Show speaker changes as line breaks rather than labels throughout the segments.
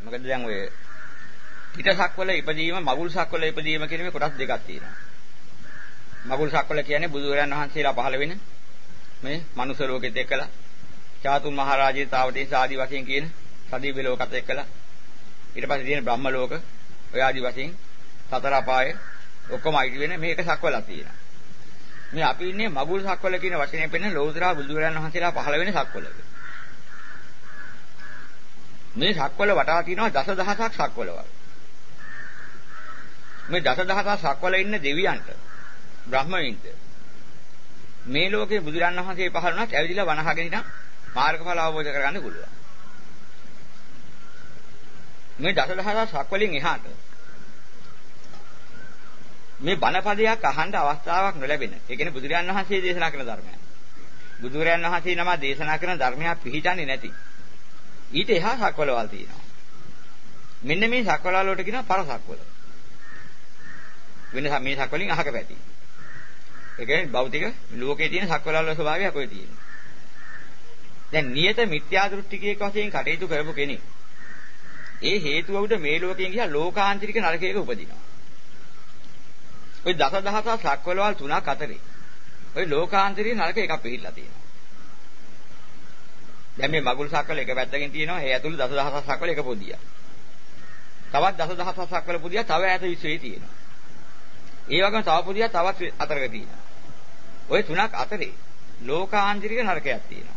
මොකද දැන් ඔය පිටසක්වල ඉපදීම මගුල් සක්වල ඉපදීම කියන මේ කොටස් දෙකක් තියෙනවා. මගුල් සක්වල කියන්නේ බුදුරජාණන් වහන්සේලා පහළ වෙන මේ මනුෂ්‍ය ලෝකෙත් එක්කලා චාතුම් මහරජේ තාවතේ ආදි වශයෙන් කියන සදීව ලෝකත් එක්කලා ඊට පස්සේ තියෙන බ්‍රහ්ම ලෝක ඔය ආදි වශයෙන් සතර අපායේ ඔක්කොම අයිති වෙන මේක සක්වලක් තියෙනවා. මේ අපි ඉන්නේ මගුල් සක්වල කියන වචනේ පෙන්න ලෝතුරා බුදුරජාණන් වහන්සේලා පහළ වෙන සක්වලක. මේ සක්වල වටා තියෙනවා දසදහසක් සක්වලවල්. මේ දසදහසක් සක්වල ඉන්න දෙවියන්ට බ්‍රහ්මයින්ට මේ ලෝකේ බුදුරජාණන් වහන්සේ පහළ වුණාට ඇවිදලා වනහගෙන ඉන්න මාර්ගඵල අවබෝධ කරගන්න පුළුවන්. මේ දසදහසක් සක්වලින් එහාට මේ බණපදයක් අහන්න අවස්ථාවක් නොලැබෙන. ඒ කියන්නේ බුදුරජාණන් වහන්සේ දේශනා කරන ධර්මයක්. බුදුරජාණන් වහන්සේ නම දේශනා කරන ධර්මයක් පිළිහිටන්නේ නැති. ඊට එහා සක්වලවල් තියෙනවා. මෙන්න මේ සක්වලවල වලට කියනවා පරසක්වල. වෙන මේ සක්වලින් අහක පැති. ඒ කියන්නේ භෞතික ලෝකයේ තියෙන සක්වලවල ස්වභාවයක් ඔය තියෙනවා. දැන් නියත මිත්‍යා දෘෂ්ටිකයක වශයෙන් කටයුතු කරපු කෙනෙක් ඒ හේතුව උඩ මේ ලෝකයෙන් ගියා ලෝකාන්තරික නරකයක උපදිනවා. ඔය දසදහසක් සක්වලවල් තුනක් අතරේ ඔය ලෝකාන්තරික නරක එකක් පිළිහිලා තියෙනවා. දැන් මේ මගුල් සක්වල එක පැත්තකින් තියෙනවා. ඒ ඇතුළේ දසදහසක් සක්වල එක පොදියක්. තවත් දසදහසක් සක්වල පොදියක් තව ඈත විශ්වයේ තියෙනවා. ඒ වගේම තව පොදියක් තවත් අතරක තියෙනවා. ඔය තුනක් අතරේ ලෝකාන්තරික නරකයක් තියෙනවා.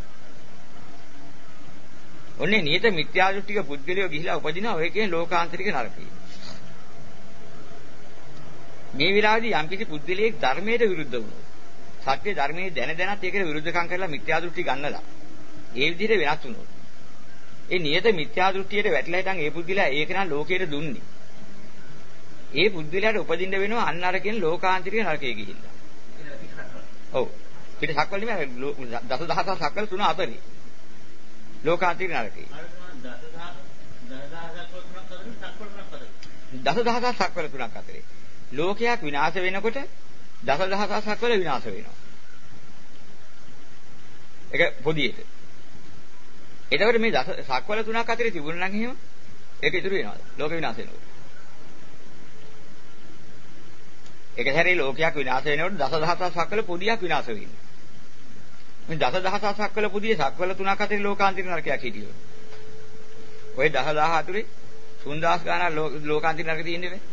ඔන්නේ නියත මිත්‍යා දෘෂ්ටික පුද්ගලයෝ ගිහිලා උපදිනවා ඔය කියන ලෝකාන්තරික නරකේ. මේ විලාසෙදි යම්කිසි පුද්ගලයෙක් ධර්මයට විරුද්ධ වුණොත් සත්‍ය ධර්මයේ දැනත් ඒකට විරුද්ධකම් කරලා මිත්‍යා දෘෂ්ටි ගන්නලා ඒ විදිහට වෙනස් වුණොත් ඒ නියත මිත්‍යා දෘෂ්ටියට වැටලා හිටන් ඒ පුද්ගලයා ඒක නම් ලෝකයට දුන්නේ. ඒ පුද්ගලයාට උපදින්න වෙනවා අන්න අර කියන ලෝකාන්තරික නරකයේ ගිහිල්ලා. ඔව්. පිට සක්වල නෙමෙයි දසදහසක් සක්වල තුන අතරේ. ලෝකාන්තරික නරකේ. දසදහසක් සක්වල තුනක් අතරේ. ලෝකයක් විනාශ වෙනකොට දසදහසක් සක්වල විනාශ වෙනවා. ඒක පොදියට. එතකොට මේ සක්වල තුනක් අතරේ තිබුණා නම් එහෙම ඒක ඉතුරු වෙනවද? ලෝක විනාශ වෙනකොට. ඒක හැරේ ලෝකයක් විනාශ වෙනකොට දසදහසක් සක්වල පොදියක් විනාශ වෙනවා. මේ දසදහසක් සක්වල පොදියේ සක්වල තුනක් අතරේ ලෝකාන්තරික නරකයක් හිටියෝ. ඔය 10000 අතරේ 3000 ගානක් ලෝකාන්තරික නරක තියෙන්නේ නේ.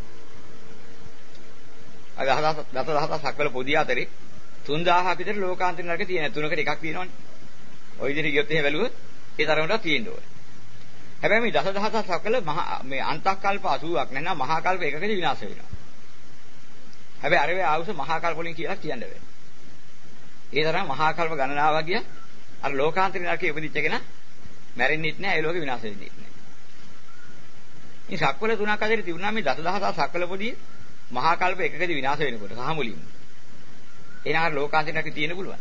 අර දසදහසක් සක්වල පොදිය අතරේ 3000ක් විතර ලෝකාන්තරික නරක තියෙන. තුනකට එකක් තියෙනවනේ. ඔය විදිහට ගියොත් එහෙම බැලුවොත් ඒ තරමට තියෙන්න ඕනේ. හැබැයි මේ දසදහසක් සක්වල මේ අන්තක්කල්ප 80ක් නැත්නම් මහා කල්ප එකකදී විනාශ වෙනවා. හැබැයි අර වේ ආවුස මහා කල්ප වලින් කියලා කියන්න බෑ. ඒ තරම් මහා කල්ප ගණනාවක් ගියා අර ලෝකාන්තරික නරකයේ ඉපදිච්ච කෙනා මැරෙන්නෙත් නෑ ඒ ලෝකේ විනාශ වෙන්නෙත් නෑ. මේ සක්වල තුනක් අතරේ තිබුණා මේ දසදහසක් සක්වල පොදිය මහා කල්ප එකකදී විනාශ වෙනකොට සාමුලින්. එහෙනම් අර ලෝකාන්තරික නරකේ තියෙන්න පුළුවන්.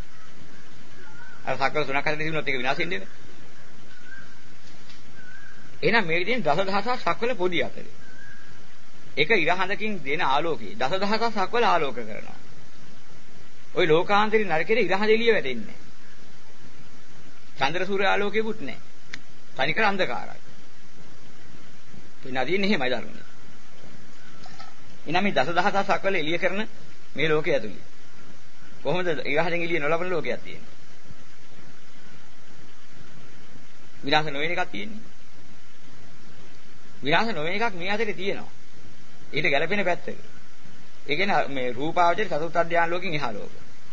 අර සක්වල තුනක් අතරේ තිබුණොත් ඒක විනාශ වෙන්නේ නෑ. එහෙනම් මේ විදිහෙන් දසදහසක් සක්වල පොදිය අතරේ එක ඉරහඳකින් දෙන ආලෝකය දසදහසක් සක්වල ආලෝක කරනවා. ওই ලෝකාන්තරික නරකේ ඉරහඳ එළිය වැටෙන්නේ නැහැ. චන්ද්‍ර සූර්ය ආලෝකයකුත් නැහැ. තනිකර අන්ධකාරයි. ඒ නදින්නේ එහෙමයි ධර්මනේ. එනනම් මේ දසදහසක් සක්වල එළිය කරන මේ ලෝකයේ ඇතුළේ කොහොමද ඉරහඳෙන් එළිය නොලබන ලෝකයක් තියෙන්නේ? විනාශ නොවන එකක් තියෙන්නේ. විනාශ නොවන එකක් මේ අතරේ තියෙනවා. ඊට ගැළපෙන පැත්තක. ඒ කියන්නේ මේ රූපාවචර චතුර්ථ ධ්‍යාන ලෝකෙන් එහා ලෝක.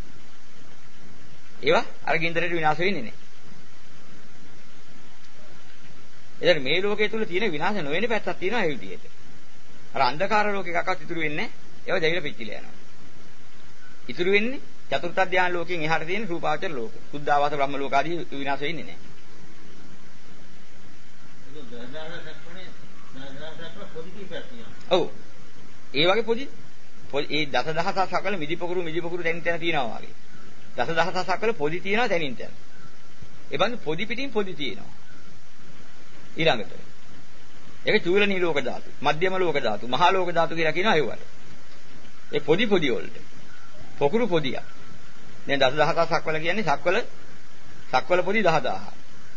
ඒවා අර ගින්දරේට විනාශ වෙන්නේ නැහැ. එතන මේ ලෝකයේ තුල තියෙන විනාශ නොවන පැත්තක් තියෙනවා ඒ විදිහට. අර අන්ධකාර ලෝක එකක්වත් ඉතුරු වෙන්නේ නැහැ. ඒවා දෙවිල පිච්චිලා යනවා. ඉතුරු වෙන්නේ චතුර්ථ ධ්‍යාන ලෝකෙන් එහාට තියෙන රූපාවචර ලෝක. සුද්ධාවාස බ්‍රහ්ම ලෝක ආදී විනාශ වෙන්නේ නැහැ. ඔව්. ඒ වගේ පොඩි ඒ දසදහසක් සකල මිදිපොකුරු තැනින් තැන තියෙනවා වගේ. දසදහසක් සකල පොඩි තියෙනවා තැනින් තැන. ඒ බඳු පොඩි පිටින් පොඩි තියෙනවා. ඊළඟට. ඒක චූල නිලෝක ධාතු, මධ්‍යම ලෝක ධාතු, මහා ලෝක ධාතු කියලා කියනවා ඒවට. ඒ පොඩි වලට. පොකුරු පොදියක්. දැන් දසදහසක් සක්වල කියන්නේ සක්වල පොඩි 10000.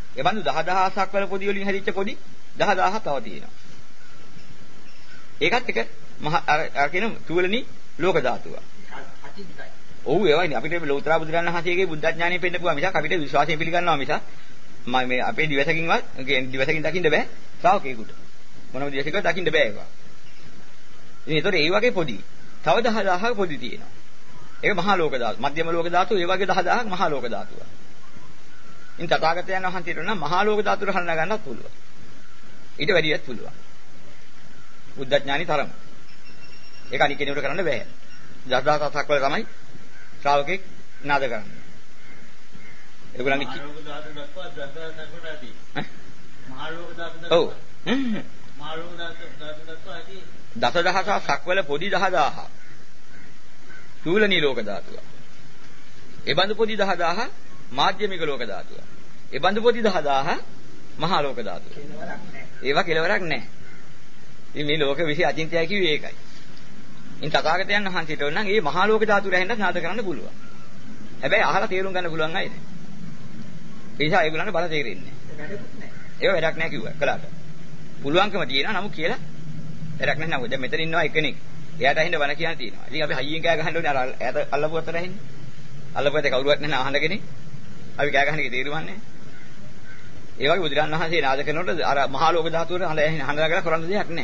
ඒ බඳු 10000ක් වල පොදි වලින් හැදිච්ච පොදි 10000ක් තව තියෙනවා. ඒකත් එක අර කියන තුවලනි ලෝක ධාතුව.
අචින්තයි.
ඔව් ඒවයිනේ අපිට ලෝතර බුදුරණන් වහන්සේගේ බුද්ධ ඥානය පෙන්නපුවා මිසක් අපිට විශ්වාසයෙන් පිළිගන්නවා මිසක් මේ අපේ දිවසකින්වත් දිවසකින් දකින්න බෑ ශ්‍රාවකයෙකුට. මොනම දිවසකින්වත් දකින්න බෑ ඒක. ඉතින් ඒතකොට ඒ වගේ පොදි තව 10000ක පොදි තියෙනවා. ඒක මහා ලෝක ධාතු. මධ්‍යම ලෝක ධාතු ඒ වගේ 10000ක් මහා ලෝක ධාතුව. ඉතින් තථාගතයන් වහන්සේට නම් මහා ලෝක ධාතුර හඳුනා ගන්නත් පුළුවන්. ඊට වැඩියත් පුළුවන්. බුද්ධ ඥානි තරම. ඒක අනික් කෙනෙකුට කරන්න බෑ. 10000ක් වල තමයි ශ්‍රාවකෙක් නාද කරන්නේ. ඒගොල්ලන්
මහා ලෝක ධාතු දක්වා 10000ක් ඇති. මහා ලෝක ධාතු දක්වා.
ඔව්.
මහා ලෝක ධාතු දක්වා ඇති.
දසදහසක් වල පොඩි 10000ක්. චූලනී ලෝක ධාතුව. ඒ බඳු පොඩි 10000 මාධ්‍යමික ලෝක ධාතුව. ඒ බඳු පොඩි 10000 මහා ලෝක ධාතුව. ඒවා කෙලවරක් නැහැ. ඉතින් මේ ලෝක විශ්ය අචින්තයයි කිව්වේ ඒකයි. ඉතින් තථාගතයන් වහන්සේට ඕන නම් මේ මහා ලෝක ධාතුව රැහෙන්නත් නාද කරන්න පුළුවන්. හැබැයි අහලා තේරුම් ගන්න පුළුවන් අයද? ඒ නිසා ඒගොල්ලන්ට බල තේරෙන්නේ නැහැ. ඒක වැඩක් නැහැ කිව්වා කළාට. පුළුවන්කම තියෙනවා නමුත් කියලා වැඩක් නැහැ නමුත් දැන් මෙතන ඉන්නවා එකෙනෙක්. එයාට අහින්න බන කියන්න තියෙනවා. ඉතින් අපි හයියෙන් කෑ ගහන්න ඕනේ අර ඈත අල්ලපු අතර ඇහින්නේ. අල්ලපුවත කවුරුවත් නැහැ අහන්න කෙනෙක්. අපි කෑ ගහන එකේ තේරුමක් නැහැ. ඒ වගේ බුදුරන් වහන්සේ නාද කරනකොට අර මහා ලෝක ධාතුවේ හඳලා කරන්න දෙයක් නැහැ.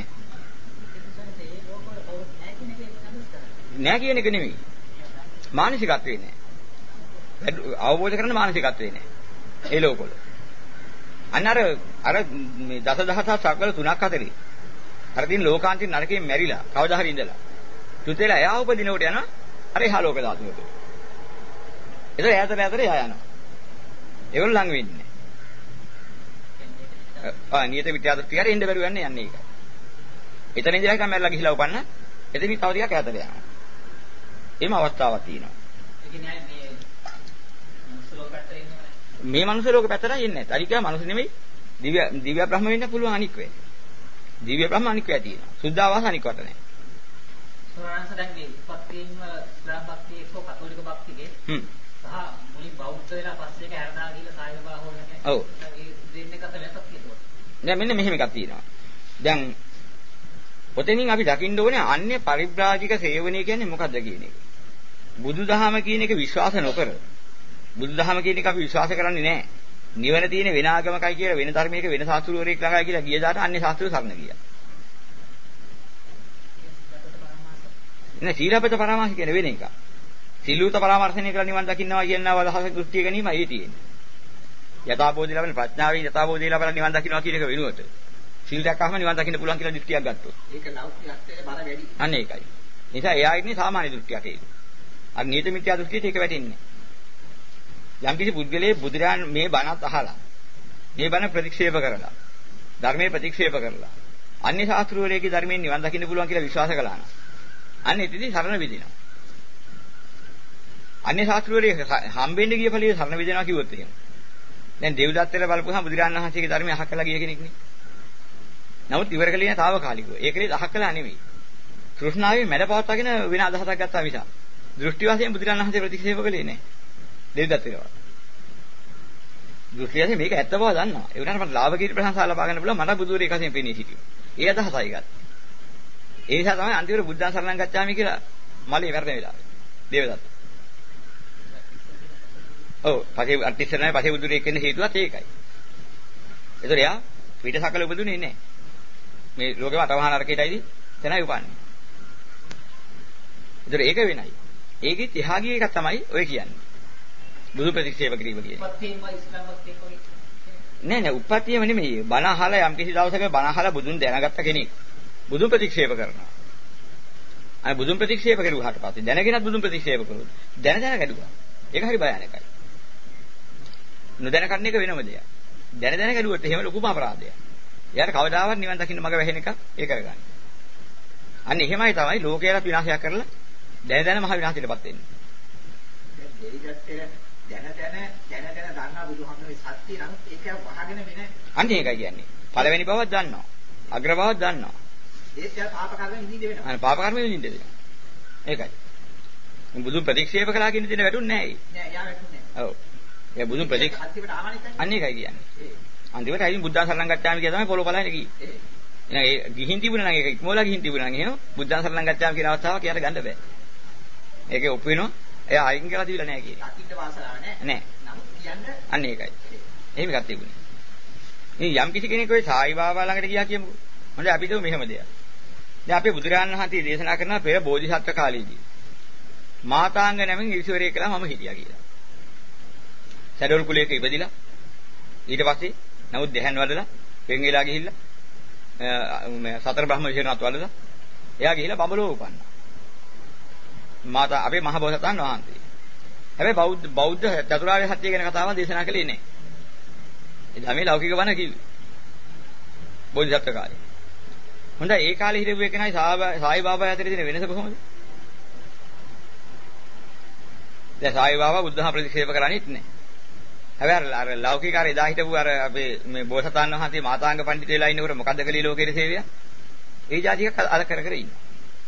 නෑ කියන එක නෙමෙයි. මානසිකත්වේ නෑ. අවබෝධ කරගන්න මානසිකත්වේ නෑ. ඒ ලෝකවල. අන්න අර මේ දසදහසක් සක්වල තුනක් අතරේ. අර දින ලෝකාන්තින් නරකයෙන් මැරිලා කවදා හරි ඉඳලා. තුතේලා එයා උපදිනකොට යනවා අර එහා ලෝක ධාතුවට. ඒතර ඈතට එයා යනවා. ඒගොල්ලෝ ළඟ වෙන්නේ නෑ. නියත විද්‍යාදෘෂ්ටියට එන්න බැරුව යන්නේ ඒකයි. එතන ඉඳලා හිටන් මැරලා ගිහිලා උපන්න. එතනින් තව ටිකක් ඈතට යනවා. එහෙම අවස්ථාවක් තියෙනවා.
ඒ කියන්නේ මේ මනුස්ස ලෝක පැත්තේ ඉන්නවනේ.
මේ මනුස්ස ලෝක පැත්තට යන්නේ නැහැ. අනිකා මනුස්ස නෙමෙයි දිව්‍ය බ්‍රහ්ම වෙන්න පුළුවන් අනික් වේ. දිව්‍ය බ්‍රහ්ම අනික් වේ තියෙනවා. සුද්ධාවාස අනික් වට නැහැ.
සෝරාංශ දැන් මේ උපත්ීම ශ්‍රාම භක්තිය එක්ක කතෝලික භක්තියේ සහ මුලින් බෞද්ධ වෙලා පස්සේ ඒක හැරදා ගිහලා සායබා හොයන්නේ.
ඔව්.
ඒ දෙන්නේ කත වෙනසක් තියෙනවා.
දැන් මෙන්න මෙහෙම එකක් තියෙනවා. දැන් ඔතනින් අපි දකින්න ඕනේ අන්‍ය පරිබ්‍රාජික සේවනය කියන්නේ මොකක්ද කියන එක. බුදුදහම කියන එක විශ්වාස නොකර බුදුදහම කියන එක අපි විශ්වාස කරන්නේ නැහැ. නිවන තියෙන වෙන ආගමකයි කියලා වෙන ධර්මයක වෙන ශාස්ත්‍රවරයෙක් ළඟයි කියලා ගිය දාට අන්‍ය ශාස්ත්‍රය සරණ ගියා. නේ සීලපත පරාමාස කියන වෙන එක. සිල්ලුත පරාමර්ශනය කරලා නිවන් දකින්නවා කියනවා අදහස දෘෂ්ටිය ගැනීම ඒ තියෙන්නේ. යථාබෝධි ලැබෙන ප්‍රඥාවෙන් යථාබෝධි ලැබලා නිවන් දකින්නවා කියන එක වෙනුවට සීල් දැක්කම නිවන් දකින්න පුළුවන් කියලා දෘෂ්ටියක් ගත්තොත්.
ඒක ලෞකිකත්වයේ බර වැඩි.
අන්න ඒකයි. නිසා එයා ඉන්නේ සාමාන්‍ය දෘෂ්ටියක් ඒක. අර නීති මිත්‍යා දෘෂ්ටියට ඒක වැටෙන්නේ. යම්කිසි පුද්ගලයේ බුදුරයන් මේ බණත් අහලා මේ බණ ප්‍රතික්ෂේප කරලා ධර්මයේ ප්‍රතික්ෂේප කරලා අන්‍ය ශාස්ත්‍රවලයේ ධර්මයෙන් නිවන් දකින්න පුළුවන් කියලා විශ්වාස කළා නම් අන්න ඉතින් සරණ විදිනවා. අන්‍ය ශාස්ත්‍රවලයේ හම්බෙන්න ගිය ඵලයේ සරණ විදිනවා කිව්වොත් එහෙම. දැන් දෙව්දත්තට බලපුවහම බුදුරජාණන් වහන්සේගේ ධර්මය අහකලා ගිය කෙනෙක් නේ. නමුත් ඉවර කළේ නැහැ తాවකාලිකව. ඒකලේ අහකලා නෙමෙයි. තෘෂ්ණාවේ මැඩ පවත්වාගෙන වෙන අදහසක් ගත්තා මිස දෘෂ්ටි වශයෙන් බුදුරජාණන් වහන්සේ ප්‍රතික්ෂේප කළේ නැහැ. දෙව්දත්තේවා. දෘෂ්ටි වශයෙන් මේක ඇත්ත බව දන්නවා. ඒ වුණාට මට ලාභ කීර්ති ප්‍රශංසා ලබා ගන්න පුළුවන් මට බුදුරේ එකසෙන් පෙනී සිටියෝ. ඒ අදහසයි ගත්තා. ඒ නිසා තමයි අන්තිමට බුද්ධාන් සරණං ගච්ඡාමි කියලා මලේ වැරදෙන වෙලාවේ. දේවදත්ත. ඔව් පස්සේ අට්ටිස්සරණයි පස්සේ බුදුරේ එක්කෙන හේතුවත් ඒකයි. ඒතර යා පිට සකල උපදුනේ නැහැ. මේ ලෝකෙම අටමහා නරකයටයි තැනයි උපන්නේ. ඒතර ඒක වෙනයි. ඒකෙත් එහා ගිය එකක් තමයි ඔය කියන්නේ. බුදු ප්‍රතික්ෂේප කිරීම කියන්නේ.
උපත්ීම ඉස්ලාමත් එක්ක
නෑ උපත්තියම නෙමෙයි. බණ අහලා යම් කිසි දවසක බණ අහලා බුදුන් දැනගත්ත කෙනෙක් බුදුන් ප්‍රතික්ෂේප කරනවා. අය බුදුන් ප්‍රතික්ෂේප කරුවාට පස්සේ දැනගෙනත් බුදුන් ප්‍රතික්ෂේප කරුවොත් දැන ගැඩුවා. ඒක හරි භයානකයි. නොදැන කන්න එක වෙනම දෙයක්. දැන ගැඩුවොත් එහෙම ලොකුම අපරාධයක්. එයාට කවදාවත් නිවන් දකින්න මඟ වැහෙන එක ඒ කරගන්න. අන්න එහෙමයි තමයි ලෝකයට විනාශයක් කරලා දැන මහ විනාශයටපත් වෙන්නේ.
දැන් දැන දන්නා බුදුහාමුදුරේ සත්‍ය නම් ඒක වහගෙන වෙන
අන්න ඒකයි කියන්නේ. පළවෙනි බවක් දන්නවා. අග්‍ර බවක් දන්නවා.
ඒත් යා පාප කර්මෙ නිදිද වෙනවා.
අනේ පාප කර්මෙ නිදිද වෙනවා. ඒකයි. බුදුන් ප්‍රතික්ෂේප කළා කියන දේ වැටුන්නේ නැහැ.
නෑ යා වැටුන්නේ නැහැ.
ඔව්. ඒ බුදුන් ප්‍රතික්ෂේප අන්න ඒකයි කියන්නේ. අන්තිමට ඇයින් බුද්ධ සරණං ගච්ඡාමි කියලා තමයි පොළොව බලන්නේ කිව්වේ. එහෙනම් ඒ ගිහින් තිබුණා නම් ඒක ඉක්මෝලා ගිහින් තිබුණා නම් එහෙනම් බුද්ධ සරණං ගච්ඡාමි කියන අවස්ථාවක් එයාට ගන්න බෑ. ඒකේ ඔප් වෙනවා. එයා අයින් කරලා තිබිලා නැහැ කියන්නේ. අතිට වාසනාව නැහැ. නෑ. නමුත් කියන්න අන්න ඒකයි. එහෙම එකක් තිබුණේ. ඉතින් යම් කිසි කෙනෙක් ඔය සායි බාබා ළඟට ගියා කියමුකෝ. හොඳයි අපි හිතමු මෙහෙම දෙයක්. දැන් අපේ බුදුරජාණන් වහන්සේ දේශනා කරනවා පෙර බෝධිසත්ව කාලයේදී. මාතාංග නැමින් ඊශ්වරයෙක් කියලා මම හිටියා කියලා. සැඩොල් කුලයක ඉපදිලා ඊට පස්සේ නමුත් දෙහන් වඩලා වෙන් වෙලා ගිහිල්ලා සතර බ්‍රහ්ම විහරණත් වලලා එයා ගිහිල්ලා බඹලෝ උපන්නා. මාතා අපේ මහ බෝසතාණන් වහන්සේ. හැබැයි බෞද්ධ චතුරාර්ය සත්‍ය ගැන කතාවක් දේශනා කළේ නැහැ. ඒ ධර්මයේ ලෞකික බණ කිව්වේ. බෝධිසත්ව කාලේ. හොඳයි ඒ කාලේ හිටපු එකනයි සායි බාබා අතර තියෙන වෙනස කොහොමද? දැන් සායි බාබා බුද්ධහම ප්‍රතික්ෂේප කරන්නේත් නැහැ. හැබැයි අර ලෞකික අර එදා හිටපු අර අපේ මේ බෝසතාණන් වහන්සේ මාතාංග පඬිතු වෙලා ඉන්නකොට මොකද්ද කලී ලෝකයේ සේවය? ඒ જાතික අර කර ඉන්නවා.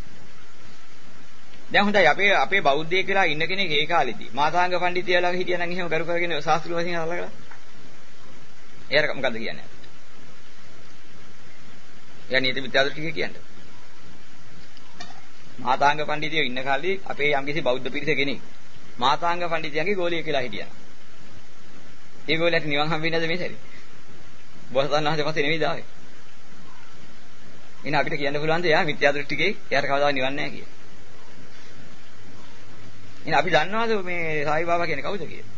දැන් හොඳයි අපේ බෞද්ධයෙක් කියලා ඉන්න කෙනෙක් ඒ කාලෙදී මාතාංග පඬිතුයා ළඟ හිටියා නම් එහෙම කරු කරගෙන ශාස්ත්‍රීය වශයෙන් අල්ලගලා. එයාට මොකද්ද කියන්නේ? එයා නීති විද්‍යාදෘෂ්ටික කියන්නේ. මාතාංග පඬිතුයෝ ඉන්න කාලේ අපේ යම්කිසි බෞද්ධ පිරිස කෙනෙක් මාතාංග පඬිතුයන්ගේ ගෝලියෙක් කියලා හිටියා. ඒ ගෝලයට නිවන් හම්බෙන්නේ නැද මේ සැරේ? බෝසතාණන් වහන්සේ පස්සේ නෙවෙයි දාවේ. එහෙනම් අපිට කියන්න පුළුවන් ද එයා මිත්‍යා දෘෂ්ටිකේ එයාට කවදාවත් නිවන් නැහැ කියලා. එහෙනම් අපි දන්නවද මේ සායි බාබා කියන්නේ කවුද කියලා?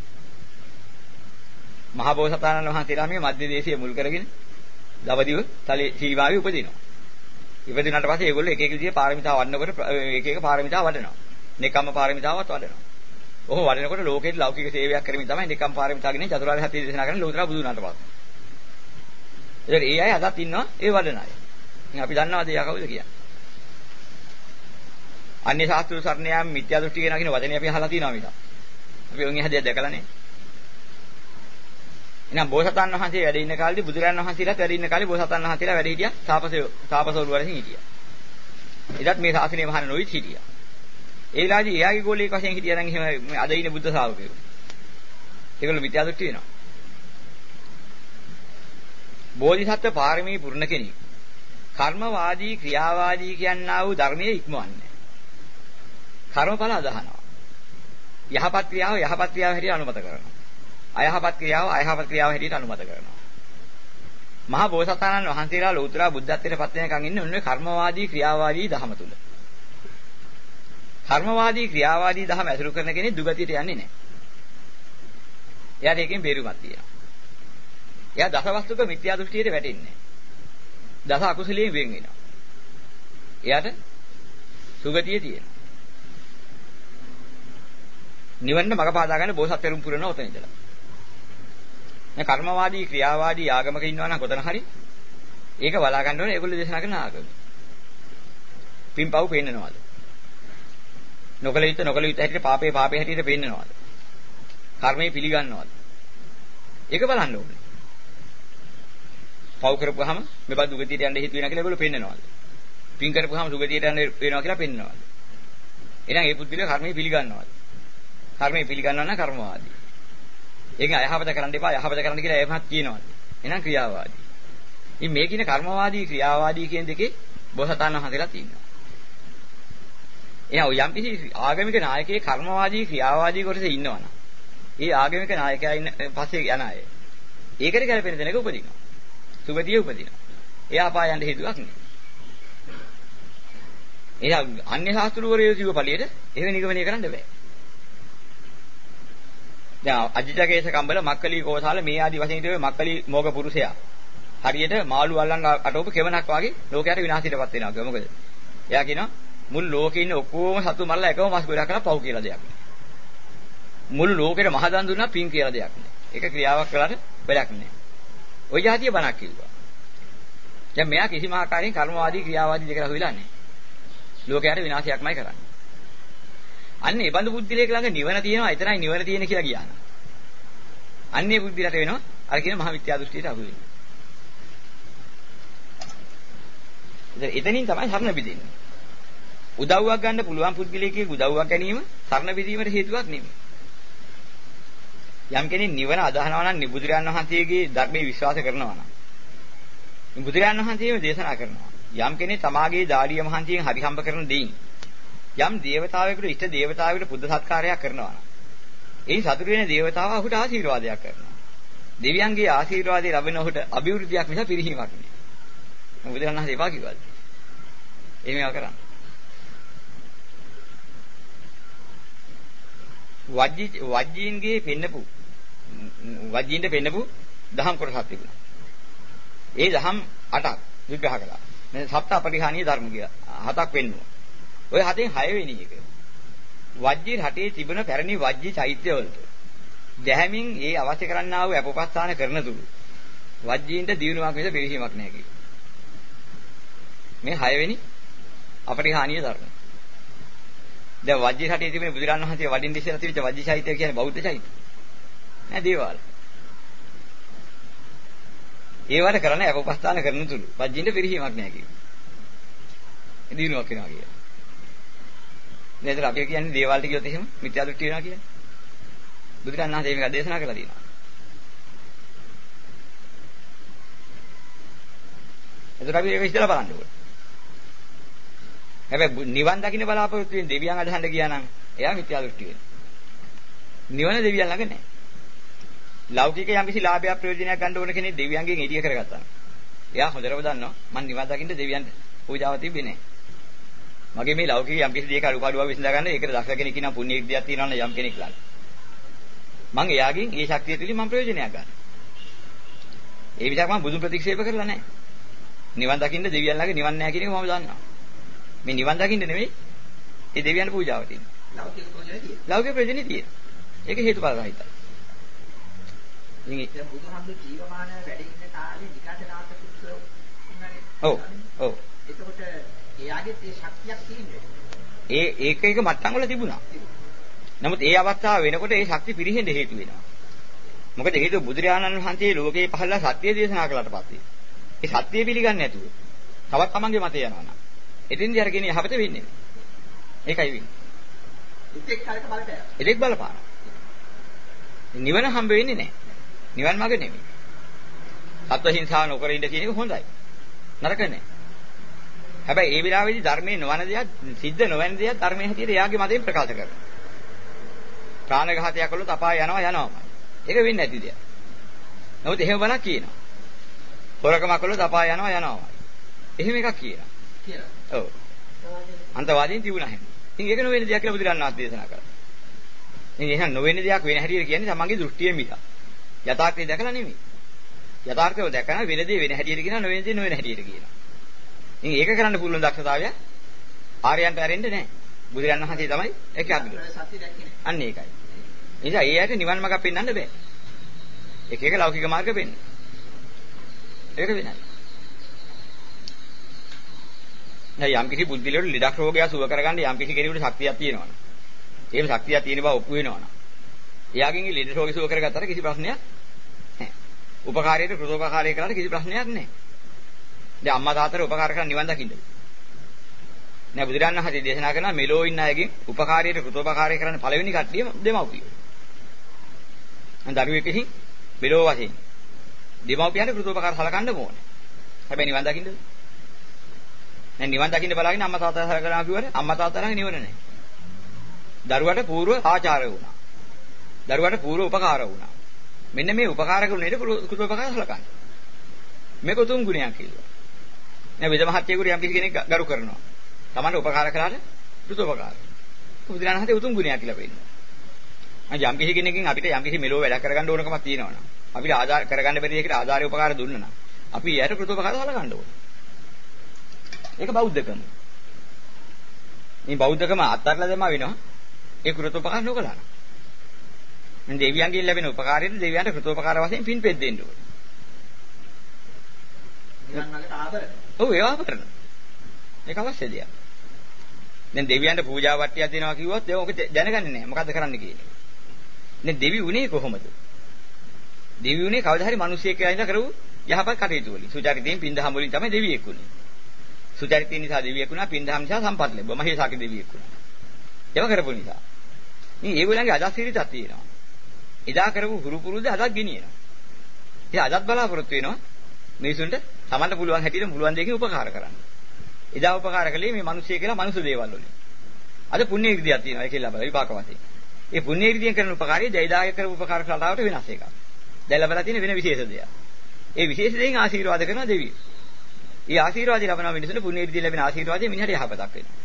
මහා බෝසතාණන් වහන්සේලා මේ මධ්‍ය දේශයේ මුල් කරගෙන දවදිව තලේ සීමාවේ උපදිනවා. ඉපදිනාට පස්සේ ඒගොල්ලෝ එක එක විදිහේ පාරමිතා වඩනකොට එක එක පාරමිතා වඩනවා. නෙකම්ම පාරමිතාවත් වඩනවා. ඔහොම වඩනකොට ලෝකෙට ලෞකික සේවයක් කරමින් තමයි නෙකම් පාරමිතා ගෙන චතුරාර්ය සත්‍ය දේශනා කරන ලෝතර බුදු වුණාට පස්සේ. ඒකට ඒ අය අදත් ඉන්නවා ඒ වඩන අය. ඉතින් අපි දන්නවද එයා කවුද කියන්නේ? අන්‍ය ශාස්ත්‍රීය සරණ යාම මිත්‍යා දෘෂ්ටි කියන වචනේ අපි අහලා තියෙනවා මිස. අපි ඔන් එහා දෙයක් දැකලා නැහැ. එහෙනම් බෝසතාණන් වහන්සේ වැඩ ඉන්න කාලේදී බුදුරජාණන් වහන්සේලාත් වැඩ ඉන්න කාලේ බෝසතාණන් වහන්සේලා වැඩ හිටියා තාපසවරු වලින් හිටියා. එදත් මේ ශාසනය මහාන නොවිත් හිටියා. ඒ වෙලාවේදී එයාගේ ගෝලීක වශයෙන් හිටියා නම් එහෙම අද ඉන්න බුද්ධ ශාවකයෝ. ඒගොල්ලෝ මිත්‍යා දෘෂ්ටි වෙනවා. බෝධිසත්ව පාරමී පුරණ කෙනෙක්. කර්මවාදී ක්‍රියාවාදී කියනා වූ ධර්මයේ ඉක්මවන්නේ. කර්මඵල අදහනවා. යහපත් ක්‍රියාව හැටියට අනුමත කරනවා. අයහපත් ක්‍රියාව හැටියට අනුමත කරනවා. මහා බෝසතාණන් වහන්සේලා ලෝතර බුද්ධත්වයට පත් වෙනකන් ඉන්නේ ඔන්නේ කර්මවාදී ක්‍රියාවාදී ධහම තුල. කර්මවාදී ක්‍රියාවාදී ධහම ඇසුරු කරන කෙනෙක් දුගතියට යන්නේ නැහැ. එයාට ඒකෙන් බේරුමක් තියෙනවා. එයා දසවස්තුක මිත්‍යා දෘෂ්ටියට වැටෙන්නේ නැහැ. දස අකුසලයෙන් වෙන් වෙනවා. එයාට සුගතිය තියෙනවා. නිවන්න මඟ පාදා ගන්න බෝසත්වරුන් පුරන උතන ඉඳලා. මේ කර්මවාදී ක්‍රියාවාදී ආගමක ඉන්නවා නම් කොතන හරි ඒක බලා ගන්න ඕනේ ඒගොල්ලෝ දේශනා කරන ආගම. පින්පව් පෙන්නනවාද? නොකල යුත්තේ හැටියට පාපේ හැටියට පෙන්නනවාද? කර්මයේ පිළිගන්නවාද? ඒක බලන්න ඕනේ. පව් කරපුවාම මෙබඳු දුගතියට යන්න හේතු වෙනවා කියලා ඒගොල්ලෝ පෙන්නනවාද? පින් කරපුවාම දුගතියට යන්න වෙනවා කියලා පෙන්නනවාද? එහෙනම් ඒ පුද්ගලයා කර්මයේ පිළිගන්නවාද? කර්මයේ පිළිගන්නවා නම් කර්මවාදී. ඒකෙන් අයහපත කරන්න එපා යහපත කරන්න කියලා එහෙමත් කියනවාද? එහෙනම් ක්‍රියාවාදී. ඉතින් මේ කියන කර්මවාදී ක්‍රියාවාදී කියන දෙකේ බෝසතාණන් වහන්සේලා තියෙනවා. එහෙනම් යම් කිසි ආගමික නායකයෙක් කර්මවාදී ක්‍රියාවාදී කොටසේ ඉන්නවනම් ඒ ආගමික නායකයා ඉන්න පස්සේ යන අය ඒකට ගැලපෙන තැනක උපදිනවා. සුගතිය උපදිනවා. එයා අපාය යන්න හේතුවක් නෑ. එහෙනම් අන්‍ය ශාස්ත්‍රවරයෝ කිව්ව පළියට එහෙම නිගමනය කරන්න බෑ. දැන් අජිතකේශ කම්බල මක්කලි කෝසාල මේ ආදි වශයෙන් හිටවේ මක්කලි මෝග පුරුෂයා හරියට මාළු අල්ලන් අටවපු කෙවණක් වගේ ලෝකයට විනාශයටපත් වෙනවා. මොකද? එයා කියනවා මුළු ලෝකේ ඉන්න ඔක්කොම සතු මරලා එකම මස් ගොඩක් කරලා පව් කියලා දෙයක් නෑ. මුළු ලෝකෙට මහ දන් දුන්නා පින් කියලා දෙයක් නෑ. ඒක ක්‍රියාවක් කළාට වැඩක් නෑ. ওই જાතිය බණක් කිව්වා. දැන් මෙයා කිසිම ආකාරයෙන් කර්මවාදී ක්‍රියාවාදී දෙක රහුවිලා නෑ. ලෝකයට විනාශයක්මයි කරන්නේ. අන්න ඒ බඳු බුද්ධිලේක ළඟ නිවන තියෙනවා එතරම් නිවන තියෙන කියලා කියනවා. අන්නේ බුද්ධිලට වෙනවා අර කියන මහා විත්‍යා දෘෂ්ටියට අහු වෙන්නේ. එතනින් තමයි සරණ බෙදෙන්නේ. උදව්වක් ගන්න පුළුවන් පුද්ගලයෙක්ගේ උදව්වක් ගැනීම සරණ බෙදීමට හේතුවක් නෙමෙයි. යම් කෙනෙක් නිවන අදහනවා නම් බුදුරජාණන් වහන්සේගේ ධර්මයේ විශ්වාස කරනවා නම් බුදුරජාණන් වහන්සේම දේශනා කරනවා. යම් කෙනෙක් තමාගේ දාඩිය මහන්සියෙන් හරි හම්බ කරන දෙයින් යම් දේවතාවෙකුට ඉෂ්ට දේවතාවෙකුට පුද සත්කාරයක් කරනවා නම් ඒ සතුටු වෙන දේවතාවා ඔහුට ආශිර්වාදයක් කරනවා. දෙවියන්ගේ ආශිර්වාදය ලැබෙන ඔහුට අභිවෘද්ධියක් මිස පිරිහීමක් නෙවෙයි. බුදුරජාණන් වහන්සේ එපා කිව්වද? එහෙම කරන්නේ. වජ්ජීන්ගේ වජ්ජීන්ට පෙන්නපු දහම් කොටසක් තිබුණා. ඒ දහම් 8ක් විග්‍රහ කළා. මේ සප්ත අපරිහානීය ධර්ම කියලා 7ක් වෙන්නවා. ඔය 7න් 6 වෙනි එක. වජ්ජී රටේ තිබුණ පැරණි වජ්ජී චෛත්‍ය වලට දැහැමින් ඒ අවශ්‍ය කරන්නා වූ අපෝපස්ථාන කරන තුරු වජ්ජීන්ට දිනුවක් මිස පිරිහීමක් නැහැ කියලා. මේ 6 වෙනි අපරිහානීය ධර්ම. දැන් වජ්ජී රටේ තිබෙන බුදුරණන් වහන්සේ වඩින්න ඉස්සෙල්ලා තිබිච්ච වජ්ජී චෛත්‍ය කියන්නේ බෞද්ධ චෛත්‍ය. නෑ දේවාල. ඒවට කරන්නේ අපෝපස්ථාන කරන තුරු වජ්ජීන්ට පිරිහීමක් නැහැ කියලා. දිනුවක් වෙනවා කියලා. නේද අපි කියන්නේ දේවාල ටික කියොත් එහෙම මිත්‍යා දෘෂ්ටි වෙනවා කියන්නේ. බුදුරණන් වහන්සේ මේක දේශනා කළා තියෙනවා. එතකොට අපි ඒක ඉස්සෙල්ලා බලන්න ඕනේ. හැබැයි නිවන් දකින්න බලාපොරොත්තු වෙන දෙවියන් අදහන්න ගියා නම් එයා මිත්‍යා දෘෂ්ටි වෙනවා. නිවන දෙවියන් ළඟ නැහැ. ලෞකික යම්කිසි ලාභයක් ප්‍රයෝජනයක් ගන්න ඕන කෙනෙක් දෙවියන්ගෙන් එළිය කරගත්තා. එයා හොඳටම දන්නවා මං නිවන් දකින්න දෙවියන්ට පූජාව තිබෙන්නේ නැහැ. මගේ මේ ලෞකික යම්කිසි දෙයක අඩුපාඩුවක් විසඳා ගන්න ඒකට දක්ෂ කෙනෙක් ඉන්නවා පුණ්‍ය විද්‍යාවක් තියෙනවා නම් යම් කෙනෙක් ළඟ. මං එයාගෙන් ඒ ශක්තිය තුලින් මං ප්‍රයෝජනයක් ගන්නවා. ඒ විදිහට මං බුදුන් ප්‍රතික්ෂේප කරලා නැහැ. නිවන් දකින්න දෙවියන් ළඟ නිවන් නැහැ කියන එක මම දන්නවා. මේ නිවන් දකින්න නෙමෙයි ඒ දෙවියන් පූජාව තියෙනවා. ලෞකික ප්‍රයෝජනෙ තියෙනවා. ලෞකික ප්‍රයෝජනෙ තියෙනවා. ඒක හේතුඵල රහිතයි.
ඉතින් බුදුහාමුදුරු ජීවමාන වැඩ ඉන්න කාලේ නිකාතනාත පුත්‍රය උනානේ.
ඔව්. ඔව්.
එතකොට එයාගේ ඒ ශක්තියක් තියෙනවා.
ඒක මට්ටම් වල තිබුණා. නමුත් ඒ අවස්ථාව වෙනකොට ඒ ශක්තිය පිරිහෙන්න හේතු වෙනවා. මොකද හේතුව බුදුරජාණන් වහන්සේ ලෝකේ පහළලා සත්‍ය දේශනා කළාට පස්සේ ඒ සත්‍ය පිළිගන්නේ නැතුව තවත් තමන්ගේ මතය යනවා නම් එතින්දී අර කෙනේ යහපත වෙන්නේ නැහැ. ඒකයි වෙන්නේ. එතෙක් බලපාන. නිවන හම්බ වෙන්නේ නැහැ. නිවන් මාර්ග නෙමෙයි. සත්ව හිංසා නොකර ඉන්න කියන එක හොඳයි. නරක නැහැ. හැබැයි ඒ විලාවේදී ධර්මයේ නොවන දෙයක් සිද්ධ නොවන දෙයක් ධර්මයේ හැටියට එයාගේ මතයෙන් ප්‍රකාශ කරනවා. ප්‍රාණඝාතයක් කළොත් අපාය යනවාමයි. ඒක වෙන්නේ නැති දෙයක්. නමුත් එහෙම බලක් කියනවා. හොරකමක් කළොත් අපාය යනවාමයි. එහෙම එකක් කියනවා. ඔව්. අන්තවාදීන් තිබුණා හැම. ඉතින් ඒක නොවන දෙයක් කියලා බුදුරණන් වහන්සේ දේශනා කළා. ඉතින් එහෙනම් නොවන දෙයක් වෙන හැටියට කියන්නේ තමන්ගේ දෘෂ්ටියෙන් මිස. යථාර්ථය දැකලා නෙමෙයි. යථාර්ථය දැකන වෙන දේ වෙන හැටියට කියනවා නොවන දේ නොවන හැටියට කියනවා. ඉතින් ඒක කරන්න පුළුවන් දක්ෂතාවය ආර්යයන්ට ඇරෙන්නේ නැහැ. බුදුරණන් වහන්සේ තමයි ඒක අද්දුර. සත්‍ය දැක්කේ නැහැ. අන්න ඒකයි. නිසා ඒ ඇයට නිවන් මාර්ග පෙන්වන්න බෑ. එක එක ලෞකික මාර්ග පෙන්වන්න. ඒක වෙනයි. දැන් යම් කිසි බුද්ධිලවල ලෙඩක් රෝගයක් සුව කරගන්න යම් කිසි කෙනෙකුට ශක්තියක් තියෙනවනේ. එහෙම ශක්තියක් තියෙන බව ඔප්පු වෙනවනේ. එයාගෙන් ලෙඩ රෝගය සුව කරගත්තට කිසි ප්‍රශ්නයක් නැහැ. උපකාරයට කෘතෝපකාරය කරලා කිසි ප්‍රශ්නයක් නැහැ. දැන් අම්මා තාත්තට උපකාර කරන් නිවන් දකින්නද? නෑ බුදුරණන් වහන්සේ දේශනා කරනවා මෙලෝ ඉන්න අයගෙන් උපකාරයට කෘතෝපකාරය කරන්න පළවෙනි කට්ටිය දෙමව්පියෝ. අන් දරුවෙක් විසින් මෙලෝ වශයෙන් දෙමව්පියන්ට කෘතෝපකාර සලකන්න ඕනේ. හැබැයි නිවන් දකින්නද? දැන් නිවන් දකින්න බලාගෙන අම්මා තාත්තා සලකනවා කියවනේ අම්මා තාත්තාලාගේ නිවන නැහැ. දරුවට పూర్ව ආචාරය වුණා. දරුවට పూర్ව උපකාර වුණා. මෙන්න මේ උපකාර කරුණේට කෘතෝපකාර සලකන්න. මේක උතුම් ගුණයක් කියලා. නෑ වෙද මහත්යෙකුට යම් කිසි කෙනෙක් ගරු කරනවා. තමන්ට උපකාර කළාට කෘතෝපකාර. බුදුරණන් හතේ උතුම් ගුණයක් කියලා පෙන්නනවා. යම් කිසි කෙනෙක්ගෙන් අපිට යම් කිසි මෙලෝ වැඩ කරගන්න ඕනකමක් තියෙනවනම් අපිට ආධාර කරගන්න බැරි එකට ආධාරය උපකාර දුන්නා නම් අපි එයාට කෘතෝපකාර සලකන්න ඕනේ. ඒක බෞද්ධකම. මේ බෞද්ධකම අත්හැරලා දැම්මා වෙනවා. ඒ කෘතෝපකාර නොකළා නම්. මම දෙවියන්ගෙන් ලැබෙන උපකාරයට දෙවියන්ට කෘතෝපකාර වශයෙන් පින් පෙත් දෙන්න ඕනේ. නිවන් මාර්ගට ආවරණ. ඔව් ඒ ආවරණ. ඒක අවශ්‍ය දෙයක්. දැන් දෙවියන්ට පූජා වට්ටියක් දෙනවා කිව්වොත් ඒක ඔක දැනගන්නේ නැහැ. මොකද්ද කරන්න කියන්නේ? දැන් දෙවි උනේ කොහොමද? දෙවි උනේ කවදා හරි මිනිසියෙක් කියලා ඉඳලා කරපු යහපත් කටයුතු වලින්. සුචරිතයෙන් පින්දහම් වලින් තමයි දෙවියෙක් උනේ. සුචරිතය නිසා දෙවියෙක් වුණා, පින්දහම් නිසා සම්පත් ලැබුවා. මහේසාකේ දෙවියෙක් වුණා. ඒව කරපු නිසා. ඉතින් ඒගොල්ලන්ගේ අදහස් ඉරිතක් තියෙනවා. එදා කරපු හුරු පුරුද්ද අදත් ගෙනියනවා. ඉතින් අදත් බලාපොරොත්තු වෙනවා මිනිසුන්ට තමන්ට පුළුවන් හැටියට පුළුවන් දෙයකින් උපකාර කරන්න. එදා උපකාර කළේ මේ මිනිස්සු කියලා මනුස්ස දේවල් වලින්. අද පුණ්‍ය ඉර්ධියක් තියෙනවා ඒකේ ලබලා විපාක වශයෙන්. ඒ පුණ්‍ය ඉර්ධියෙන් කරන උපකාරය ජයදාය කරපු උපකාර කතාවට වෙනස් එකක්. දැන් ලබලා තියෙන වෙන විශේෂ දෙයක්. ඒ විශේෂ දෙයින් ආශිර්වාද කරන දෙවියෝ. ඒ ආශිර්වාදය ලබනවා මිනිසුන්ට පුණ්‍ය ඉර්ධිය ලැබෙන ආශිර්වාදය මිනිහට යහපතක් වෙනවා.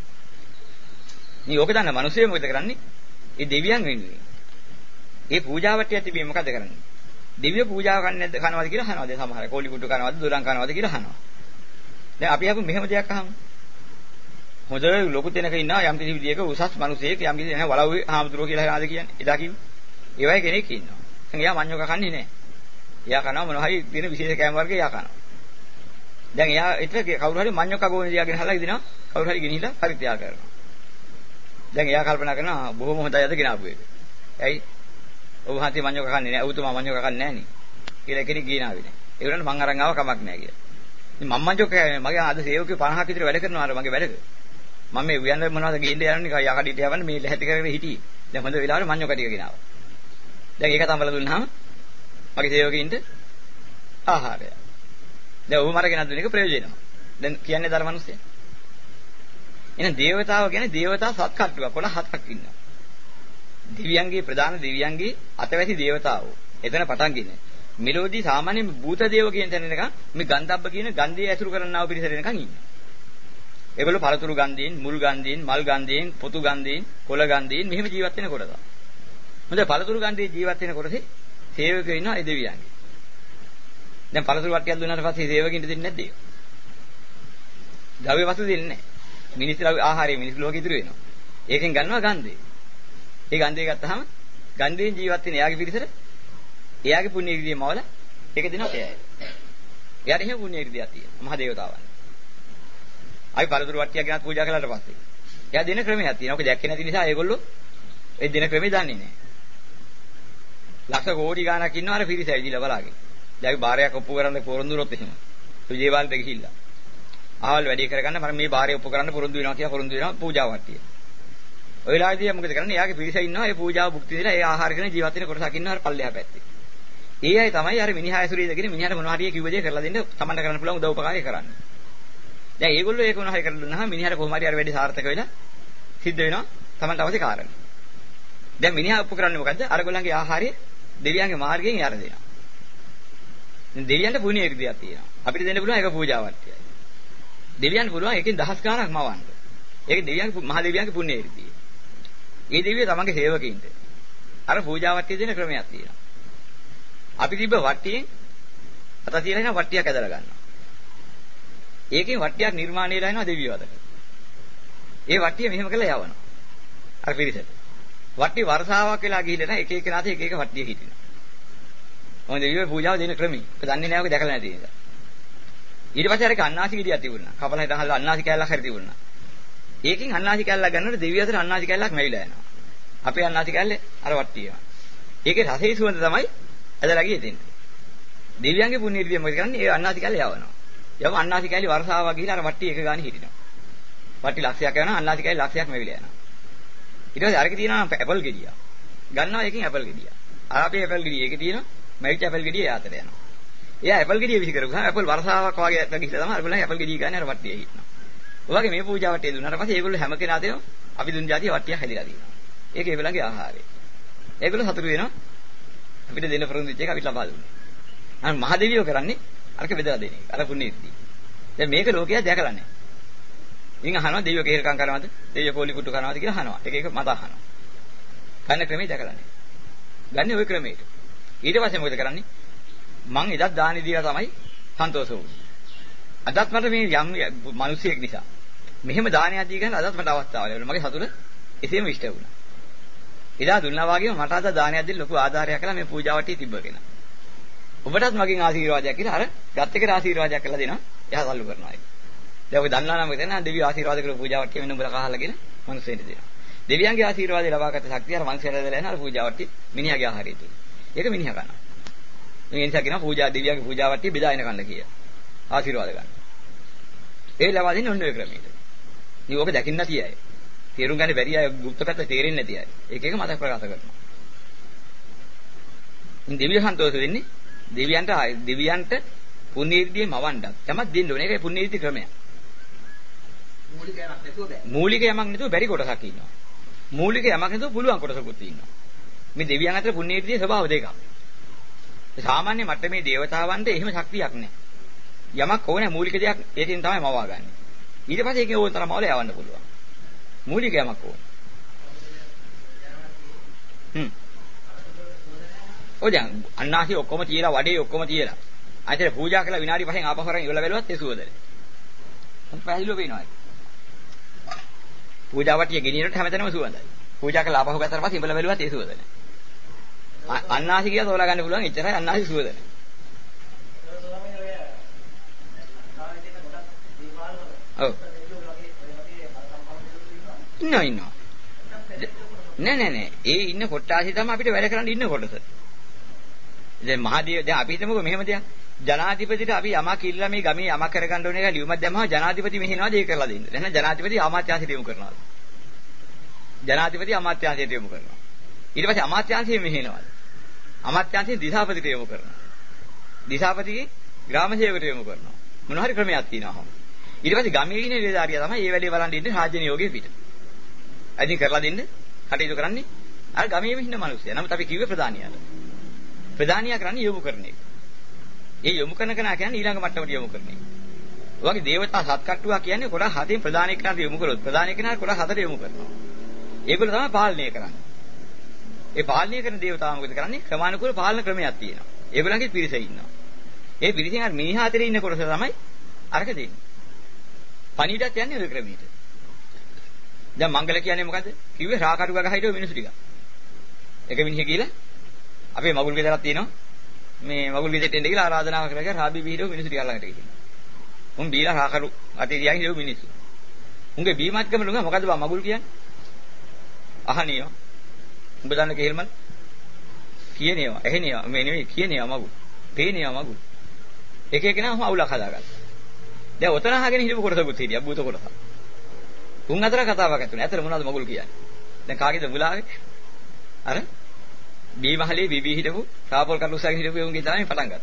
මේ ඕක දන්න මිනිස්සු මොකද කරන්නේ? ඒ දෙවියන් වෙනුවෙන්. ඒ පූජාවට්ටියක් තිබීම මොකද කරන්නේ? දිව්‍ය පූජාව කරන්නේ නැද්ද කනවාද කියලා අහනවා. දැන් සමහර කෝලි කුට්ටු කනවාද දොරන් කනවාද කියලා අහනවා. දැන් අපි අපු මෙහෙම දෙයක් අහමු. හොඳ ලොකු තැනක ඉන්නවා යම් කිසි විදියක උසස් මිනිසෙක් යම් කිසි නැහැ වලව්වේ හාමුදුරුවෝ කියලා හරි කියන්නේ. එදා කිව්වේ. ඒ වගේ කෙනෙක් ඉන්නවා. දැන් එයා මඤ්ඤොක කන්නේ නැහැ. එයා කනවා මොනවා හරි දින විශේෂ කෑම වර්ග එයා කනවා. දැන් එයා එතන කවුරු හරි මඤ්ඤොක ගෝනේ දියාගෙන හලලා ඉදිනවා. කවුරු හරි ගෙනිහිලා පරිත්‍යාග කරනවා. දැන් එයා කල්පනා කරනවා බොහොම හොඳයි අද ගෙනාවු එක. ඇයි? ඔබ හන්ති මඤ්ඤොක කන්නේ නැහැ. ඔබතුමා මඤ්ඤොක කන්නේ නැහැ නේ. කියලා කෙනෙක් ගිනාවේ නැහැ. ඒ වුණාට මං අරන් ආව කමක් නැහැ කියලා. ඉතින් මම මඤ්ඤොක කෑවේ මගේ අද සේවකේ 50ක් විතර වැඩ කරනවා අර මගේ වැඩක. මම මේ උයන්ද මොනවද ගිහින් යන්නේ යකඩිට යවන්න මේ ලැහැති කරගෙන හිටියේ. දැන් හොඳ වෙලාවට මඤ්ඤොක ටික ගෙනාවා. දැන් ඒක තමයි දුන්නාම මගේ සේවකයින්ට ආහාරය. දැන් ඔහු මරගෙන දුන්න එක ප්‍රයෝජනෙනවා. දැන් කියන්නේ දර මිනිස්සයා. එහෙනම් දේවතාව කියන්නේ දේවතා සත්කට්ටුවක් 17ක් ඉන්නවා. දිව්‍යයන්ගේ ප්‍රධාන දිව්‍යයන්ගේ අතවැසි දේවතාවෝ. එතන පටන් ගින්නේ. මෙලෝදී සාමාන්‍ය භූත දේව කියන තැන නිකන් මේ ගන්ධබ්බ කියන ගන්ධය ඇසුරු කරන්නව පිරිසට නිකන් ඉන්නවා. ඒගොල්ලෝ පළතුරු ගන්ධයෙන්, මුල් ගන්ධයෙන්, මල් ගන්ධයෙන්, පොතු ගන්ධයෙන්, කොළ ගන්ධයෙන් මෙහෙම ජීවත් වෙන කොටස. මොකද පළතුරු ගන්ධයේ ජීවත් වෙන කොටසේ සේවකයෝ ඉන්නවා ඒ දෙවියන්ගේ. දැන් පළතුරු වට්ටියක් දුන්නාට පස්සේ සේවකින්ට දෙන්නේ නැද්ද ඒක? ද්‍රව්‍ය වස්තු දෙන්නේ නැහැ. මිනිස්සු ආහාරය මිනිස්සු ලෝකෙ ඉතුරු වෙනවා. ඒකෙන් ගන්නවා ගන්ධය. ඒ ගන්ධය ගත්තාම ගන්ධයෙන් ජීවත් වෙන එයාගේ පිරිසට එයාගේ පුණ්‍ය ඉර්ධිය මවල ඒක දෙනවා එයාට. එයාට එහෙම පුණ්‍ය ඉර්ධියක් තියෙනවා මහ දේවතාවන්. අපි පළතුරු වට්ටියක් ගෙනත් පූජා කළාට පස්සේ එයා දෙන ක්‍රමයක් තියෙනවා. ඔක දැක්කේ නැති නිසා ඒගොල්ලෝ ඒ දෙන ක්‍රමේ දන්නේ නැහැ. ලක්ෂ කෝටි ගාණක් ඉන්නවා අර පිරිස ඇවිදලා බලාගෙන. දැන් අපි බාරයක් ඔප්පු කරන්න පොරොන්දු වුණොත් එහෙම. සුජේවාල්ට ගිහිල්ලා. ආවල් වැඩි කරගන්න මම මේ බාරය ඔප්පු කරන්න පොරොන්දු වෙනවා කියලා පොරොන්දු වෙනවා පූජා වට්ටිය. ඔය වෙලාවේදී මොකද කරන්නේ? එයාගේ පිරිස ඉන්නවා ඒ පූජාව භුක්ති දීලා ඒ ආහාර කරන ජීවත් වෙන කොටසක් ඉන්නවා අර පල්ලෙහා පැත්තේ. ඒ අය තමයි අර මිනිහා ඇසුරේ ඉඳගෙන මිනිහාට මොනවා හරි කිව්ව දේ කරලා දෙන්න තමන්ට කරන්න පුළුවන් උදව් උපකාරය කරන්නේ. දැන් ඒගොල්ලෝ ඒක මොනවා හරි කරලා දුන්නාම මිනිහාට කොහොම හරි අර වැඩි සාර්ථක වෙලා සිද්ධ වෙනවා තමන්ට අවශ්‍ය කාරණේ. දැන් මිනිහා ඔප්පු කරන්නේ මොකද්ද? අරගොල්ලන්ගේ ආහාරය දෙවියන්ගේ මාර්ගයෙන් යාර දෙනවා. දැන් දෙවියන්ට පුණ්‍ය ඉර්ධියක් තියෙනවා. අපිට දෙන්න පුළුවන් ඒක පූජා වට්ටියයි. දෙවියන්ට පුළුවන් එකෙන් දහස් ගාණක් මවන්න. ඒක දෙවියන්ගේ මහ දෙවියන්ගේ පුණ්‍ය ඉර්ධිය. ඒ දෙවියෝ තමන්ගේ සේවකයින්ට අර පූජා වට්ටිය දෙන ක්‍රමයක් තියෙනවා. අපි තිබ්බ වට්ටියෙන් අත තියලා ඉන්න වට්ටියක් ඇදලා ගන්නවා. ඒකෙන් වට්ටියක් නිර්මාණය වෙලා යනවා දෙවියෝ අතට. ඒ වට්ටිය මෙහෙම කරලා යවනවා. අර පිරිසට. වට්ටි වර්ෂාවක් වෙලා ගිහිල්ලා එක එක නාතේ එක එක වට්ටිය හිටිනවා. මොකද දෙවියෝ පූජාව දෙන ක්‍රමී. ඒක දන්නේ නැහැ ඔක දැකලා නැති නිසා. ඊට පස්සේ අර අන්නාසි ගෙඩියක් තිබුණා. කපලා හිටහල්ලා අන්නාසි කෑල්ලක් හරි තිබුණා. ඒකෙන් අන්නාසි කෑල්ලක් ගන්නකොට දෙවියෝ අතර අන්නාසි කෑල්ලක් නැවිලා යනවා. අපේ අන්නාසි කෑල්ලේ අර වට්ටියම. ඒකේ රසයේ සුවඳ තමයි ඇදලා ගියේ දෙන්නේ. දෙවියන්ගේ පුණ්‍ය ඉර්ධිය මොකද කරන්නේ? ඒ අන්නාසි කෑල්ල යවනවා. යව අන්නාසි කෑලි වර්ෂාවක් ගිහිලා අර වට්ටි එක ගානේ හිටිනවා. වට්ටි ලක්ෂයක් යනවා අන්නාසි කෑලි ලක්ෂයක් නැවිලා යනවා. ඊට පස්සේ අරක තියෙනවා ඇපල් ගෙඩිය. ගන්නවා එකකින් ඇපල් ගෙඩිය. අර අපේ ඇපල් ගෙඩිය ඒකේ තියෙනවා මැරිච් ඇපල් ගෙඩිය යාතට යනවා. එයා ඇපල් ගෙඩිය විසි කරගුවා ඇපල් වර්ෂාවක් වගේ ගිහිල්ලා තමයි අරගොල්ලන් ඇපල් ගෙඩිය ගන්න අර වට්ටියේ හිටිනවා. ඔයගේ මේ පූජා වට්ටිය දුන්නාට පස්සේ ඒගොල්ලෝ හැම කෙනා දෙනවා අපි දුන් જાතිය වට්ටියක් හැදිලා තියෙනවා. ඒක ඒගොල්ලන්ගේ ආහාරය. ඒගොල්ලෝ සතුටු වෙනවා. අපිට දෙන්න පොරොන්දු වෙච්ච එක අපිට ලබා දුන්නා. අර මහ දෙවියෝ කරන්නේ අරක බෙදලා දෙන එක. අර පුණ්‍ය ඉර්ධිය. දැන් මේක ලෝකයා දැකලා නැහැ. ඉතින් අහනවා දෙවියෝ කේල්කම් කරනවද? දෙවියෝ කෝලි කුට්ටු කරනවද කියලා අහනවා. එක එක මත අහනවා. ගන්න ක්‍රමේ දැකලා නැහැ. ගන්නේ ওই ක්‍රමයට. ඊට පස්සේ මොකද කරන්නේ? මං එදත් දානි දීලා තමයි සන්තෝෂ වුනේ. අදත් මට මේ යම් මිනිසියෙක් නිසා මෙහෙම දානයක් දී ගන්න අදත් මට අවස්ථාව ලැබුණා. මගේ සතුට එසේම ඉෂ්ට වුණා. එදා දුන්නා වගේම මට අද දානයක් දෙන්න ලොකු ආධාරයක් කළා මේ පූජා වට්ටිය තිබ්බගෙන. ඔබටත් මගෙන් ආශිර්වාදයක් කියලා අර ගත් එකට ආශිර්වාදයක් කරලා දෙනවා. එයා සල්ලු කරනවා ඒක. දැන් ඔය දන්නා නම් මෙතන දෙවියෝ ආශිර්වාද කරපු පූජා වට්ටිය වෙන උඹලා කහලාගෙන මිනිස්සුන්ට දෙනවා. දෙවියන්ගේ ආශිර්වාදය ලබාගත ශක්තිය අර මනුස්සයලා දෙලා යන අර පූජා වට්ටිය මිනිහාගේ ආහාරය තුල. ඒක මිනිහා කනවා. මේ නිසා කියනවා පූජා දෙවියන්ගේ පූජා වට්ටිය බෙදාගෙන කන්න කියලා. ආශිර්වාද ගන්න. ඒ ලබා දෙන්නේ ඔන්න ඔය ක්‍රමයට. ඉතින් ඕක දකින්න නැති අය. තේරුම් ගන්න බැරි අය, গুপ্ত පැත්ත තේරෙන්නේ නැති අය. ඒක එක මතක් ප්‍රකාශ කරනවා. ඉතින් දෙවියෝ සන්තෝෂ වෙන්නේ දෙවියන්ට පුණ්‍ය ඉර්ධිය මවන්නත් තමයි දෙන්න ඕනේ. ඒකයි පුණ්‍ය ඉර්ධි ක්‍රමය.
මූලික යමක් නැතුව බෑ.
මූලික යමක් නැතුව බැරි කොටසක් ඉන්නවා. මූලික යමක් නැතුව පුළුවන් කොටසකුත් ඉන්නවා. මේ දෙවියන් අතර පුණ්‍ය ඉර්ධියේ ස්වභාව දෙකක්. සාමාන්‍ය මට්ටමේ දේවතාවන්ට එහෙම ශක්තියක් නැහැ. යමක් ඕනේ මූලික දෙයක් ඒකෙන් තමයි මවාගන්නේ. ඊට පස්සේ ඒකේ ඕන තරම් මවල යවන්න පුළුවන්. මූලික යමක් ඕනේ. ඔය දැන් අන්නාසි ඔක්කොම තියලා වඩේ ඔක්කොම තියලා. අයිතේ පූජා කළා විනාඩි 5න් ආපහු කරන් ඉවල බැලුවත් ඒ සුවදනේ. මම පැහැදිලිව පේනවා. පූජා වටිය ගෙනියනකොට හැමතැනම සුවඳයි. පූජා කළා ආපහු ගත්තට පස්සේ ඉවල බැලුවත් ඒ සුවදනේ. අන්නාසි කියලා තෝරා ගන්න පුළුවන් එච්චරයි අන්නාසි සුවදනේ. ඔව්. ඉන්නවා. නෑ. ඒ ඉන්න කොට්ටාසි තමයි අපිට වැඩ කරන්න ඉන්න කොටස. දැන් මහදේව දැන් අපි හිතමුකෝ මෙහෙම දෙයක්. ජනාධිපතිට අපි යමක් ඉල්ලලා මේ ගමේ යමක් කරගන්න ඕනේ කියලා ලියුමක් දැම්මම ජනාධිපති මෙහෙනවාද ඒක කරලා දෙන්න. දැන් ජනාධිපති අමාත්‍යාංශයට යොමු කරනවා. ජනාධිපති අමාත්‍යාංශයට යොමු කරනවා. ඊට පස්සේ අමාත්‍යාංශය මෙහෙනවාද. අමාත්‍යාංශයෙන් දිසාපතිට යොමු කරනවා. දිසාපතිගේ ග්‍රාම සේවකට යොමු කරනවා. මොන හරි ක්‍රමයක් තියෙනවා. ඊට පස්සේ ගමේ ඉන්න නිලධාරියා තමයි මේ වැඩේ බලන් ඉන්නේ රාජ්‍ය නියෝගයේ පිට. අදින් කරලා දෙන්න කටයුතු කරන්නේ අර ගමේ ඉන්න මිනිස්සයා. නමුත් අපි කිව්වේ ප්‍රධානියාට. ප්‍රධානියා කරන්නේ යොමු කරන එක. ඒ යොමු කරන කෙනා කියන්නේ ඊළඟ මට්ටමට යොමු කරන එක. ඔයගේ දේවතා සත්කට්ටුවා කියන්නේ කොට 7න් ප්‍රධාන කෙනාට යොමු කරොත් ප්‍රධාන කෙනාට කොට 7ට යොමු කරනවා. ඒගොල්ලෝ තමයි පාලනය කරන්නේ. ඒ පාලනය කරන දේවතාවා මොකද කරන්නේ? ක්‍රමානුකූල පාලන ක්‍රමයක් තියෙනවා. ඒගොල්ලන්ගේ පිරිස ඉන්නවා. ඒ පිරිසෙන් අර මිනිහා අතරේ ඉන්න කොටස තමයි අරක දෙන්නේ. පණිවිඩත් යන්නේ ওই ක්‍රමයට. දැන් මංගල කියන්නේ මොකද්ද? කිව්වේ රාකටු ගහ හිටව මිනිස්සු ටික. එක මිනිහෙක් කියලා අපේ මගුල් ගෙදරක් තියෙනවා. මේ මගුල් ගෙදරට එන්න කියලා ආරාධනාව කරලා රාබි බීහිටව මිනිස්සු ටික ළඟට ගිහින්. උන් බීලා රාකටු අතේ තියන් හිටව මිනිස්සු. උන්ගේ බීමත්කම නුඹ මොකද්ද බා මගුල් කියන්නේ? අහනියෝ. උඹ දන්න කේල්මල්? කියනේවා, ඇහෙනේවා. මේ නෙවෙයි කියනේවා මගුල්. පේනේවා මගුල්. එක එක නම අවුලක් හදාගත්තා. දැන් ඔතන අහගෙන හිටපු කොටසකුත් හිටියා භූත කොටස. උන් අතර කතාවක් ඇතුනේ. ඇතර මොනවද මගුල් කියන්නේ? දැන් කාගේද මුලාවේ? අර බීමහලේ බිබී හිටපු සාපෝල් කරුස්සාගේ හිටපු උන්ගේ තමයි පටන් ගත්තා.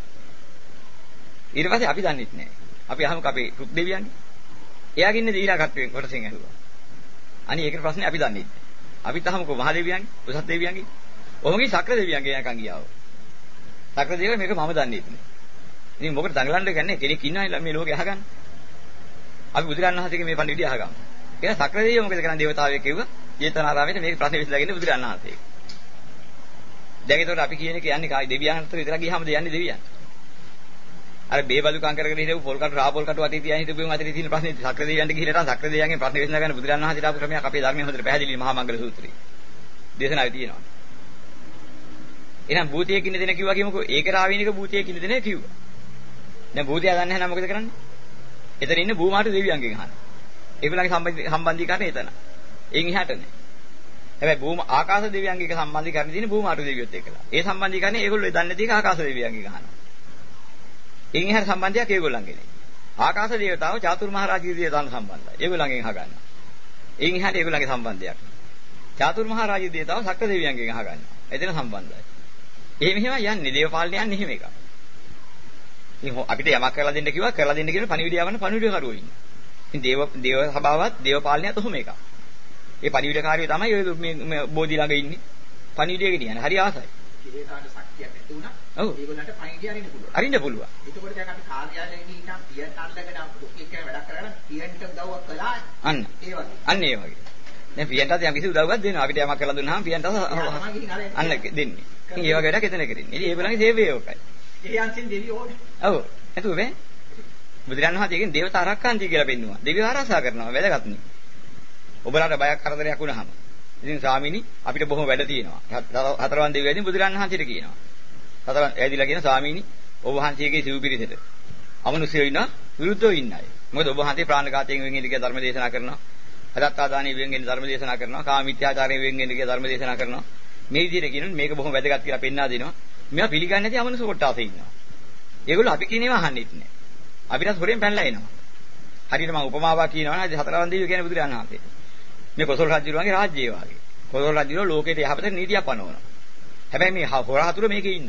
ඊට පස්සේ අපි දන්නෙත් නෑ. අපි අහමුක අපේ රුක් දෙවියන්ගේ. එයාගේ ඉන්නේ දීලා කට්ටුවෙන් කොටසෙන් ඇහුවා. අනිත් ඒකට ප්‍රශ්නේ අපි දන්නේ නැහැ. අපිත් අහමුකෝ මහ දෙවියන්ගේ, උසස් දෙවියන්ගේ. ඔහුගේ සක්‍ර දෙවියන්ගේ යකන් ගියාව. සක්‍ර දෙවියන් මේක මම දන්නේ නැහැ. ඉතින් මොකටද දඟලන්න කියන්නේ කෙනෙක් ඉන්නවා මේ ලෝකේ අහගන්න. අපි බුදුරණන් වහන්සේගේ මේ පණිවිඩය අහගමු. එහෙනම් සක්‍ර දෙවියෝ මොකද කරන්නේ දේවතාවයෙක් කිව්වා. ජේතවනාරාමයේ මේක ප්‍රශ්නේ විසඳගෙන බුදුරණන් වහන්සේ. දැන් ඒතකොට අපි කියන එක යන්නේ කායි දෙවියන් අතර විතරක් ගියාමද යන්නේ දෙවියන්. අර බේබලුකම් කරගෙන හිටපු පොල් කටු රාපොල් කටු අතේ තියන් හිටපු උන් අතරේ තියෙන ප්‍රශ්නේ සක්‍ර දෙවියන්ට ගිහිල්ලා තමයි සක්‍ර දෙවියන්ගේ ප්‍රශ්නේ විසඳ ගන්න බුදුරණන් වහන්සේට ආපු ක්‍රමයක් අපේ ධර්මයේ හොඳට පැහැදිලි මහා මංගල සූත්‍රයේ. දේශනාවේ තියෙනවා. එහෙනම් භූතයෙක් ඉන්න දෙන කිව්වා කියමුකෝ ඒක රාවීනික භූතයෙක් ඉන්න දෙන කිව්වා. දැන් භූතයා දන්නේ නැහැ නම් මොකද කරන්නේ? එතන ඉන්න භූමාට දෙවියන්ගෙන් අහනවා. ඒගොල්ලන්ගේ සම්බන්ධීකරණය එතන. එයින් එහාට නෑ. හැබැයි භූම ආකාශ දෙවියන්ගේ සම්බන්ධීකරණය තියෙන භූමාට දෙවියොත් එක්කලා. ඒ සම්බන්ධීකරණය ඒගොල්ලෝ දන්නේ නැති එක ආකාශ දෙවියන්ගෙන් අහනවා. එයින් එහාට සම්බන්ධයක් ඒගොල්ලන්ගේ නෑ. ආකාශ දේවතාව චාතුර්මහරජගේ දේවතාවන් සම්බන්ධයි. ඒගොල්ලන්ගෙන් අහගන්නවා. එයින් එහාට ඒගොල්ලන්ගේ සම්බන්ධයක් නෑ. චාතුර්මහරජගේ දේවතාව සක්‍ර දෙවියන්ගෙන් අහගන්නවා. එතන සම්බන්ධයි. එහෙම යන්නේ දේවපාලනය යන්නේ එහෙම එකක්. ඉතින් අපිට යමක් කරලා දෙන්න කිව්වා කරලා දෙන්න කියන පණිවිඩය යවන්න පණිවිඩකාරයෝ ඉන්නේ. ඉතින් දේව සභාවත් දේව පාලනයත් ඔහොම එකක්. ඒ පණිවිඩකාරයෝ තමයි ඔය මේ බෝධි ළඟ ඉන්නේ. පණිවිඩය ගෙනියන්නේ. හරි ආසයි.
ඒකට ශක්තියක් නැති වුණා. ඒගොල්ලන්ට පණිවිඩය අරින්න පුළුවන්.
අරින්න පුළුවන්.
එතකොට දැන් අපි කාර්යාලයේ ඉඳන් පියන් අල්ලගෙන දුක්ඛ කියන වැඩක් කරගෙන පියන්ට උදව්වක් කළා.
අන්න ඒ වගේ. දැන් පියන්ටත් යම් කිසි උදව්වක් දෙනවා. අපිට යමක් කරලා දුන්නාම පියන්ට අන්න දෙන්නේ. ඉතින් ඒ වගේ වැඩක් එතන කරන්නේ. ඉතින් ඒගොල්ලන්ගේ සේවය ඕකයි.
ඒ අංශෙන් දෙවියෝ ඕනේ.
ඔව්. එතකොට මේ බුදුරණන් වහන්සේගෙන් දේවතා ආරක්ෂාන්ති කියලා පෙන්නුවා. දෙවියෝ ආරක්ෂා කරනවා වැදගත්නේ. ඔබලාට බයක් කරදරයක් වුණාම. ඉතින් ස්වාමීනි අපිට බොහොම වැඩ තියෙනවා. හතරවන් දෙවියන්ගෙන් බුදුරණන් වහන්සේට කියනවා. හතරවන් ඇදිලා කියන ස්වාමීනි ඔබ වහන්සේගේ සිව් පිරිසට අමනුෂ්‍යයෝ ඉන්නා විරුද්ධව ඉන්න අය. මොකද ඔබ වහන්සේ ප්‍රාණඝාතයෙන් වෙන් වෙන්න කියලා ධර්ම දේශනා කරනවා. අදත්තාදානීය වෙන් වෙන්න ධර්ම දේශනා කරනවා. කාම මිත්‍යාචාරයෙන් වෙන් වෙන්න කියලා ධර්ම දේශනා කරනවා. මේ විදිහට කියනොත් මේක බොහොම වැදගත් කියලා පෙන්වා දෙනවා. මේවා පිළිගන්නේ නැති අමනුෂ්‍ය කොටස ඉන්නවා. ඒගොල්ලෝ අපි කියන ඒවා අහන්නෙත් නැහැ. අපිට හොරෙන් පැනලා එනවා. හරියට මම උපමාවක් කියනවා නේද හතරවන් දෙවියෝ කියන්නේ බුදුරජාණන් වහන්සේ. මේ කොසල් රජුගේ රාජ්‍යය වාගේ. කොසල් රජුගේ ලෝකෙට යහපත නීතියක් පනවනවා. හැබැයි මේ හොර හතුරු මේකේ ඉන්නවා.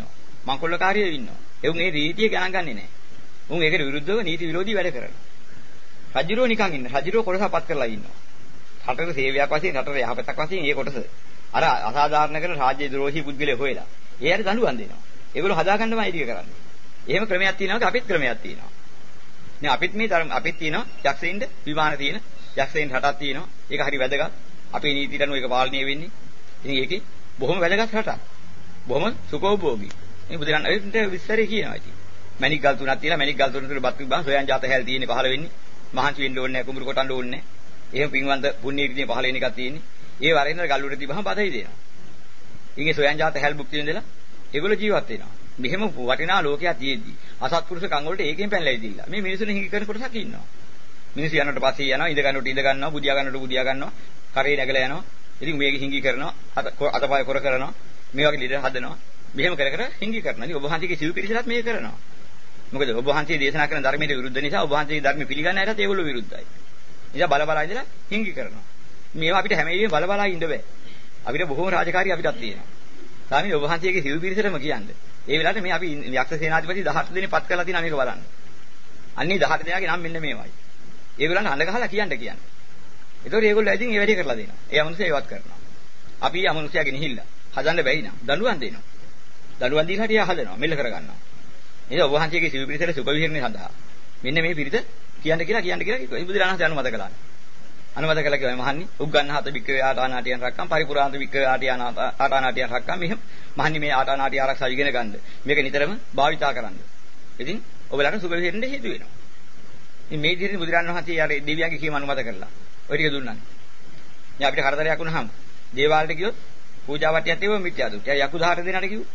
මංකොල්ලකාරියෝ ඉන්නවා. එවුන් ඒ රීතිය ගණන් ගන්නේ නැහැ. උන් ඒකට විරුද්ධව නීති විරෝධී වැඩ කරනවා. රජුරෝ නිකන් ඉන්න. රජුරෝ කොටසපත් කරලා ඉන්නවා. රටේ සේවයක් වශයෙන් රටේ යහපතක් වශයෙන් මේ කොටස අර අසාධාරණ කරන රාජ්‍ය ද්‍රෝහී පුද්ගලයෝ හොයලා. ඒ ඇයි දඬුවම් දෙනවා. ඒගොල්ලෝ හදාගන්නමයි ඒක කරන්නේ. එහෙම ක්‍රමයක් තියෙනවා අපිත් ක්‍රමයක් තියෙනවා. නේ අපිත් මේ අපිත් තියෙනවා යක්ෂයින්ද විමාන තියෙන යක්ෂයින් රටක් තියෙනවා. ඒක හරි වැදගත්. අපේ නීතියට අනුව ඒක පාලනය වෙන්නේ. ඉතින් ඒකේ බොහොම වැදගත් රටක්. බොහොම සුඛෝභෝගී. මේ බුදුරණන්ට විස්තරේ කියනවා ඉතින්. මණික් ගල් තුනක් තියෙනවා. මණික් ගල් තුන තුල බත් විභාග සොයන් ජාත හැල් තියෙන්නේ 15 වෙන්නේ. මහන්සි වෙන්න ඕනේ නැහැ. කුඹුරු කොටන්න ඕනේ නැහැ. එහෙම පින්වන්ත පුණ්‍ය ඉරිදී 15 වෙන එකක් තියෙන්නේ. ඒ වරින්දර ගල් උඩ තිබහම බතයි දෙනවා. ඉන්නේ සොයන් ජාත හැල් බුක් තියෙන දෙලා ඒගොල්ලෝ ජීවත් වෙනවා. මෙහෙම වටිනා ලෝකයක් තියෙද්දි අසත්පුරුෂ කන් වලට ඒකෙන් පැනලා ඉදිලා. මේ මිනිසුන් හිඟි කරන කොටසක් ඉන්නවා. මිනිස්සු යනකොට පස්සේ යනවා, ඉඳ ගන්නකොට ඉඳ ගන්නවා, බුදියා ගන්නකොට බුදියා ගන්නවා, කරේ නැගලා යනවා. ඉතින් මේක හිඟි කරනවා, අතපය කොර කරනවා, මේ වගේ ලිඩ හදනවා. මෙහෙම කර කර හිඟි කරනවා. ඉතින් ඔබ වහන්සේගේ සිව් පිරිසලත් මේක කරනවා. මොකද ඔබ වහන්සේ දේශනා කරන ධර්මයට විරුද්ධ නිසා ඔබ වහන්සේගේ ධර්ම පිළිගන්න අයටත් ඒගොල්ලෝ විරුද්ධයි. ඉතින් බල බල ඉඳලා හිඟි කරනවා. මේවා අපිට හැම වෙලේම බල බල ඉන්න බෑ. අපිට බොහෝම රාජකාරී අපිටත් තියෙනවා. ස්වාමීන් ඔබ වහන්සේගේ සිව් පිරිසටම කියන්නේ. ඒ වෙලාවට මේ අපි යක්ෂ සේනාධිපති 18 දෙනෙක් පත් කරලා තියෙනවා මේක බලන්න. අන්නේ 18 දෙනාගේ නම් මෙන්න මේවයි. ඒගොල්ලන් අඬ ගහලා කියන්නේ. ඒතකොට ඒගොල්ලෝ ඉතින් ඒ වැඩේ කරලා දෙනවා. ඒ අමනුෂ්‍යය ඒවත් කරනවා. අපි අමනුෂ්‍යයා ගෙනහිල්ලා හදන්න බැරි නම් දඬුවම් දෙනවා. දඬුවම් දීලා හරිය හදනවා. මෙල්ල කරගන්නවා. නේද? ඔබ වහන්සේගේ සිව් පිරිසට සුඛ විහරණය සඳහා මෙන්න මේ පිරිස කියන්න කියලා කිව්වා. බුදුරණන් අනුමත කළා. අනුමත කළා කියවම මහන්නි උග්ගන්හත වික්‍රේ ආටානාටියන් රක්කම් පරිපුරාන්ත වික්‍රේ ආටානාටියන් රක්කම් මෙහෙම මහන්නි මේ ආටානාටිය ආරක්ෂා ඉගෙන ගන්න. මේක නිතරම භාවිතා කරන්න. ඉතින් ඔයගලට සුඛ විහරණය හේතු වෙනවා. ඉතින් මේ විදිහට බුදුරණන් වහන්සේ යාර දෙවියන්ගේ කීම අනුමත කරලා ඔය ටික දුන්නානේ. ඉතින් අපිට කරදරයක් වුණාම දේවාලයට ගියොත් පූජා වටියක් තියව මිත්‍යා දෘෂ්ටි. යකු 18 දෙනාට කිව්වොත්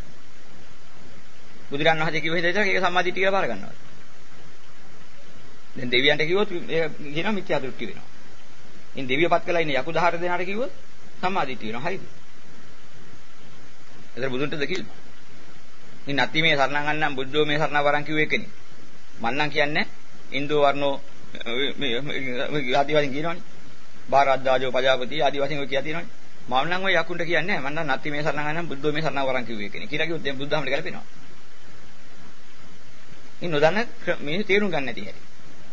බුදුරණන් වහන්සේ කිව්ව හින්දා ඒක සම්මාදිට්ඨිය කියලා බාර ගන්නවා. දැන් දෙවියන්ට කිව්වොත් ඒක කියනවා මිත්‍යා දෘෂ්ටි වෙනවා. ඉතින් දෙවියපත් කළා ඉන්නේ යකු 18 දෙනාට කිව්වොත් සම්මාදිට්ඨිය වෙනවා. හරිද? ඒතර බුදුන්ටද කිව්වා. ඉතින් නැති මේ සරණං අන්නම් බුද්ධෝ මේ සරණ වරන් කිව්ව එකනේ. මන්නම් කියන්නේ ඉන්දෝ වර්ණෝ මේ ආදි වශයෙන් කියනවනේ. බාරද්දාජෝ පජාපති ආදි වශයෙන් ඔය කියා තියෙනවනේ. මම නම් ඔය යකුන්ට කියන්නේ නැහැ. මම නම් නැති මේ සරණං අන්නම් බුද්ධෝ මේ සරණ වරන් කිව්ව එකනේ. කියලා කිව්වොත් දැන් බුද්ධහමට ගැලපෙනවා. ඉතින් නොදන්න මේ තේරුම් ගන්න නැති හැටි.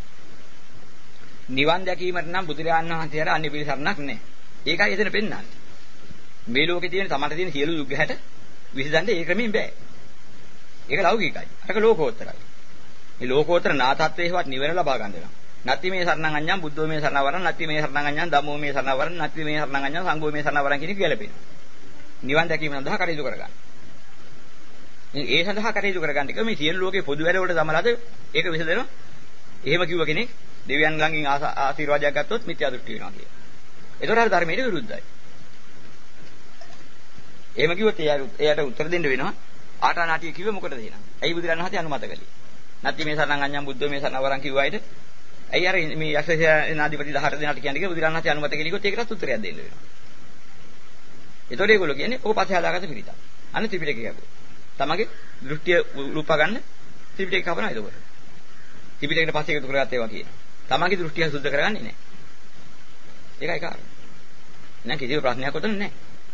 නිවන් දැකීමට නම් බුදුරජාණන් වහන්සේ අර අන්‍ය පිළිසරණක් නැහැ. ඒකයි එතන පෙන්නන්නේ. මේ ලෝකේ තියෙන තමන්ට තියෙන සියලු දුක් ගැහැට විසඳන්න ඒ ක්‍රමයෙන් බෑ. ඒක ලෞකිකයි. අරක ලෝකෝත්තරයි. මේ ලෝකෝත්තර නාතත්වයේවත් නිවන ලබා ගන්න වෙනවා. නැති මේ සරණං අඤ්ඤං බුද්ධෝ මේ සරණ වරන් නැති මේ සරණං අඤ්ඤං ධම්මෝ මේ සරණ වරන් නැති මේ සරණං අඤ්ඤං සංඝෝ මේ සරණ වරන් කියන එක ගැලපෙනවා. නිවන් දැකීම සඳහා කටයුතු කරගන්න. ඒ සඳහා කටයුතු කරගන්න එක මේ සියලු ලෝකේ පොදු වැඩ වලට සමලද ඒක විසඳෙනවා. එහෙම කිව්ව කෙනෙක් දෙවියන් ළඟින් ආශිර්වාදයක් ගත්තොත් මිත්‍යා දෘෂ්ටි වෙනවා කියලා. ඒතකොට අර ධර්මයට විරුද්ධයි. එහෙම කිව්වොත් එයාට උත්තර දෙන්න වෙනවා. ආටානාටිය කිව්වේ මොකටද එහෙනම්? ඇයි බුදුරණන් වහන්සේ අනුමත කළේ? නැති මේ සරණං අඤ්ඤං බුද්ධෝ මේ සරණ වරන් කිව්ව අයද ඇයි අර මේ යක්ෂසේනාධිපති 18 දෙනාට කියන්නේ කියලා බුදුරණන් වහන්සේ අනුමත කෙලිකොත් ඒකටත් උත්තරයක් දෙන්න වෙනවා. ඒතකොට ඒගොල්ලෝ කියන්නේ ඕක පස්සේ හදාගත්ත පිළිතක්. අන්න ත්‍රිපිටකය යකෝ. තමගේ දෘෂ්ටිය ලුපා ගන්න ත්‍රිපිටකය කපනවා ඒකෝට. ත්‍රිපිටකයට පස්සේ එකතු කරගත්ත ඒවා කියනවා. තමගේ දෘෂ්ටිය සුද්ධ කරගන්නේ නැහැ. ඒකයි කාරණා. නෑ කිසිම ප්‍රශ්නයක් උතන නැහැ.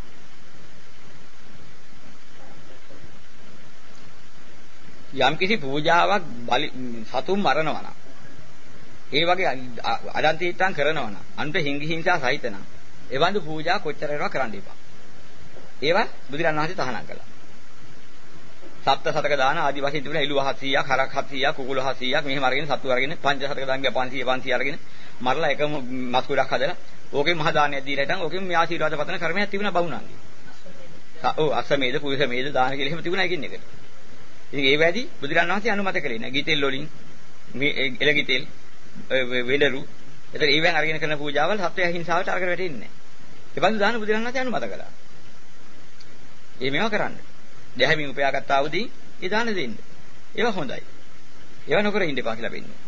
යම් කිසි පූජාවක් සතුන් මරනවා නම් ඒ වගේ අදන්තීත්තම් කරනවා නම් අන්ත හිංගි හිංසා සහිත නම් එවන්දු පූජා කොච්චර කරනවා කරන්න එපා. ඒවා බුදුරණන් වහන්සේ තහනම් කළා. සප්ත සතක දාන ආදි වශයෙන් තිබුණා එළු 700ක් හරක් 700ක් කුකුළු 700ක් මෙහෙම අරගෙන සතු අරගෙන පංච සතක දාන්ගේ 500 අරගෙන මරලා එකම මස් කුඩක් හදලා ඕකේ මහ දානයක් දීලා හිටන් ඕකෙම මේ ආශිර්වාද පතන කර්මයක් තිබුණා බවුණාගේ. ඔව් අස්සමේද පුරුෂ මේද දාන කියලා එහෙම තිබුණා එකින් එකට. ඉතින් ඒ වැඩි බුදුරණන් වහන්සේ අනුමත කළේ නෑ. ගිතෙල් වලින් මේ එළගිතෙල් වෙලරු එතන ඊවෙන් අරගෙන කරන පූජාවල් සත්වය හිංසාවට අරගෙන වැටෙන්නේ නෑ. ඒ බඳු දාන බුදුරණන් වහන්සේ අනුමත කළා. ඒ මේවා කරන්න. දැහැමින් උපයාගත් ආවුදී ඒ දාන දෙන්න. ඒවා හොඳයි. ඒවා නොකර ඉන්න එපා කියලා වෙන්නේ.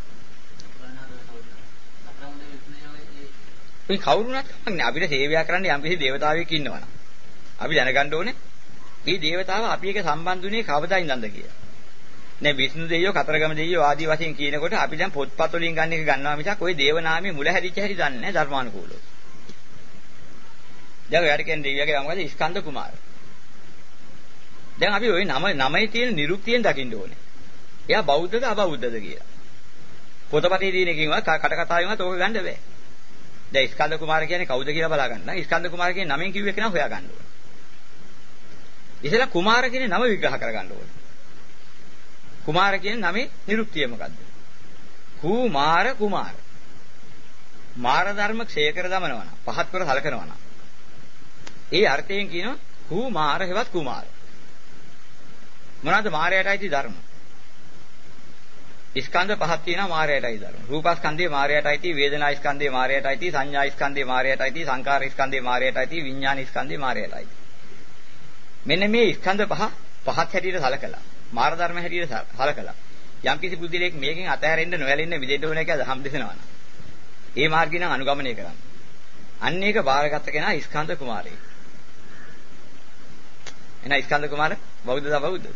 මේ කවුරුණත් කමන්නේ අපිට සේවය කරන්න යම් කිසි දේවතාවෙක් ඉන්නවනම් අපි දැනගන්න ඕනේ මේ දේවතාව අපි එක සම්බන්ධුනේ කවදා ඉඳන්ද කියලා. නේ විෂ්ණු දෙවියෝ කතරගම දෙවියෝ ආදී වශයෙන් කියනකොට අපි දැන් පොත්පත් වලින් ගන්න එක ගන්නවා මිසක් ওই දේව නාමයේ මුල හැදිච්ච හැටි දන්නේ නැහැ ධර්මානුකූලව. දැන් ඔයාලට කියන්නේ දෙවියගේ නම මොකද? ස්කන්ධ කුමාර. දැන් අපි ওই නමේ තියෙන නිරුක්තියෙන් දකින්න ඕනේ. එයා බෞද්ධද අබෞද්ධද කියලා. පොතපතේ තියෙන එකකින්වත් කට කතාවෙන්වත් ඕක ගන්න බෑ. දැන් ස්කන්ධ කුමාර කියන්නේ කවුද කියලා බලා ගන්න. ස්කන්ධ කුමාර කියන නමෙන් කිව්ව එක නා හොයා ගන්න ඕනේ. ඉතලා කුමාර කියන නම විග්‍රහ කර ගන්න ඕනේ. කුමාර කියන නමේ නිරුක්තිය මොකද්ද? කුමාර කුමාර. මාර ධර්ම ක්ෂය කර දමනවා නම් පහත් කර සලකනවා නම්. ඒ අර්ථයෙන් කියනවා කුමාර හෙවත් කුමාර. මොනවාද මායයටයි ධර්ම? ස්කන්ධ පහක් තියෙනවා මායයටයි ධර්ම. රූපස්කන්ධේ මායයටයි, වේදනා ස්කන්ධේ මායයටයි, සංඥා ස්කන්ධේ මායයටයි, සංකාර ස්කන්ධේ මායයටයි, විඥාන ස්කන්ධේ මායයටයි. මෙන්න මේ ස්කන්ධ පහත් හැටියට සලකලා, මාර ධර්ම හැටියට සලකලා යම් කිසි බුද්ධිලෙක් මේකෙන් අතහැරෙන්න නොයැලෙන්න විදෙන්න ඕන කියලා දහම් දේශනවා නම් ඒ මාර්ගය නම් අනුගමනය කරන්න. අන්න ඒක බාරගත්ත කෙනා ස්කන්ධ කුමාරයෙක්. එහෙනම් ස්කන්ධ කුමාර බෞද්ධද අබෞද්ධද?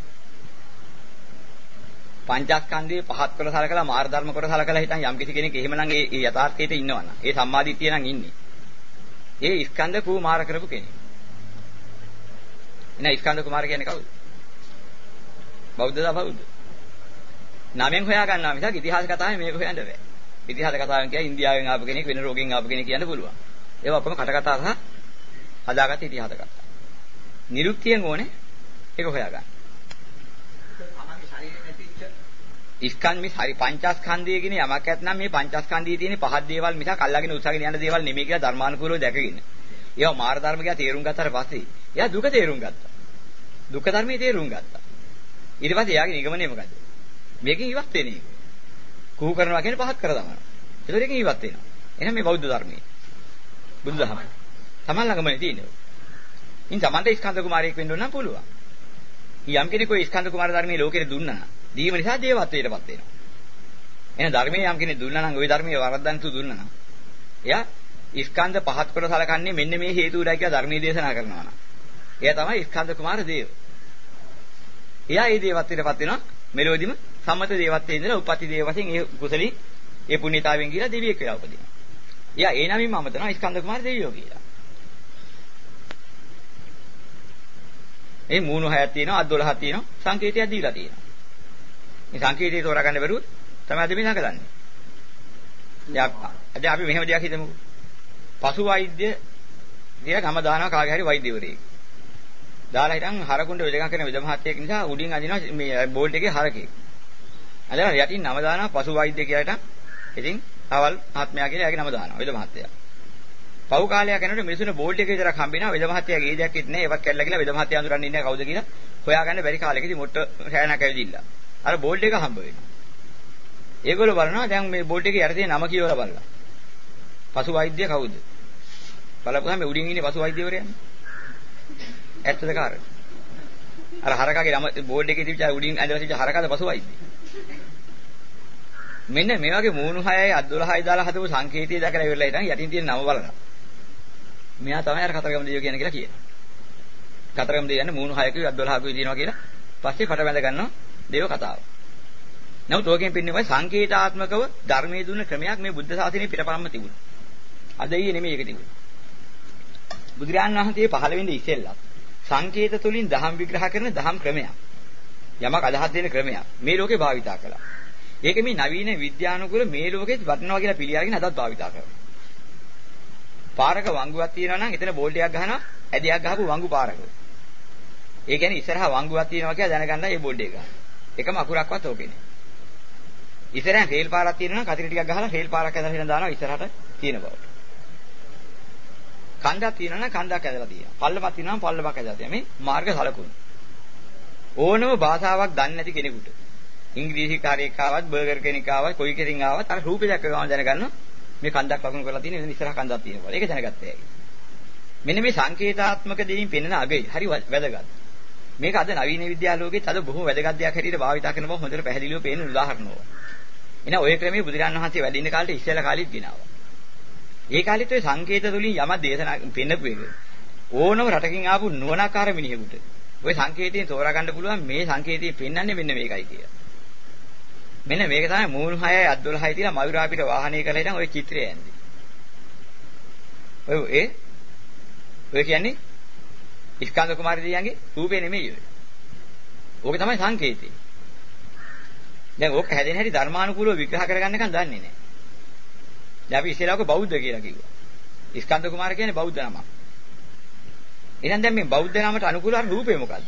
පංචස්කන්ධයේ පහත් කළ සලකලා මාර ධර්ම කොට සලකලා හිටන් යම් කිසි කෙනෙක් එහෙමනම් ඒ යථාර්ථයට ඉන්නවනම් ඒ සම්මාදිට්ඨිය නම් ඉන්නේ. ඒ ස්කන්ධ කුමාර කරපු කෙනෙක්. එහෙනම් ස්කන්ධ කුමාර කියන්නේ කවුද? බෞද්ධද අබෞද්ධද? නමෙන් හොයා ගන්නවා මිසක් ඉතිහාස කතාවේ මේක හොයන්න බෑ. ඉතිහාස කතාවෙන් කිය ඉන්දියාවෙන් ආපු කෙනෙක් වෙන රෝගෙන් ආපු කෙනෙක් කියන්න පුළුවන්. ඒවා ඔක්කොම කට කතා සහ හදාගත්ත ඉතිහාස කතා. නිරුක්තියෙන් ඕනේ ඒක හොයා ගන්න. ස්කන්ධ මේ හරි පංචස්කන්ධය කියන යමක් ඇත්නම් මේ පංචස්කන්ධයේ තියෙන පහත් දේවල් මිසක් අල්ලගෙන උත්සාහගෙන යන දේවල් නෙමෙයි කියලා ධර්මානුකූලව දැකගෙන. ඒවා මාර ධර්ම කියලා තේරුම් ගත්තාට පස්සේ එයා දුක තේරුම් ගත්තා. දුක්ඛ ධර්මයේ තේරුම් ගත්තා. ඊට පස්සේ එයාගේ නිගමනය මොකද? මේකෙන් ඉවත් වෙන එක. කුහු කරනවා කියන්නේ පහත් කර දානවා. ඒතකොට ඒකෙන් ඉවත් වෙනවා. එහෙනම් මේ බෞද්ධ ධර්මයේ බුදුදහම තමන් ළඟමනේ තියෙනවා. ඉතින් තමන්ට ස්කන්ධ කුමාරයෙක් වෙන්න ඕන නම් පුළුවන්. යම් කෙනෙක් ඔය ස්කන්ධ කුමාර ධර්මයේ ලෝකෙට දුන්නා නම් දීම නිසා දේවත්වයටපත් වෙනවා. එහෙනම් ධර්මයේ යම් කෙනෙක් දුන්නා නම් ওই ධර්මයේ වරද්දන් තු දුන්නා නම් එයා ස්කන්ධ පහත් කොට සලකන්නේ මෙන්න මේ හේතු උඩයි කියලා ධර්මයේ දේශනා කරනවා නම් එයා තමයි ස්කන්ධ කුමාර දේව. එයා ඒ දේවත්වයටපත් වෙනවා මෙලොවදීම සම්මත දේවත්වයේ ඉඳලා උපපති දේව වශයෙන් ඒ කුසලී ඒ පුණ්‍යතාවයෙන් කියලා දෙවියෙක් වෙලා උපදිනවා. එයා ඒ නමින්ම අමතනවා ස්කන්ධ කුමාර දෙවියෝ කියලා. මේ මූණු හයක් තියෙනවා, අත් 12ක් තියෙනවා, සංකේතයක් දීලා තියෙනවා. මේ සංකේතය තෝරා ගන්න බැරුවොත් තමයි අද මේ නගලන්නේ. දැන් අපි මෙහෙම දෙයක් හිතමුකෝ. පසු වෛද්‍ය කියලා ගම දානවා කාගේ හරි වෛද්‍යවරයෙක්. දාලා හිටන් හරකුණ්ඩ වෙදකම් කරන වෙද මහත්තයෙක් නිසා උඩින් අදිනවා මේ බෝල්ට් එකේ හරකෙක්. අදලා යටින් නම දානවා පසු වෛද්‍ය කියලා හිටන්. ඉතින් අවල් ආත්මයා කියලා එයාගේ නම දානවා වෙද මහත්තයා. පව් කාලයක් යනකොට මිනිස්සුන්ට බෝල්ට් එකේ විතරක් හම්බෙනවා වෙද මහත්තයාගේ ඒ දෙයක් ඉන්නේ ඒවත් කැල්ලා කියලා වෙද මහත්තයා අඳුරන්නේ ඉන්නේ කවුද කියලා හොයාගන්න බැරි කාලෙකදී මොට්ට රෑනක් ඇවිදින්න. අර බෝල්ට් එක හම්බ වෙනවා. ඒගොල්ලෝ බලනවා දැන් මේ බෝල්ට් එකේ යට තියෙන නම කියවලා බලලා. පසු වෛද්‍ය කවුද? බලපුවාම මේ උඩින් ඉන්නේ පසු වෛද්‍යවරයානේ. ඇත්තද කාරණා? අර හරකාගේ නම බෝඩ් එකේ තිබිච්ච උඩින් ඇඳලා තිබිච්ච හරකාද පසු වෛද්‍ය. මෙන්න මේ වගේ මූණු 6යි අත් 12යි දාලා හදපු සංකේතය දැකලා ඉවරලා ඉතින් යටින් තියෙන නම බලනවා. මෙයා තමයි අර කතරගම දෙවියෝ කියන කියලා කියනවා. කතරගම දෙවියෝ කියන්නේ මූණු 6කුයි අත් 12කුයි තියෙනවා කියලා පස්සේ කට බැඳ ගන්නවා දේව කතාව. නමුත් ඕකෙන් පින්නේ වයි සංකේතාත්මකව ධර්මයේ දුන්න ක්‍රමයක් මේ බුද්ධ ශාසනයේ පිටපරම්ම තිබුණා. අද ඊයේ නෙමෙයි ඒක තිබුණේ. බුදුරජාණන් වහන්සේ පහළ වෙන්නේ ඉස්සෙල්ලා සංකේත තුලින් දහම් විග්‍රහ කරන දහම් ක්‍රමයක්. යමක් අදහස් දෙන ක්‍රමයක්. මේ ලෝකේ භාවිතා කළා. ඒක මේ නවීන විද්‍යානුකූල මේ ලෝකෙත් වටනවා කියලා පිළිඅරගෙන අදත් භාවිතා කරනවා. පාරක වංගුවක් තියෙනවා නම් එතන බෝල්ට් එකක් ගහනවා, ඇදයක් ගහපු වංගු පාරක. ඒ කියන්නේ ඉස්සරහා වංගුවක් තියෙනවා කියලා දැනගන්න ඒ බෝල්ට් එක ගන්න. එකම අකුරක්වත් ඕකේ නෑ. ඉස්සරහා රේල් පාරක් තියෙනවා නම් කතිර ටිකක් ගහලා රේල් පාරක් ඇදලා හින දානවා ඉස්සරහට තියෙන බවට. කන්දක් තියෙනවා නම් කන්දක් ඇදලා තියෙනවා. පල්ලමක් තියෙනවා නම් පල්ලමක් ඇදලා තියෙනවා. මේ මාර්ග සලකුණු. ඕනම භාෂාවක් දන්නේ නැති කෙනෙකුට ඉංග්‍රීසි කාර්යයක් ආවත් බර්ගර් කෙනෙක් ආවත් කොයි කෙනින් ආවත් අර රූපේ දැක්ක ගමන් දැනගන්නවා මේ කන්දක් ලකුණු කරලා තියෙන ඉතින් ඉස්සරහ කන්දක් තියෙනවා. ඒක දැනගත්තේ ඇයි? මෙන්න මේ සංකේතාත්මක දෙයින් පෙන්වන අගයි හරි වැදගත්. මේක අද නවීන විද්‍යාලෝකෙත් අද බොහෝ වැදගත් දෙයක් හැටියට භාවිතා කරන බව හොඳට පැහැදිලිව පේන උදාහරණ ඕවා. එහෙනම් ඔය ක්‍රමයේ බුදුරජාණන් වහන්සේ වැඩ ඉන්න කාලේ ඉස්සෙල්ලා කාලෙත් ගෙනාවා. ඒ කාලෙත් ඔය සංකේත තුලින් යම දේශනා පෙන්නපු එක. ඕනම රටකින් ආපු නුවණකාර මිනිහෙකුට ඔය සංකේතයෙන් තෝරා ගන්න පුළුවන් මේ සංකේතයෙන් පෙන්වන්නේ මෙන්න මේකයි කියලා. මෙන්න මේක තමයි මූණු 6යි අත් 12යි තියලා මයුරා පිට වාහනය කරලා ඉතින් ඔය චිත්‍රය ඇඳි. ඔය කියන්නේ ස්කන්ධ කුමාර දෙවියන්ගේ රූපේ නෙමෙයි ඔය. ඕක තමයි සංකේතය. දැන් ඕක හැදෙන හැටි ධර්මානුකූලව විග්‍රහ කරගන්න එකක් දන්නේ නැහැ. දැන් අපි ඉස්සෙල්ලාක බෞද්ධ කියලා කිව්වා. ස්කන්ධ කුමාර කියන්නේ බෞද්ධ නමක්. එහෙනම් දැන් මේ බෞද්ධ නමට අනුකූල රූපේ මොකද්ද?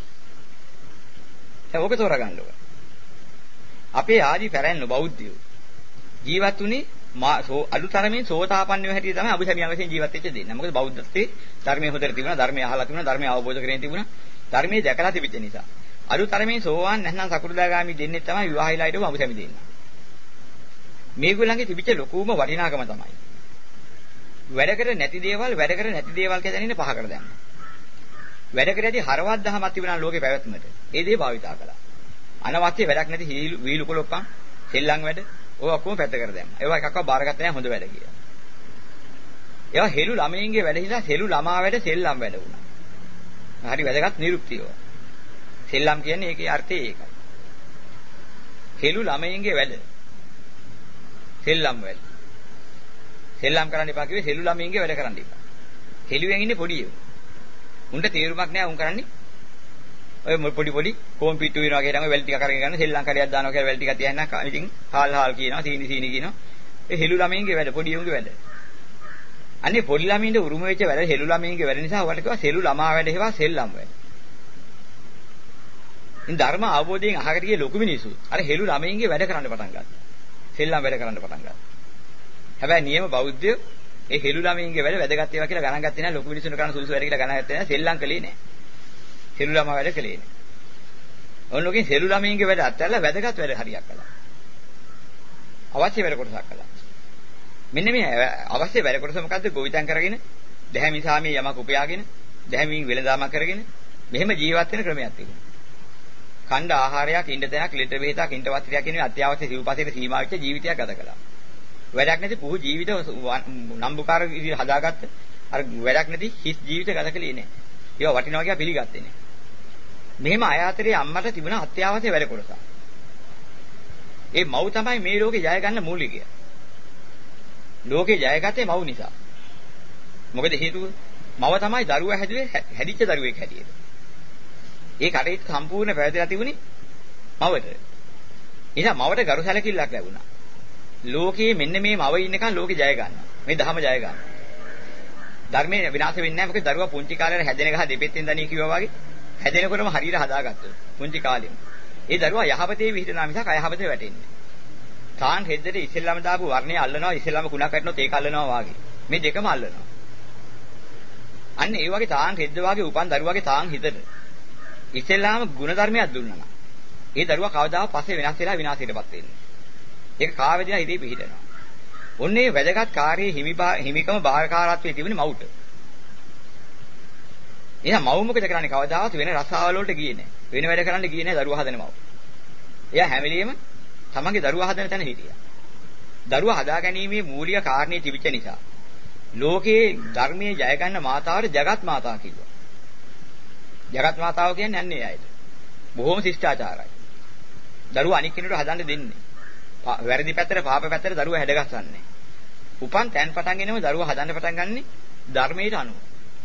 දැන් ඕක තෝරගන්න ඕන. අපේ ආදි පැරැන්න බෞද්ධයෝ ජීවත් වුණේ අලුතරමින් සෝතාපන්න වෙන හැටි තමයි අභිසමියන් වශයෙන් ජීවත් වෙච්ච දෙන්න. මොකද බෞද්ධත්වයේ ධර්මයේ හොදට තිබුණා, ධර්මය අහලා තිබුණා, ධර්මය අවබෝධ කරගෙන තිබුණා, ධර්මයේ දැකලා තිබිච්ච නිසා. අලුතරමින් සෝවාන් නැත්නම් සකෘදාගාමි දෙන්නේ තමයි විවාහයලා හිටපු අභිසමි දෙන්න. මේගොල්ලන්ගේ තිබිච්ච ලොකුම වටිනාකම තමයි. වැඩකට නැති දේවල් කියන ඉන්නේ පහකට දැම්ම. වැඩකට ඇති හරවත් දහමක් තිබුණා ලෝකේ පැවැත්මට. ඒ දේ භාවිතා කළා. අනවශ්‍ය වැඩක් නැති වීලු කොලොප්පන්, සෙල්ලම් වැඩ ඔය ඔක්කොම පැත්ත කර දැම්මා. ඒවා එකක්වත් බාරගත්තේ නැහැ හොඳ වැඩ කියලා. ඒවා හෙළු ළමයින්ගේ වැඩ නිසා හෙළු ළමා වැඩ සෙල්ලම් වැඩ වුණා. හරි වැදගත් නිරුක්තිය. සෙල්ලම් කියන්නේ ඒකේ අර්ථය ඒකයි. හෙළු ළමයින්ගේ වැඩ. සෙල්ලම් වැඩ. සෙල්ලම් කරන්න එපා කිව්වේ හෙළු ළමයින්ගේ වැඩ කරන්න එපා. හෙළුවෙන් ඉන්නේ පොඩියෝ. උන්ට තේරුමක් නැහැ උන් කරන්නේ. ඔය පොඩි කොම් පිටු වෙනවා වගේ තමයි වැල් ටික කරගෙන ගන්න සෙල්ලම් කඩයක් දානවා කියලා වැල් ටික තියන්න ඉතින් හාල් කියනවා සීනි කියනවා. ඒ හෙළු ළමයින්ගේ වැඩ පොඩි උන්ගේ වැඩ. අනේ පොඩි ළමයින්ට උරුම වෙච්ච වැඩ හෙළු ළමයින්ගේ වැඩ නිසා ඔයාලට කිව්වා හෙළු ළමා වැඩ හේවා සෙල්ලම් වැඩ. ඉතින් ධර්ම අවබෝධයෙන් අහකට ගිය ලොකු මිනිස්සු අර හෙළු ළමයින්ගේ වැඩ කරන්න පටන් ගත්තා. සෙල්ලම් වැඩ කරන්න පටන් ගත්තා. හැබැයි නියම බෞද්ධයෝ ඒ හෙළු ළමයින්ගේ වැඩ වැදගත් ඒවා කියලා ගණන් ගත්තේ නැහැ. ලොකු මිනිස්සුන්ට කරන සුදුසු වැඩ කියලා ගණන් ගත්තේ නැහැ. සෙල්ලම් කළේ නැහැ. හෙළු ළමා වැඩ කළේ නැහැ. ඔන්නෝගෙන් හෙළු ළමයින්ගේ වැඩ අත්හැරලා වැදගත් වැඩ හරියක් කළා. අවශ්‍ය වැඩ කොටසක් කළා. මෙන්න මේ අවශ්‍ය වැඩ කොටස මොකද්ද? ගොවිතැන් කරගෙන, දැහැමිසාමේ යමක් උපයාගෙන, දැහැමින් වෙළඳාමක් කරගෙන මෙහෙම ජීවත් වෙන ක්‍රමයක් තිබුණා. ඛණ්ඩ ආහාරයක්, ඉන්න තැනක්, ලිටර් බෙහෙතක්, ඉන්න වස්ත්‍රයක් කියන අත්‍යවශ්‍ය සිව්පසේට සීමා වෙච්ච ජීවිතයක් ගත කළා. වැඩක් නැති පුහු ජීවිත නම්බුකාර විදිහට හදාගත්ත අර වැඩක් නැති හිස් ජීවිත ගත කළේ නැහැ. ඒවා වටිනවා කියලා පිළිගත්තේ නැහැ. මෙහෙම අය අතරේ අම්මට තිබුණ අත්‍යවශ්‍ය වැඩ කොටස. ඒ මව් තමයි මේ ලෝකේ ජය ගන්න මූලිකය. ලෝකේ ජයගත්තේ මව් නිසා. මොකද හේතුව? මව තමයි දරුවා හැදුවේ හැදිච්ච දරුවෙක් හැටියට. ඒ කටයුත්ත සම්පූර්ණ පැවැදලා තිබුණේ මවට. එනිසා මවට ගරු සැලකිල්ලක් ලැබුණා. ලෝකයේ මෙන්න මේ මව ඉන්නකන් ලෝකේ ජය ගන්නවා. මේ ධහම ජය ගන්නවා. ධර්මයේ විනාශ වෙන්නේ නැහැ. මොකද දරුවා පුංචි කාලේ හැදෙන ගහ දෙපෙත්තෙන් දණී කිව්වා වගේ හැදෙනකොටම හරියට හදාගත්තා. පුංචි කාලෙම. ඒ දරුවා යහපතේ විහිදෙනා මිසක් අයහපතේ වැටෙන්නේ නැහැ. තාන් හෙද්දට ඉස්සෙල්ලාම දාපු වර්ණය අල්ලනවා, ඉස්සෙල්ලාම කුණක් වැටෙනොත් ඒක අල්ලනවා වාගේ. මේ දෙකම අල්ලනවා. අන්න ඒ වගේ තාන් හෙද්ද වාගේ උපන් දරුවාගේ තාන් හිතට ඉස්සෙල්ලාම ගුණ ධර්මයක් දුන්නා නම් ඒ දරුවා කවදාවත් පස්සේ වෙනස් වෙලා විනාශයටපත් වෙන්නේ. ඒක කාවැදිනා හිතේ පිහිටනවා. ඔන්නේ වැදගත් කාර්යයේ හිමිකම බාරකාරත්වයේ තිබෙන මවුට. එහෙනම් මව් මොකද කරන්නේ? කවදාවත් වෙන රසාවල වලට ගියේ නැහැ. වෙන වැඩ කරන්න ගියේ නැහැ දරුවා හදන මව්. එයා හැම වෙලෙම තමන්ගේ දරුවා හදන තැන හිටියා. දරුවා හදාගැනීමේ මූලික කාරණේ තිබිච්ච නිසා ලෝකේ ධර්මයේ ජය ගන්න මාතාවට ජගත් මාතා කිව්වා. ජගත් මාතාව කියන්නේ අන්නේ අයද. බොහොම ශිෂ්ටාචාරයි. දරුවා අනික් කෙනෙකුට හදන්න දෙන්නේ. වැරදි පැත්තට පාප පැත්තට දරුවා හැඩගස්සන්නේ. උපන් තැන් පටන් ගෙනම දරුවා හදන්න පටන් ගන්නෙ ධර්මයට අනුව.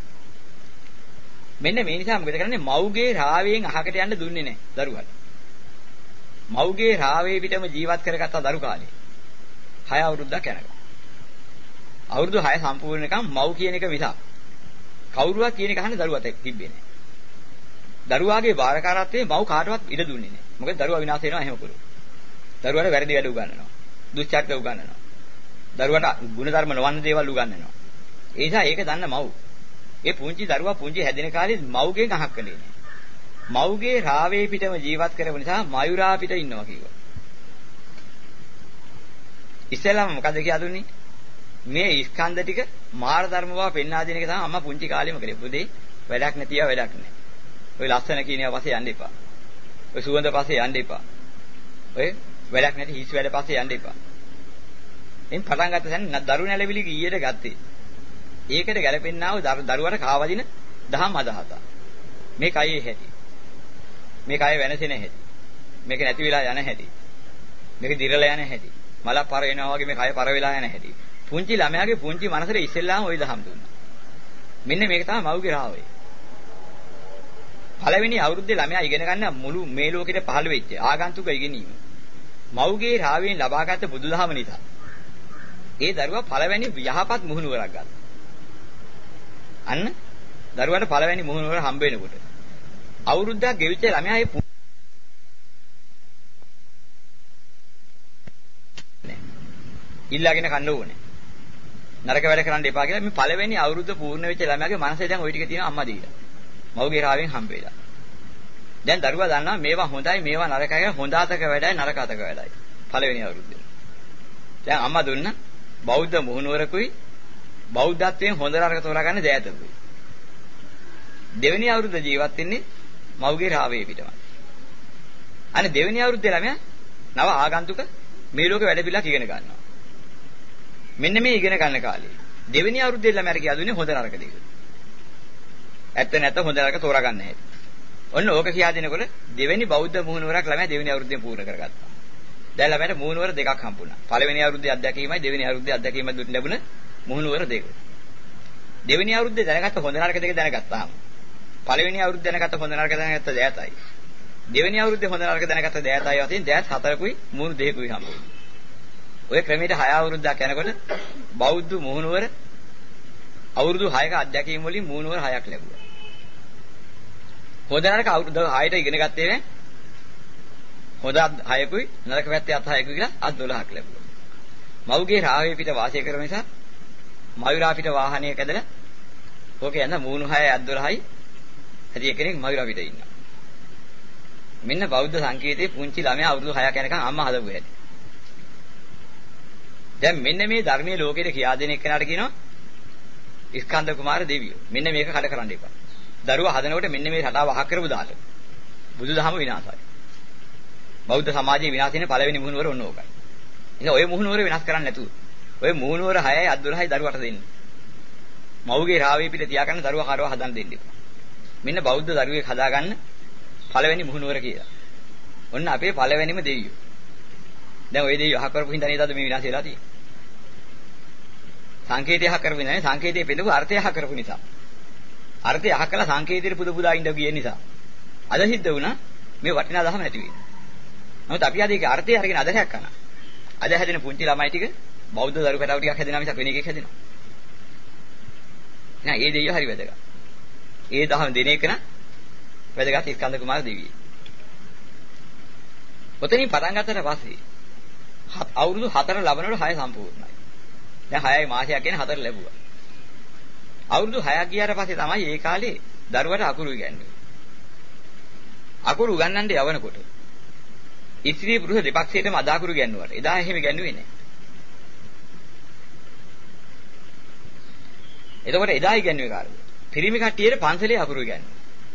මෙන්න මේ නිසා මොකද කරන්නේ? මව්ගේ රාවයෙන් අහකට යන්න දුන්නේ නැහැ දරුවාට. මව්ගේ රාවේ පිටම ජීවත් කරගත්ත දරු කාලේ 6 අවුරුද්දක් යනකම්. අවුරුදු 6 සම්පූර්ණ වෙනකම් මව් කියන එක විතර. කවුරුවත් කියන එක අහන්න දරුවාට තිබ්බේ නැහැ. දරුවාගේ බාරකාරත්වයේ මව් කාටවත් ඉඩ දුන්නේ නැහැ. මොකද දරුවා විනාශ වෙනවා එහෙම කළොත්. දරුවාට වැරදි වැඩ උගන්වනවා. දුස්චරිත උගන්වනවා. දරුවාට ගුණධර්ම නොවන්න දේවල් උගන්වනවා. ඒ නිසා ඒක දන්න මව්. ඒ පුංචි දරුවා පුංචි හැදෙන කාලේ මව්ගෙන් අහක් කළේ නෑ. මව්ගේ රාවේ පිටම ජීවත් කරපු නිසා මයුරා පිට ඉන්නවා කිව්වා. ඉස්සෙල්ලාම මොකද කියලා දුන්නේ? මේ ස්කන්ධ ටික මාර ධර්ම බව පෙන්වා දෙන එක තමයි අම්මා පුංචි කාලෙම කරේ. පුතේ වැඩක් නැතිව වැඩක් නෑ. ඔය ලස්සන කියන ඒවා පස්සේ යන්න එපා. ඔය සුවඳ පස්සේ යන්න එපා. ඔය වැඩක් නැති හිස් වැඩ පස්සේ යන්න එපා. එන් පටන් ගත්ත දැන් දරු නැලවිලි ගියේට ගත්තේ. ඒකට ගැලපෙන්නා වූ දරුවට කාවදින දහම් අදහස. මේ කයේ හැටි. මේ කය වෙනසෙන හැටි. මේක නැති වෙලා යන හැටි. මේක දිරලා යන හැටි. මල පර වෙනවා වගේ මේ කය පර වෙලා යන හැටි. පුංචි ළමයාගේ පුංචි මනසට ඉස්සෙල්ලාම ওই දහම් දුන්නා. මෙන්න මේක තමයි මව්ගේ රාවය. පළවෙනි අවුරුද්දේ ළමයා ඉගෙන ගන්න මුළු මේ ලෝකෙට පහළ වෙච්ච ආගන්තුක ඉගෙනීම. මව්ගේ රාවයෙන් ලබාගත් බුදුදහම නිසා. ඒ දරුවා පළවෙනි යහපත් මුහුණුවරක් ගත්තා. අන්න දරුවාට පළවෙනි මුහුණුවර හම්බ වෙනකොට අවුරුද්දක් ගෙවිච්ච ළමයා ඉල්ලාගෙන කන්න ඕනේ. නරක වැඩ කරන්න එපා කියලා මේ පළවෙනි අවුරුද්ද පූර්ණ වෙච්ච ළමයාගේ මනසේ දැන් ওই ටික තියෙනවා අම්මා දීලා. මව්ගේ රාවෙන් හම්බ වෙලා. දැන් දරුවා දන්නවා මේවා හොඳයි මේවා නරකයි කියලා හොඳ අතක වැඩයි නරක අතක වැඩයි. පළවෙනි අවුරුද්දේ. දැන් අම්මා දුන්න බෞද්ධ මුහුණුවරකුයි බෞද්ධත්වයෙන් හොඳ නරක තෝරාගන්න දෑතකුයි. දෙවෙනි අවුරුද්ද ජීවත් වෙන්නේ මව්ගේ රාවේ පිටමයි. අනේ දෙවෙනි අවුරුද්දේ ළමයා නව ආගන්තුක මේ ලෝකේ වැඩ පිළිලක් ඉගෙන ගන්නවා. මෙන්න මේ ඉගෙන ගන්න කාලේ දෙවෙනි අවුරුද්දේ ළමයාට කියලා දුන්නේ හොඳ නරක දෙක. ඇත්ත නැත්ත හොඳ නරක තෝරාගන්න හැටි. ඔන්න ඕක කියා දෙනකොට දෙවෙනි බෞද්ධ මුහුණුවරක් ළමයා දෙවෙනි අවුරුද්දෙන් පූර්ණ කරගත්තා. දැන් ළමයාට මුහුණුවර දෙකක් හම්බුණා. පළවෙනි අවුරුද්දේ අත්දැකීමයි දෙවෙනි අවුරුද්දේ අත්දැකීමයි ලැබුණ මුහුණුවර දෙක. දෙවෙනි අවුරුද්දේ දැනගත්ත හොඳ නරක දෙක දැනගත්තාම පළවෙනි අවුරුද්දේ දැනගත්ත හොඳ නරක දැනගත්ත දෑතයි. දෙවෙනි අවුරුද්දේ හොඳ නරක දැනගත්ත දෑතයි වශයෙන් දෑත් හතරකුයි මුහුණු දෙකකුයි හම්බුණා. ඔය ක්‍රමයට 6 අවුරුද්දක් යනකොට බෞද්ධ මුහුණුවර අවුරුදු 6ක අධ්‍යක්ීම් වලින් මුහුණුවර 6ක් ලැබුවා. හොඳ නරක අවුරුදු 6ට ඉගෙන ගත්තේ නේ. හොඳ 6කුයි නරක පැත්තේ 6කුයි කියලා අත් 12ක් ලැබුවා. මව්ගේ රාවේ පිට වාසය කරන නිසා මයුරා පිට වාහනයක ඇදලා ඕකේ යන මුහුණු 6 අත් 12යි හැටි කෙනෙක් මයුරා පිට ඉන්නවා. මෙන්න බෞද්ධ සංකේතයේ පුංචි ළමයා අවුරුදු 6ක් යනකම් අම්මා හදපු හැටි. දැන් මෙන්න මේ ධර්මයේ ලෝකෙට කියා දෙන එක්කනට කියනවා ස්කන්ධ කුමාර දෙවියෝ. මෙන්න මේක කඩ කරන්න එපා. දරුවා හදනකොට මෙන්න මේ රටාව අහක් කරපු දාට. බුදුදහම විනාශයි. බෞද්ධ සමාජයේ විනාශ වෙන පළවෙනි මුහුණුවර ඔන්න ඕකයි. ඉතින් ඔය මුහුණුවර විනාශ කරන්න නැතුව ඔය මුහුණුවර 6යි අත් 12යි දරුවට දෙන්න. මව්ගේ රාවේ පිට තියාගන්න දරුවා කාටවත් හදන්න දෙන්න එපා. මෙන්න බෞද්ධ දරුවෙක් හදාගන්න පළවෙනි මුහුණුවර කියලා. ඔන්න අපේ පළවෙනිම දෙවියෝ. දැන් ওই දෙවියෝ අහ කරපු හින්දා නේද අද මේ විනාශ වෙලා තියෙන්නේ. සංකේතය අහ කරපු නෑ සංකේතයේ බෙදපු අර්ථය අහ කරපු නිසා. අර්ථය අහ කළා සංකේතයේ පුද පුදා ඉඳ ගිය නිසා. අද සිද්ධ වුණා මේ වටිනා දහම නැති වෙන්නේ. නමුත් අපි අද ඒකේ අර්ථය අරගෙන අද හැක් කරනවා. අද හැදෙන පුංචි ළමයි ටික බෞද්ධ දරු කතාව ටිකක් හැදෙනා මිසක් වෙන එකක් හැදෙනවා. නෑ ඒ දෙවියෝ හරි වැදගත්. ඒ දහම දෙන එක න වැදගත් ස්කන්ධ කුමාර දෙවියෝ. ඔතනින් පටන් ගන්නට පස්සේ අවුරුදු 4 ලබනකොට 6 සම්පූර්ණයි. දැන් 6යි මාසයක් කියන 4 ලැබුවා. අවුරුදු 6ක් ගියාට පස්සේ තමයි ඒ කාලේ දරුවට අකුරු ඉගෙනන්නේ. අකුරු උගන්වන්න යවනකොට ඉස්ත්‍රි පුරුෂ දෙපක්ෂයටම අදාකුරු ඉගෙනුවාට. එදා එහෙම ඉගෙනුවේ නැහැ. එතකොට එදා ඉගෙනුවේ කාටද? පිරිමි කට්ටියට පන්සලේ අකුරු ඉගෙනුවා.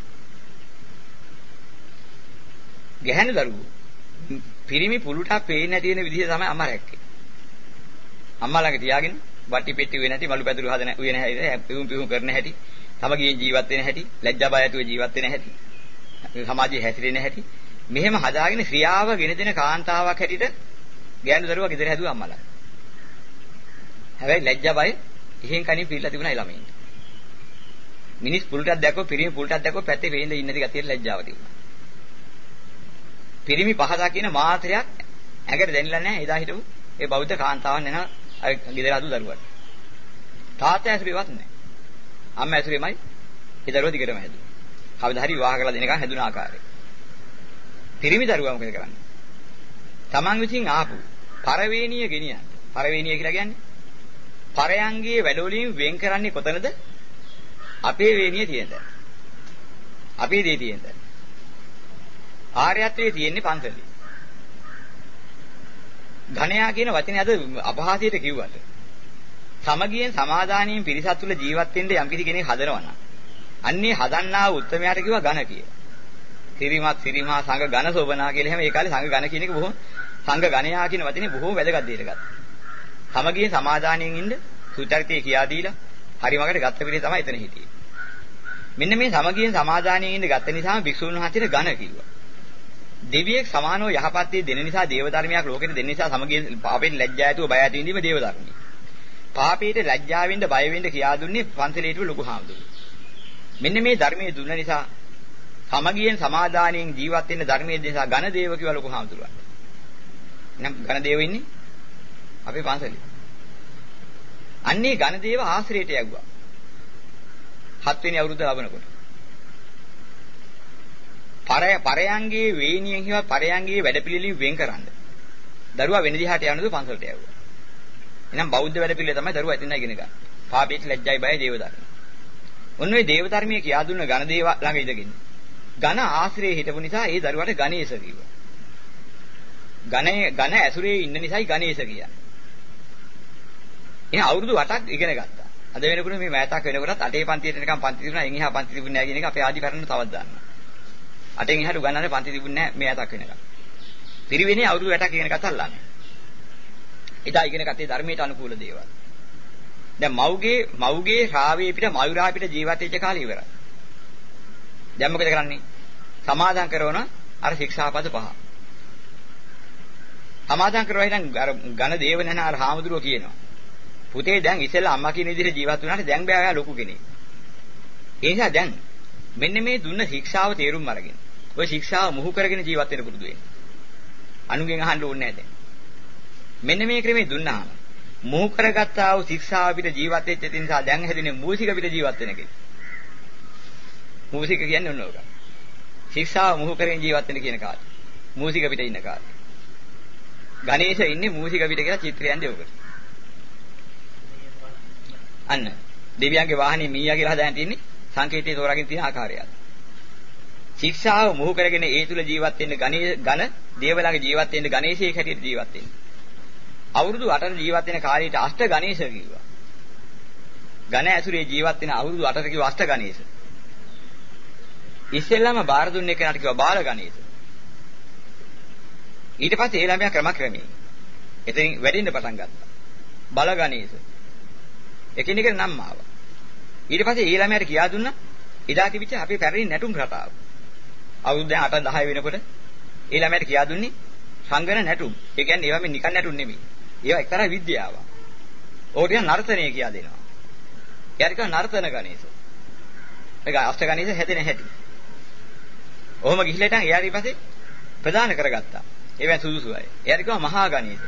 ගැහැණු දරුවෝ පිරිමි පුලුටක් පේන්නේ නැති වෙන විදිහ තමයි අම්මා රැක්කේ. අම්මා ළඟ තියාගෙන වටි පෙට්ටි වෙන හැටි, මලු පැදුරු හදන උයන හැටි, පිහුම් පිහුම් කරන හැටි, සමගියෙන් ජීවත් වෙන හැටි, ලැජ්ජා බය ඇතුව ජීවත් වෙන හැටි, සමාජයේ හැසිරෙන හැටි, මෙහෙම හදාගෙන ක්‍රියාව ගෙන දෙන කාන්තාවක් හැටියට ගෑනු දරුවා ගෙදර හැදුවා අම්මලා. හැබැයි ලැජ්ජා බය ඉහෙන් කණින් පිළිලා තිබුණා ළමයින්ට. මිනිස් පුලුටක් දැක්කොත් පිරිමි පුලුටක් දැක්කොත් පැත්තේ වෙන්නේ ඉන්න දී ගතියට ලැජ්ජාව තිබුණා. පිරිමි පහදා කියන මාත්‍රයක් ඇඟට දැනෙලා නැහැ එදා හිටපු ඒ බෞද්ධ කාන්තාවන් එන ගෙදර හදු දරුවට. තාත්තා ඇසුරේවත් නැහැ. අම්මා ඇසුරේමයි ඒ දරුවා දිගටම හැදුවා. කවදා හරි විවාහ කරලා දෙනකන් හැදුන ආකාරය. පිරිමි දරුවා මොකද කරන්නේ? Taman විසින් ආපු පරවේණිය ගෙනියන්න. පරවේණිය කියලා කියන්නේ පරයන්ගේ වැඩවලින් වෙන් කරන්නේ කොතනද? අපේ වේණිය තියෙන තැන. අපේ දේ තියෙන තැන. ආර්යත්වයේ තියෙන්නේ පන්සලේ. ඝණයා කියන වචනේ අද අපහාසයට කිව්වට සමගියෙන් සමාදානයෙන් පිරිසත් තුළ ජීවත් වෙන්න යම් කිසි කෙනෙක් හදනවා නම් අන්නේ හදන්නා වූ උත්තරමයාට කිව්වා ඝන කියලා. සිරිමත් සිරිමා සංඝ ඝන සෝබනා කියලා එහෙම ඒ කාලේ සංඝ ඝන කියන එක බොහොම සංඝ ඝණයා කියන වචනේ බොහොම වැදගත් දෙයකට ගත්තා. සමගියෙන් සමාදානයෙන් ඉන්න සුචරිතය කියා දීලා හරි මගට ගත්ත පිළිේ තමයි එතන හිටියේ. මෙන්න මේ සමගියෙන් සමාදානයෙන් ඉන්න ගත්ත නිසාම භික්ෂුන් වහන්සේට ඝන කිව්වා. දෙවියෙක් සමානව යහපත් දේ දෙන නිසා දේව ධර්මයක් ලෝකෙට දෙන නිසා සමගියෙන් පාපයෙන් ලැජ්ජා ඇතුව බය ඇති වීම දේව ධර්මයි. පාපයට ලැජ්ජා වෙන්න බය වෙන්න කියා දුන්නේ පන්සලේට ලොකු හාමුදුරුවෝ. මෙන්න මේ ධර්මයේ දුන්න නිසා සමගියෙන් සමාදානයෙන් ජීවත් වෙන්න ධර්මයේ නිසා ඝන දේව කියලා ලොකු හාමුදුරුවෝ. නම් ඝන දේව ඉන්නේ අපේ පන්සලේ. අන්නේ ඝන දේව ආශ්‍රයයට යගුවා. 7 වෙනි අවුරුද්ද ලබනකොට. පරයන්ගේ වේනියෙන් හිවත් පරයන්ගේ වැඩපිළිවෙලින් වෙන් කරන්න. දරුවා වෙන දිහාට යනද පන්සලට යවුවා. එහෙනම් බෞද්ධ වැඩපිළිවෙල තමයි දරුවා එතන ඉගෙන ගන්න. පාපීට ලැජ්ජයි බයයි දේව ධර්ම. ඔන්න ඔය දේව ධර්මයේ කියා දුන්න ඝන දේව ළඟ ඉඳගෙන. ඝන ආශ්‍රයේ හිටපු නිසා ඒ දරුවාට ගණේශ කිව්වා. ඝන ඇසුරේ ඉන්න නිසායි ගණේශ කියන්නේ. එහෙනම් අවුරුදු 8ක් ඉගෙන ගත්තා. අද වෙනකොට මේ මෑතක් වෙනකොටත් 8 පන්තියට එනකම් පන්ති තිබුණා. එන් එහා පන්ති තිබුණේ නැහැ කියන එක අපේ ආදිකරණ තවත් දාන්නවා. 8න් එහාට උගන්නන්නේ පන්ති තිබුණේ නැහැ මේ ඇතක් වෙනකම්. පිරිවෙනේ අවුරුදු 8ක් ඉගෙන ගත්තා ළඟ. එදා ඉගෙන ගත්තේ ධර්මයට අනුකූල දේවල්. දැන් මව්ගේ ශාවයේ පිට මයුරා පිට ජීවත් වෙච්ච කාලේ ඉවරයි. දැන් මොකද කරන්නේ? සමාදන් කරන අර ශික්ෂාපද 5. සමාදන් කරනවා ඉතින් අර ඝන දේව නැන අර හාමුදුරුවෝ කියනවා. පුතේ දැන් ඉස්සෙල්ලා අම්මා කියන විදිහට ජීවත් වුණාට දැන් බෑ ඔයා ලොකු කෙනෙක්. ඒ නිසා දැන් මෙන්න මේ දුන්න ශික්ෂාව තේරුම් අරගෙන ඔය ශික්ෂාව මුහු කරගෙන ජීවත් වෙන්න පුරුදු වෙන්න. අනුගෙන් අහන්න ඕනේ නැහැ දැන්. මෙන්න මේ ක්‍රමේ දුන්නාම මුහු කරගත්තා වූ ශික්ෂාව පිට ජීවත් වෙච්ච නිසා දැන් හැදෙන්නේ මූසික පිට ජීවත් වෙන කෙනෙක්. මූසික කියන්නේ ඔන්න ඕක. ශික්ෂාව මුහු කරගෙන ජීවත් වෙන කියන කාලේ. මූසික පිට ඉන්න කාලේ. ගණේශ ඉන්නේ මූසික පිට කියලා චිත්‍රයන් දෙවකට. අන්න දෙවියන්ගේ වාහනේ මීයා කියලා හදාගෙන තින්නේ සංකේතයේ තෝරාගෙන තියෙන ආකාරයයි. ශික්ෂාව මුහු කරගෙන ඒ තුල ජීවත් වෙන්න ඝන දේවලගේ ජීවත් වෙන්න ගණේශයේ හැටියට ජීවත් වෙන්න. අවුරුදු 8ට ජීවත් වෙන කාලයට අෂ්ට ගණේශ කිව්වා. ඝන ඇසුරේ ජීවත් වෙන අවුරුදු 8ට කිව්වා අෂ්ට ගණේශ. ඉස්සෙල්ලාම බාර දුන්නේ කෙනාට කිව්වා බාල ගණේශ. ඊට පස්සේ ඒ ළමයා ක්‍රමක්‍රමයෙන් එතනින් වැඩිෙන්න පටන් ගත්තා. බල ගණේශ. එකිනෙකට නම් ආවා. ඊට පස්සේ ඒ ළමයාට කියා දුන්නා එදා තිබිච්ච අපේ පැරණි නැටුම් රටාව. අවුරුදු දැන් 8 10 වෙනකොට ඒ ළමයාට කියා දුන්නේ සංගන නැටුම්. ඒ කියන්නේ ඒවා මේ නිකන් නැටුම් නෙමෙයි. ඒවා එක්තරා විද්‍යාවක්. ඕකට කියන නර්තනය කියා දෙනවා. එයාට කියන නර්තන ගණේශ. ඒක අෂ්ට ගණේශ හැදෙන හැටි. ඔහොම ගිහිල්ලා ඉතින් එයාට ඊපස්සේ ප්‍රදාන කරගත්තා. ඒවෙන් සුදුසු අය. එයාට කිව්වා මහා ගණේශ.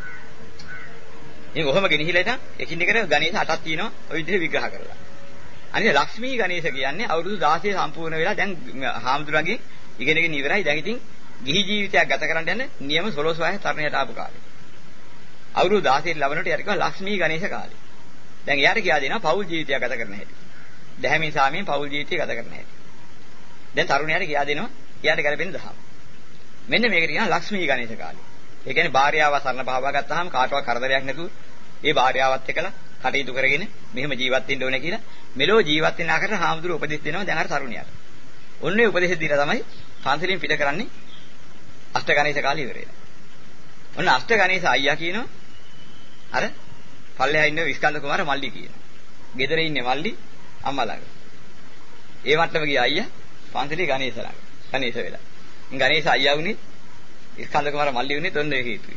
ඉතින් ඔහොම ගෙනහිලා ඉතින් එකින් එකට ගණේශ 8ක් තියෙනවා. ඔය විදිහට විග්‍රහ කරලා. අනිත් ලක්ෂ්මී ගණේශ කියන්නේ අවුරුදු 16 සම්පූර්ණ වෙලා දැන් හාමුදුරන්ගේ ඉගෙනගෙන ඉවරයි. දැන් ඉතින් ගිහි ජීවිතයක් ගත කරන්න යන නියම 12 වයස තරණයට ආපු කාලේ. අවුරුදු 16 ලැබනකොට යාට කිව්වා ලක්ෂ්මී ගණේශ කාලේ. දැන් එයාට කියා දෙනවා පෞල් ජීවිතයක් ගත කරන්න හැටි. දැහැමින් සාමයෙන් පෞල් ජීවිතය ගත කරන්න හැටි. දැන් තරුණයාට කියා දෙනවා එයාට ගැලපෙන දහම. මෙන්න මේකට කියනවා ලක්ෂ්මී ගණේශ කාලේ. ඒ කියන්නේ භාර්යාව සරණ භාවවා ගත්තාම කාටවත් කරදරයක් නැතුව ඒ භාර්යාවත් එක්කලා කටයුතු කරගෙන මෙහෙම ජීවත් වෙන්න ඕනේ කියලා මෙලෝ ජීවත් වෙන ආකාරයට හාමුදුරුවෝ උපදෙස් දෙනවා දැන් අර තරුණයාට. ඔන්නේ උපදෙස් දීලා තමයි පන්සලෙන් පිට කරන්නේ අෂ්ට ගණේශ කාලේ ඉවර වෙනවා. ඔන්න අෂ්ට ගණේශ අයියා කියනවා අර පල්ලෙහා ඉන්න විස්කන්ධ කුමාර මල්ලි කියනවා. ගෙදර ඉන්නේ මල්ලි අම්මා ළඟ. ඒ වට්ටම ගිය අයියා පන්සලේ ගණේශ ළඟ. ගණේශ වෙලා. ඉතින් ගණේශ අයියා වුණේ විස්කන්ධ කුමාර මල්ලි වුණේ තොන්න එක හේතුයි.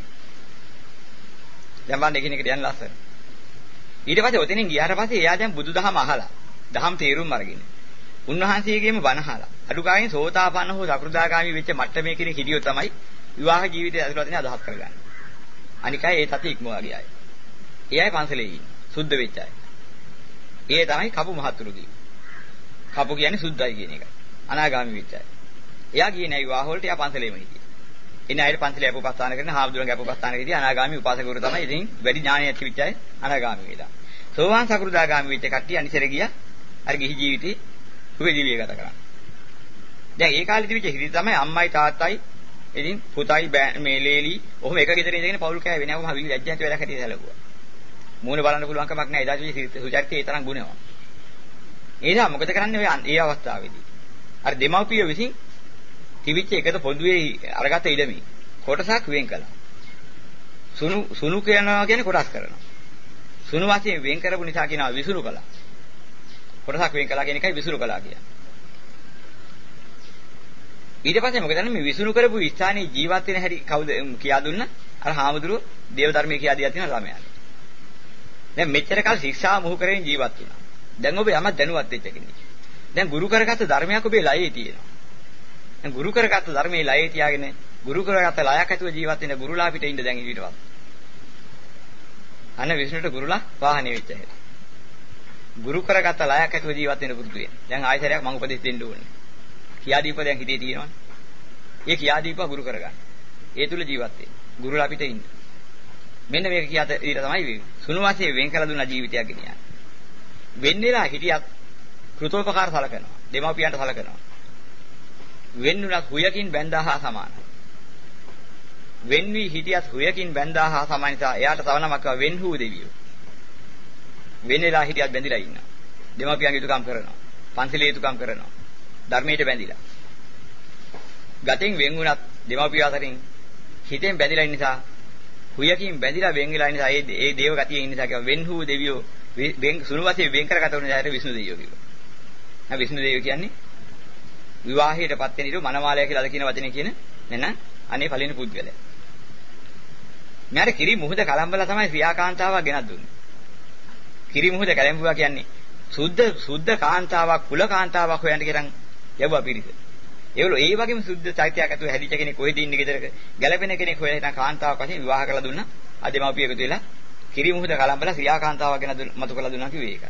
දැන් බලන්න එකිනෙකට යන ලස්සන. ඊට පස්සේ ඔතනින් ගියාට පස්සේ එයා දැන් බුදුදහම අහලා දහම් තේරුම් අරගෙන උන්වහන්සේගේම බණ අහලා අඩුකායෙන් සෝතාපන්න හෝ සකෘදාගාමි වෙච්ච මට්ටමේ කෙනෙක් හිටියෝ තමයි විවාහ ජීවිතය ඇතුළත තියෙන අදහස් කරගන්නේ. අනිකයි ඒ තති ඉක්මවා ගිය අය. ඒ අය පන්සලේ ඉන්නේ සුද්ධ වෙච්ච අය. ඒ තමයි කපු මහතුරු කියන්නේ. කපු කියන්නේ සුද්ධයි කියන එකයි. අනාගාමි වෙච්ච අය. එයා ගියේ නෑ විවාහ වලට එයා පන්සලේම හිටියේ. එන අයට පන්සලේ අපෝපස්ථාන කරන හාමුදුරන්ගේ අපෝපස්ථානකදී අනාගාමි උපාසකවරු තමයි ඉතින් වැඩි ඥානය ඇති වෙච්ච අය අනාගාමි වෙලා. සෝවාන් සකෘදාගාමි වෙච්ච කට්ටිය අනිසර ගියා. අර ගිහි ජීවිතේ උපජීවිය ගත කරා. දැන් ඒ කාලේ තිබිච්ච හිරි තමයි අම්මයි තාත්තයි ඉතින් පුතයි මේ ලේලි ඔහොම එක ගෙදර ඉඳගෙන පවුල් කෑවේ නෑ. ඔහොම හවි ලැජ්ජාන්ත වෙලා කටිය සැලකුවා. මූණ බලන්න පුළුවන් කමක් නෑ. එදා තිබිච්ච සුචරිතය ඒ තරම් ගුණයක්. ඒදා මොකද කරන්නේ ඔය ඒ අවස්ථාවේදී? අර දෙමව්පියෝ විසින් තිබිච්ච එකද පොදුවේ අරගත ඉඩමි කොටසක් වෙන් කළා. සුණු කියනවා කියන්නේ කොටස් කරනවා. සුණු වශයෙන් වෙන් කරපු නිසා කියනවා විසුරු කළා. කොටසක් වෙන් කළා කියන එකයි විසුරු කළා කියන්නේ. ඊට පස්සේ මොකද මේ විසුරු කරපු ස්ථානයේ ජීවත් වෙන හැටි කවුද කියා දුන්න? අර හාමුදුරුවෝ දේව ධර්මයේ කියා දියා තියෙන ළමයාට. දැන් මෙච්චර කාල ශික්ෂා මොහු කරගෙන ජීවත් වුණා. දැන් ඔබ යමක් දැනුවත් වෙච්ච කෙනෙක්. දැන් ගුරු කරගත්ත ධර්මයක් ඔබේ ලයේ තියෙනවා. ගුරු කරගත්ත ධර්මයේ ලයේ තියාගෙන ගුරු කරගත්ත ලයක් ඇතුව ජීවත් වෙන ගුරුලා පිට ඉන්න දැන් ඊටවත්. අන්න විෂ්ණුට ගුරුලා වාහනේ වෙච්ච හැටි. ගුරු කරගත්ත ලයක් ඇතුව ජීවත් වෙන පුරුදු වෙන. දැන් ආයතරයක් මම උපදෙස් දෙන්න ඕනේ. කියා දීප දැන් හිතේ තියෙනවනේ. ඒ කියා දීප ගුරු කරගන්න. ඒ තුල ජීවත් වෙන්න. ගුරුලා පිට ඉන්න. මෙන්න මේක කියාත ඊට තමයි සුණු වාසිය වෙන් කළ දුන්න ජීවිතයක් ගෙනියන්නේ. වෙන් වෙලා හිටියත් කෘතෝපකාර සලකනවා. දෙමාපියන්ට සලකනවා. වෙන්නුණත් හුයකින් බැඳා හා සමානයි. වෙන් වී හිටියත් හුයකින් බැඳා හා සමාන නිසා එයාට තව නමක් වෙන් හූ දෙවියෝ. වෙන් වෙලා හිටියත් බැඳිලා ඉන්නවා. දෙමාපියන්ගේ යුතුයකම් කරනවා. පන්සලේ යුතුයකම් කරනවා. ධර්මයට බැඳිලා. ගතෙන් වෙන් වුණත් දෙමාපිය අතරින් හිතෙන් බැඳිලා ඉන්න නිසා හුයකින් බැඳිලා වෙන් වෙලා ඉන්න නිසා ඒ දේව ගතියේ ඉන්න නිසා කියව වෙන් හූ දෙවියෝ වෙන් සුණු වශයෙන් වෙන් කරගත උන නිසා විෂ්ණු දෙවියෝ කිව්වා. නැහ විෂ්ණු දෙවියෝ කියන්නේ විවාහයටපත් වෙන ඉර මනමාලය කියලා අද කියන වචනේ කියන නේන අනේ පළවෙනි පුද්ගලයා. මෙයාට කිරි මුහුද කලම්බලා තමයි ක්‍රියාකාන්තාවක් ගෙනත් දුන්නේ. කිරි මුහුද කලම්බුවා කියන්නේ සුද්ධ කාන්තාවක් කුල කාන්තාවක් හොයන්න කියරන් යවුවා පිරිස. ඒගොල්ලෝ ඒ වගේම සුද්ධ චෛත්‍යයක් ඇතුළේ හැදිච්ච කෙනෙක් කොහෙද ඉන්නේ ගෙදරක ගැලපෙන කෙනෙක් හොයලා හිටන් කාන්තාවක් වශයෙන් විවාහ කරලා දුන්නා. අදෙමව්පිය එකතු වෙලා කිරි මුහුද කලම්බලා ක්‍රියාකාන්තාවක් ගෙන මතු කරලා දුන්නා කිව්වේ ඒක.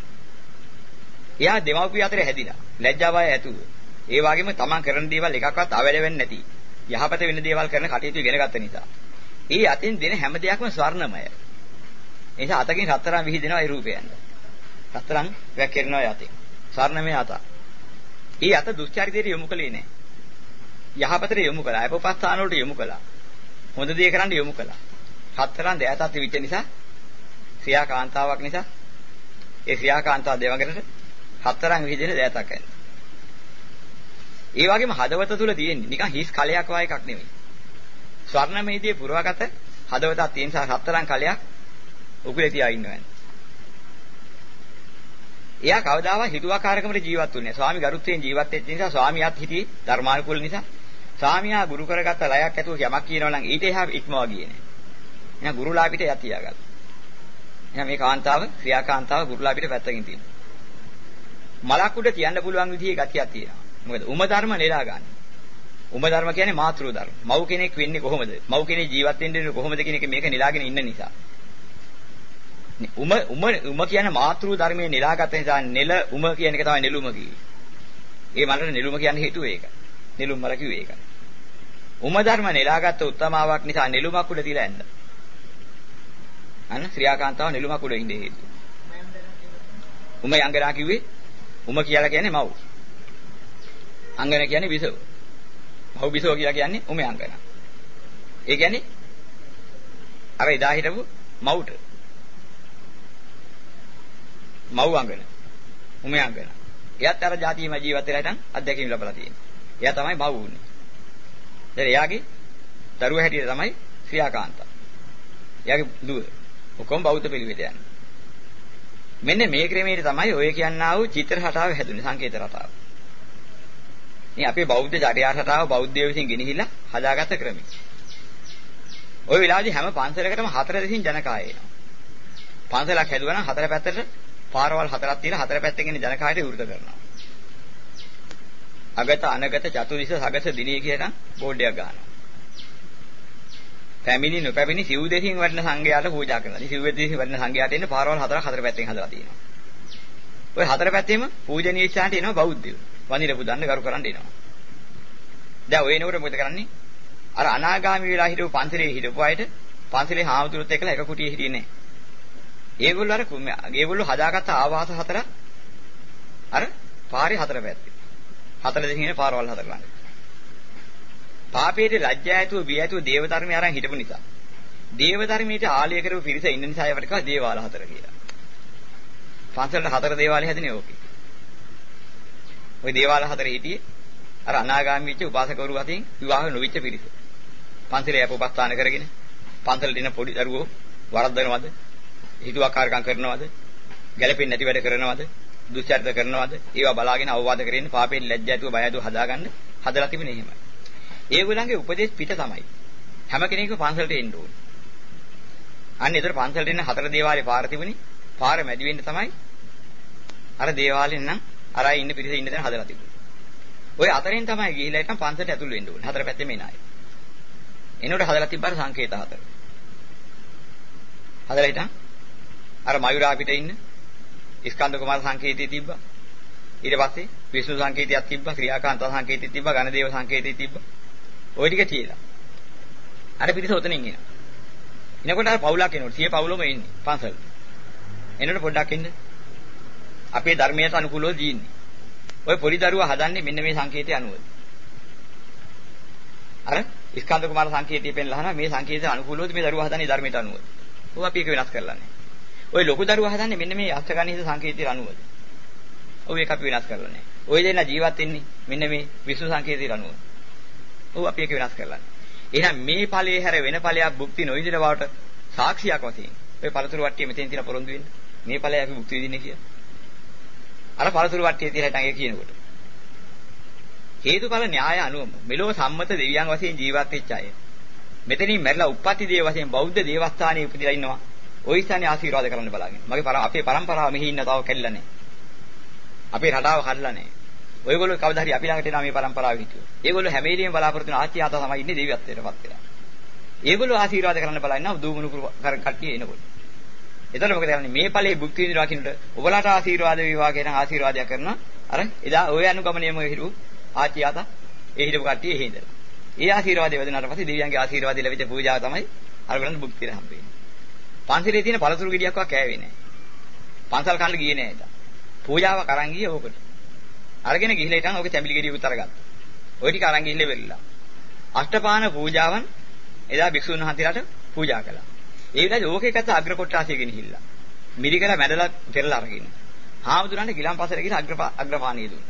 එයා දෙමව්පිය අතරේ හැදිලා ලැජ්ජාවය ඇතුව. ඒ වගේම තමන් කරන දේවල් එකක්වත් අවැඩ වෙන්නේ නැති. යහපත වෙන දේවල් කරන කටයුතු ඉගෙන ගත්ත නිසා. ඒ අතින් දෙන හැම දෙයක්ම ස්වර්ණමය. ඒ නිසා අතකින් රත්තරන් විහිදෙනවා ඒ රූපයන්ට. රත්තරන් වැක්කිරෙනවා යතින්. ස්වර්ණමය අත. ඒ අත දුස්චරිතයට යොමු කළේ නැහැ. යහපතට යොමු කළා. අපපස්ථාන වලට යොමු කළා. හොඳ දේ කරන්න යොමු කළා. රත්තරන් දෑතත් විච්ච නිසා ක්‍රියාකාන්තාවක් නිසා ඒ ක්‍රියාකාන්තාව දෙවඟකට රත්තරන් විහිදෙන දෑතක් ඇති. ඒ වගේම හදවත තුල තියෙන්නේ නිකන් හිස් කලයක් වගේ එකක් නෙමෙයි. ස්වර්ණමේදී පුරවගත හදවතක් තියෙන නිසා රත්තරන් කලයක් උකුලේ තියා ඉන්නවා. එයා කවදාවත් හිතුවාකාරකමට ජීවත් වුණේ නැහැ. ස්වාමි ගරුත්වයෙන් ජීවත් වෙච්ච නිසා ස්වාමියාත් හිටියේ ධර්මානුකූල නිසා. ස්වාමියා ගුරු කරගත්ත ලයක් ඇතුව යමක් කියනවා නම් ඊට එහා ඉක්මවා ගියේ නැහැ. එහෙනම් ගුරුලා පිට යතියාගත්තා. එහෙනම් මේ කාන්තාව ක්‍රියාකාන්තාව ගුරුලා පිට පැත්තකින් තියෙනවා. මලක් උඩ තියන්න පුළුවන් විදිහේ ගතියක් තියෙනවා. මොකද උම ධර්ම නෙලා ගන්න. උම ධර්ම කියන්නේ මාතෘ ධර්ම. මව් කෙනෙක් වෙන්නේ කොහොමද? මව් කෙනෙක් ජීවත් වෙන්නේ කොහොමද කියන එක මේක නෙලාගෙන ඉන්න නිසා. උම කියන මාතෘ ධර්මයේ නෙලාගත නිසා නෙල උම කියන එක තමයි නෙළුම කිව්වේ. ඒ මලට නෙළුම කියන්නේ හේතුව ඒක. නෙළුම් මල කිව්වේ ඒක. උම ධර්ම නෙලාගත්ත උත්තමාවක් නිසා නෙළුමක් උඩ තියලා ඇඳ. අන්න ක්‍රියාකාන්තාව නෙළුමක් උඩ ඉඳේ හේතුව. උම යංගනා කිව්වේ උම කියලා කියන්නේ මව්. අංගන කියන්නේ බිසව. මව් බිසව කියලා කියන්නේ උම අංගන. ඒ කියන්නේ අර එදා හිටපු මව්ට. මව් අංගන. උම අංගන. එයාත් අර ජාතියම ජීවත් වෙලා හිටන් අත්දැකීම් ලැබලා තියෙනවා. එයා තමයි මව් උන්නේ. දැන් එයාගේ දරුවා හැටියට තමයි ක්‍රියාකාන්තා. එයාගේ දුව. ඔක්කොම බෞද්ධ පිළිවෙත යන්නේ. මෙන්න මේ ක්‍රමයේ තමයි ඔය කියන්නා වූ චිත්‍ර රටාව හැදුනේ සංකේත රටාව. මේ අපේ බෞද්ධ ජඩයා රටාව බෞද්ධයෝ විසින් ගෙනහිලා හදාගත්ත ක්‍රමය. ওই වෙලාවේදී හැම පන්සලකටම හතර දෙසින් ජනකාය එනවා. පන්සලක් හැදුවා නම් හතර පැත්තට පාරවල් හතරක් තියෙන හතර පැත්තෙන් එන ජනකායට විවෘත කරනවා. අගත අනගත චතුරිස සගස දිනේ කියලා බෝඩ් එකක් ගන්නවා. පැමිණි නොපැමිණි සිව් දෙසින් වඩන සංඝයාට පූජා කරනවා. ඉතින් සිව් දෙසින් වඩන සංඝයාට එන්නේ පාරවල් හතරක් හතර පැත්තෙන් හදලා තියෙනවා. ওই හතර පැත්තෙම පූජනීය ස්ථානට එනවා බෞද්ධයෝ. වඳින පුදන්න ගරු කරන්න එනවා. දැන් ඔය එනකොට මොකද කරන්නේ? අර අනාගාමී වෙලා හිටපු පන්සලේ හිටපු අයට පන්සලේ හාමුදුරුවොත් එක්කලා එක කුටියේ හිටියේ නැහැ. ඒගොල්ලෝ හදාගත්ත ආවාස හතර අර පාරේ හතර පැත්තේ. හතර දෙකින් ඉන්නේ පාරවල් හතර ළඟ. පාපේට ලැජ්ජා ඇතුව බිය ඇතුව දේව ධර්මය අරන් හිටපු නිසා. දේව ධර්මයට ආලය කරපු පිරිස ඉන්න නිසා ඒවට කිව්වා දේවාල හතර කියලා. පන්සලට හතර දේවාලය හැදෙනේ ඕකේ. ওই දේවාල හතර හිටියේ අර අනාගාමී වෙච්ච උපාසකවරු අතින් විවාහ නොවිච්ච පිරිස. පන්සලේ අපෝපස්ථාන කරගෙන පන්සලට එන පොඩි දරුවෝ වරද්දනවද? හිතුවක්කාරකම් කරනවද? ගැළපෙන්නේ නැති වැඩ කරනවද? දුස්චරිත කරනවද? ඒවා බලාගෙන අවවාද කරගෙන පාපයෙන් ලැජ්ජා ඇතුව බය ඇතුව හදාගන්න හදලා තිබුණේ එහෙමයි. ඒගොල්ලන්ගේ උපදේශ පිට තමයි. හැම කෙනෙක්ම පන්සලට එන්න ඕනේ. අන්න ඒතර පන්සලට එන්න හතර දේවාලේ පාර තිබුණේ. පාර මැදි වෙන්න තමයි අර දේවාලෙන් නම් අර ඉන්න පිරිස ඉන්න තැන හදලා තිබුණේ. ඔය අතරින් තමයි ගිහිලා හිටන් පන්සලට ඇතුල් වෙන්න ඕනේ. හතර පැත්තේ මේ නාය. එනකොට හදලා තිබ්බාට සංකේත හතර. හදලා හිටන් අර මයුරා පිට ඉන්න ස්කන්ධ කුමාර සංකේතය තිබ්බා. ඊට පස්සේ විෂ්ණු සංකේතයක් තිබ්බා, ක්‍රියාකාන්ත සංකේතයක් තිබ්බා, ඝනදේව සංකේතයක් තිබ්බා. ওই ටික තියලා. අර පිරිස උතනින් එනවා. එනකොට අර පවුලක් එනකොට 100 පවුලම ඉන්නේ පන්සල. එනකොට පොඩ්ඩක් ඉන්න. අපේ ධර්මයට අනුකූලව ජීන්නේ. ඔය පොඩි දරුවා හදන්නේ මෙන්න මේ සංකේතය අනුවද. අර ස්කන්ධ කුමාර සංකේතය පෙන්ලා අහනවා මේ සංකේතයට අනුකූලවද මේ දරුවා හදන්නේ ධර්මයට අනුවද. ඔය අපි එක වෙනස් කරලා නැහැ. ඔය ලොකු දරුවා හදන්නේ මෙන්න මේ අෂ්ටගණිත සංකේතයට අනුවද. ඔය එක අපි වෙනස් කරලා නැහැ. ඔය දෙන්න ජීවත් වෙන්නේ මෙන්න මේ විෂ්ණු සංකේතයට අනුවද. ඔව් අපි එක වෙනස් කරලා නැහැ. එහෙනම් මේ ඵලයේ හැර වෙන ඵලයක් භුක්ති නොවිඳින බවට සාක්ෂියක් වශයෙන් ඔය පළතුරු වට්ටිය මෙතෙන් තියලා පොරොන්දු වෙන්න. මේ ඵලය අපි භුක්ති විඳින්නේ කියලා. අර පළතුරු වට්ටිය තියලා හිටන් ඒ කියනකොට. හේතුඵල න්‍යාය අනුවම මෙලොව සම්මත දෙවියන් වශයෙන් ජීවත් වෙච්ච අය. මෙතනින් මැරිලා උප්පත්ති දේව වශයෙන් බෞද්ධ දේවස්ථානයේ උපදිලා ඉන්නවා. ওই ස්ථානේ ආශිර්වාද කරන්න බලාගෙන. මගේ අපේ પરම්පරාව මෙහි ඉන්න තව කැඩිලා නැහැ. අපේ රටාව කඩලා නැහැ. ඔයගොල්ලෝ කවදා හරි අපි ළඟට එනවා මේ પરම්පරාව හිටියෝ. ඒගොල්ලෝ හැම වෙලෙම බලාපොරොත්තු වෙන ආච්චි ආතා තමයි ඉන්නේ දෙවියත්වයටපත් වෙලා. ඒගොල්ලෝ ආශිර්වාද කරන්න බලන්නේ නැහැ දුමුණු කට්ටිය එනකොට. එතකොට මොකද කරන්නේ මේ ඵලයේ භුක්ති විඳිනවා කියනකොට ඔබලාට ආශිර්වාද වේවා කියන ආශිර්වාදයක් කරනවා. අර එදා ඔය අනුගමනයම හිරු ආච්චි ආතා ඒ හිටපු කට්ටිය එහෙ ඉඳලා. ඒ ආශිර්වාදය වදිනාට පස්සේ දෙවියන්ගේ ආශිර්වාදය ලැබිච්ච පූජාව තමයි අරගලන් භුක්තියට හම්බෙන්නේ. පන්සලේ තියෙන පළතුරු ගෙඩියක්වත් කෑවේ නැහැ. පන්සල් කන්න ගියේ නැහැ එදා. පූජාව කරන් ගියේ ඕකට. අරගෙන ගිහිල්ලා ඉතින් ඔගේ තැඹිලි ගෙඩියකුත් අරගත්තා. ওই ටික අරන් ගිහිල්ලා වෙරිලා. අෂ්ටපාන පූජාවන් එදා භික්ෂුන් වහන්සේලාට පූජා කළා. ඒ විදිහට ඕකේකට අග්‍ර කොටාසිය ගෙනහිල්ලා. මිරිකල මැදලා පෙරලා අරගෙන. හාමුදුරන්ට ගිලම්පසට ගිහින් අග්‍රපාණිය දුන්නා.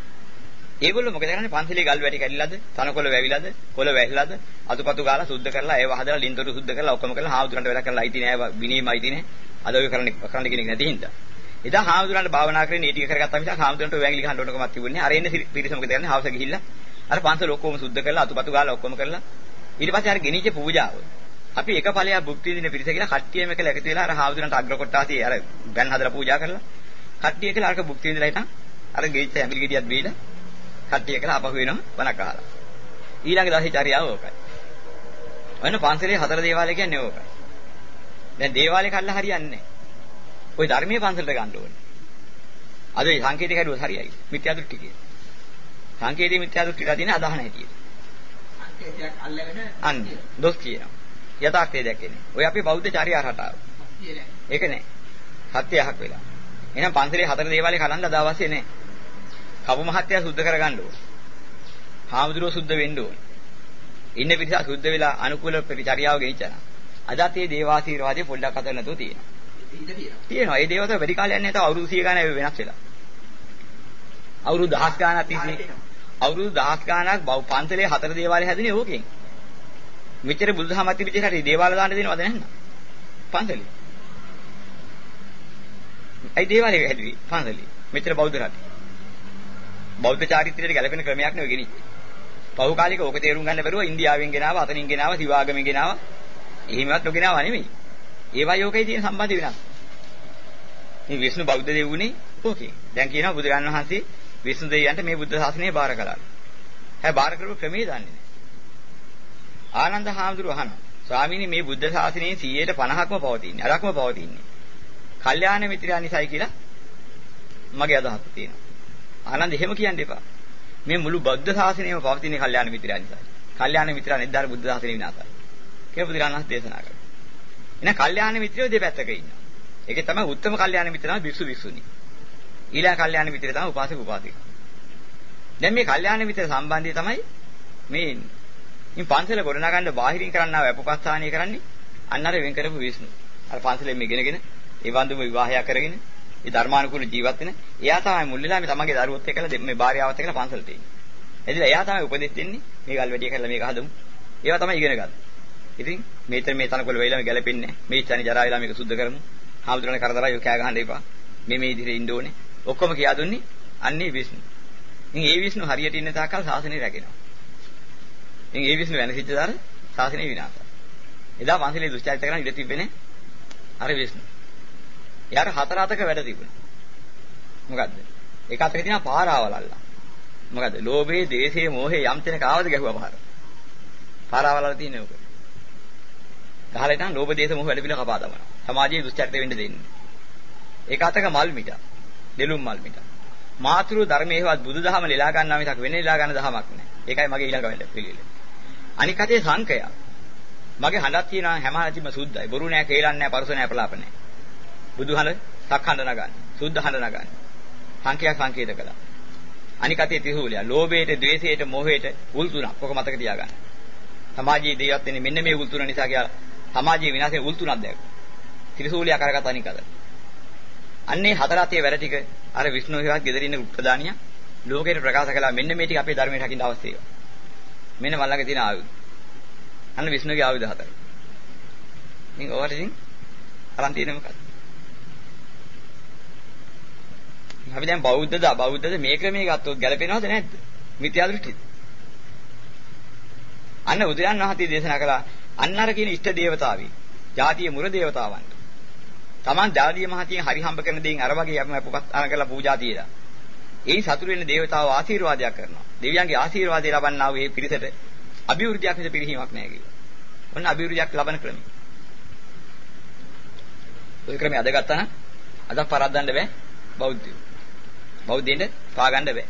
ඒගොල්ලෝ මොකද කරන්නේ පන්සලේ ගල් වැටි කැඩිලාද, තනකොළ වැවිලාද, කොළ වැහිලාද, අතුපතු ගාලා සුද්ධ කරලා ඒව හදලා ලින්තොට සුද්ධ කරලා ඔක්කොම කරලා හාමුදුරන්ට වැඩ කරලා අයිති නෑ, විනීම අයිති නෑ. අද ඔය කරන්න කෙනෙක් නැති හින්දා. එදා හාමුදුරන්ට භාවනා කරගෙන ඒ ටික කරගත්තා මිසක් හාමුදුරන්ට ඔය වැංගිලි ගහන්න ඕනකමක් තිබුණේ නෑ. අර එන්නේ පිරිස මොකද කරන්නේ හවස ගිහිල්ලා අර පන්සල ඔක්කොම සුද්ධ කරලා අතුපතු ගාලා ඔක්කොම කරලා ඊට පස්සේ අර ගෙනිච්ච පූජාව අපි එක ඵලයක් භුක්ති විඳින පිරිස කියලා කට්ටියම එකලා එකතු වෙලා අර හාමුදුරන්ට අග්‍ර කොටාසිය අර බැන් හදලා පූජා කරලා කට්ටිය එකලා අරක භුක්ති විඳලා හිටන් අර ගෙනිච්ච ඇඹිලි ගෙඩියක් බීලා කට්ටිය එකලා අපහු වෙනවා වණක් අහලා ඊළඟ දවසේ චාරියාව ඕකයි. ඔන්න පන්සලේ හතර දේවාලය කියන්නේ ඕකයි. දැන් දේවාලේ කල්ලා හරියන්නේ නැහැ. ওই ධර්මයේ පන්සලට ගන්න ඕනේ. අද මේ සංකේතය හැදුවොත් හරියයි. මිත්‍යා දෘෂ්ටි කියන. සංකේතයේ මිත්‍යා දෘෂ්ටිලා තියෙන අදහන හැටියට. සංකේතයක් අල්ලගෙන අන්න දොස් කියනවා. යථාර්ථය දැක්කේ. ඔය අපේ බෞද්ධ චාරියා රටාව. ඒක නෑ. සත්‍ය අහක් වෙලා. එහෙනම් පන්සලේ හතර දේවාලේ කලන්න අදවශ්‍ය නෑ. කවු මහත්තයා සුද්ධ කරගන්න ඕනේ. හාමුදුරුවෝ සුද්ධ වෙන්න ඕනේ. ඉන්න පිරිස සුද්ධ වෙලා අනුකූල පරිචාරියාව ගෙනිච්චනා. අදත් මේ දේවාශීර්වාදයේ පොඩ්ඩක් අතර නැතුව තියෙනවා. තියෙනවා. ඒ දේවතාව වැඩි කාලයක් නැහැ. තව අවුරුදු 100 ගානක් වෙනස් වෙලා. අවුරුදු 1000 ගානක් තිස්සේ අවුරුදු 1000 ගානක් පන්සලේ හතර දේවාලේ හැදුනේ ඕකෙන්. මෙච්චර බුදුදහමත් තිබිච්ච හැටි දේවාල දාන්න දෙනවද නැත්නම්? පන්සලේ. ඒ දේවාලේ හැදුවේ පන්සලේ. මෙච්චර බෞද්ධ රට. බෞද්ධ චාරිත්‍රයට ගැලපෙන ක්‍රමයක් නෙවෙයි ගෙනිච්චේ. පහු කාලෙක ඕක තේරුම් ගන්න බැරුව ඉන්දියාවෙන් ගෙනාවා, අතනින් ගෙනාවා, සිවාගමෙන් ගෙනාවා. එහෙමවත් නොගෙනාවා නෙමෙයි. ඒවයි ඕකේ තියෙන සම්බන්ධය වෙනස්. මේ විෂ්ණු බෞද්ධ දෙවුනේ ඕකේ. දැන් කියනවා බුදුරජාණන් වහන්සේ විෂ්ණු දෙවියන්ට මේ බුද්ධ ශාසනය බාර කළා. හැබැයි බාර කරපු ක්‍රමේ දන්නේ නැහැ. ආනන්ද හාමුදුරුවෝ අහනවා. ස්වාමීනි මේ බුද්ධ ශාසනයේ 150ක්ම පවතින්නේ. අරක්ම පවතින්නේ. කල්යාණ මිත්‍රයා නිසායි කියලා මගේ අදහස තියෙනවා. ආනන්ද එහෙම කියන්න එපා. මේ මුළු බෞද්ධ ශාසනයම පවතින්නේ කල්යාණ මිත්‍රයා නිසායි. කල්යාණ මිත්‍රා නිද්දාර බුද්ධ ශාසනය විනාශයි. කියලා බුදුරජාණන් වහන්සේ දේශනා කළා. එහෙනම් කල්යාණ මිත්‍රයෝ දෙපැත්තක ඉන්නවා. ඒකේ තමයි උත්තම කල්යාණ මිත්‍ර තමයි භික්ෂු භික්ෂුණී. ඊළඟ කල්යාණ මිත්‍රය තමයි උපාසක උපාසික. දැන් මේ කල්යාණ මිත්‍ර සම්බන්ධය තමයි මේ පන්සල ගොඩනගන්න බාහිරින් කරන්නා වපපස්ථානීය කරන්නේ අන්න අර වෙන් කරපු විෂ්ණු. අර පන්සලෙන් මේගෙනගෙන ඒ වන්දුම විවාහයක් කරගෙන ඒ ධර්මානුකූල ජීවත් වෙන එයා තමයි මුල් වෙලා මේ තමන්ගේ දරුවොත් එක්කලා මේ භාර්යාවත් එක්කලා පන්සලට එන්නේ. එදිලා එයා තමයි උපදෙස් දෙන්නේ මේ ගල් වැඩි කරලා මේක හදමු. ඒවා තමයි ඉගෙන ගන්න. ඉතින් මේතර මේ තනකොළ වෙයිලා මේ ගැලපෙන්නේ නැහැ. මේ ඉච්ඡානි ජරා වෙලා මේක සුද්ධ කරමු. හාමුදුරනේ කරදරයි ඔය කෑ ගහන්න එපා. මේ විදිහට ඉන්න ඕනේ. ඔක්කොම කියා දුන්නේ අන්නේ විෂ්ණු. ඉතින් ඒ විෂ්ණු හරියට ඉන්න තාක්කල් ශාසනය රැගෙනවා. ඉතින් ඒ විෂ්ණු වෙනසිච්ච දාර ශාසනය විනාශයි. එදා පන්සලේ දුස්චරිත කරන ඉඳ තිබෙන්නේ අර විෂ්ණු. එයාට හතර අතක වැඩ තිබුණා. මොකද්ද? එක අතක තියෙනවා පාරාවල් අල්ලා. මොකද? ලෝභයේ, ද්වේෂයේ, මෝහයේ යම් තැනක ආවද ගැහුවා පාර. පාරවල තියෙන උක. ගහලා ඉතින් ලෝභ, ද්වේෂ, මෝහ වැඩ පිළිවෙල කපා දමනවා. සමාජයේ දුස්චරිත වෙන්න දෙන්නේ. ඒක අතක මල් මිට. දෙලුම් මල් මිට. මාතෘ ධර්මයේවත් බුදුදහම ලිලා ගන්නවා මිසක් වෙන ලිලා ගන්න දහමක් නෑ. ඒකයි මගේ ඊළඟ වෙලෙ පිළිවිල. අනික අතේ සංකය. මගේ හඬක් තියෙනවා හැම හැටිම සුද්ධයි. බොරු නෑ, කේලම් නෑ, පරුස නෑ, ප්‍රලාප නෑ. බුදුහඬ සක්හඬ නගන්න. සුද්ධ හඬ නගන්න. සංකේය සංකේත කළා. අනික අතේ ත්‍රිශූලය. ලෝභයට, ද්වේෂයට, මොහයට උල් තුනක්. ඔක මතක තියාගන්න. සමාජයේ දේවත් වෙන්නේ මෙන්න මේ උල් තුන නිසා කියලා සමාජයේ විනාශයේ උල් තුනක් දැක්ක. ත්‍රිශූලය කරගත අනික අත. අන්නේ හතර අතේ වැඩ ටික අර විෂ්ණු හේවත් ගෙදරින් ඉන්න උපදානිය ලෝකයට ප්‍රකාශ කළා මෙන්න මේ ටික අපේ ධර්මයට රකින්න අවශ්‍යයි. මෙන්න මල්ලගේ තියෙන ආයුධ. අන්න විෂ්ණුගේ ආයුධ හතර. ඉතින් ඔයාලට ඉතින් අරන් තියෙන්නේ මොකක්ද? අපි දැන් බෞද්ධද මේ ක්‍රමයේ ගත්තොත් ගැලපෙනවද නැද්ද? මිත්‍යා දෘෂ්ටිද? අන්න උදයන් වහන්සේ දේශනා කළා අන්න අර කියන ඉෂ්ට දේවතාවී, ජාතිය මුර දේවතාවන්ට. Taman ජාතිය මහතියෙන් හරි හම්බ කරන දේන් අර වගේ අපි අපපත් අර කරලා පූජා තියලා. ඒ සතුරු වෙන දේවතාවෝ ආශිර්වාදයක් කරනවා. දෙවියන්ගේ ආශිර්වාදය ලබන්නා වූ මේ පිරිසට අභිවෘද්ධියක් මිස පිරිහීමක් නැහැ කියලා. ඔන්න අභිවෘද්ධියක් ලබන ක්‍රමය. ඔය ක්‍රමය අද ගත්තා නම් අද පරද්දන්න බෑ බෞද්ධයෝ. බෞද්ධයින්ට පාගන්න බෑ.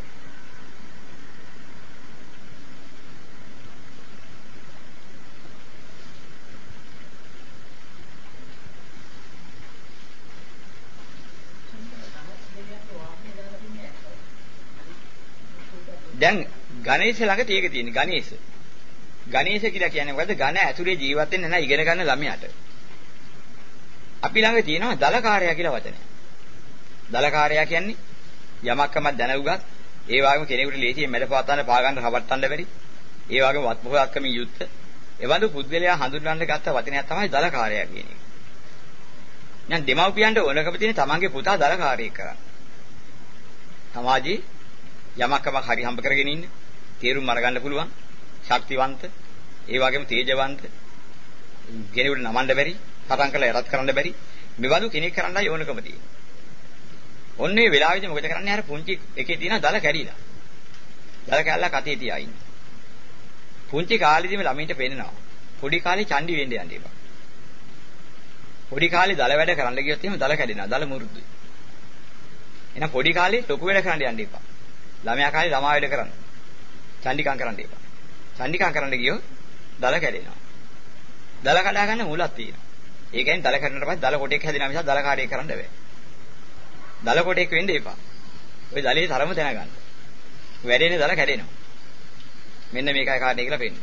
දැන් ගණේශ ළඟ තියෙක තියෙන ගණේශ. ගණේශ කියලා කියන්නේ මොකද්ද? ඝන ඇතුලේ ජීවත් වෙන්න නැහැ ඉගෙන ගන්න ළමයාට. අපි ළඟ තියෙනවා දලකාරයා කියලා වචනය. දලකාරයා කියන්නේ යමක්කම දැනුගත් ඒ වගේම කෙනෙකුට ලේසියෙන් මැඩපවත්තන්න පාගන්න රවට්ටන්න බැරි. ඒ වගේම වත්පොහොත්කමින් යුක්ත. එවඳු පුද්ගලයා හඳුන්වන්න ගත්ත වචනයක් තමයි දලකාරයා කියන එක. දැන් දෙමව්පියන්ට ඕනකම තියෙන තමන්ගේ පුතා දලකාරයෙක් කරන්න. සමාජයේ යමක්කම හරි හම්බ කරගෙන ඉන්න, තේරුම් අරගන්න පුළුවන්, ශක්තිවන්ත, ඒ වගේම තේජවන්ත, කෙනෙකුට නමන්න බැරි, පටන් කරලා යටත් කරන්න බැරි, මෙවඳු කෙනෙක් කරන්නයි ඕනකම තියෙන්නේ. ඔන්නේ වෙලාවෙදි මොකද කරන්නේ? අර පුංචි එකේ තියෙන දල කැඩිලා. දල කැල්ලක් අතේ තියා ඉන්න. පුංචි කාලේදීම ළමින්ට පෙන්නනවා. පොඩි කාලේ චණ්ඩි වෙන්න යන්න එපා. පොඩි කාලේ දල වැඩ කරන්න ගියොත් එහෙම දල කැඩෙනවා. දල මුරුද්දුයි. එහෙනම් පොඩි කාලේ ලොකු වැඩ කරන්න යන්න එපා. ළමයා කාලේ ළමා වැඩ කරන්න. චණ්ඩිකම් කරන්න එපා. චණ්ඩිකම් කරන්න ගියොත් දල කැඩෙනවා. දල කඩා ගන්න මුලක් තියෙනවා. ඒ කියන්නේ දල කඩනට පස්සේ දල කොටයක් හැදෙනවා මිසක් දල කාර්යය කරන්න බෑ. දල කොටයක් වෙන්න එපා. ඔය දලේ තරම දැනගන්න. වැඩේනේ දල කැඩෙනවා. මෙන්න මේකයි කාර්යය කියලා පෙන්නනවා.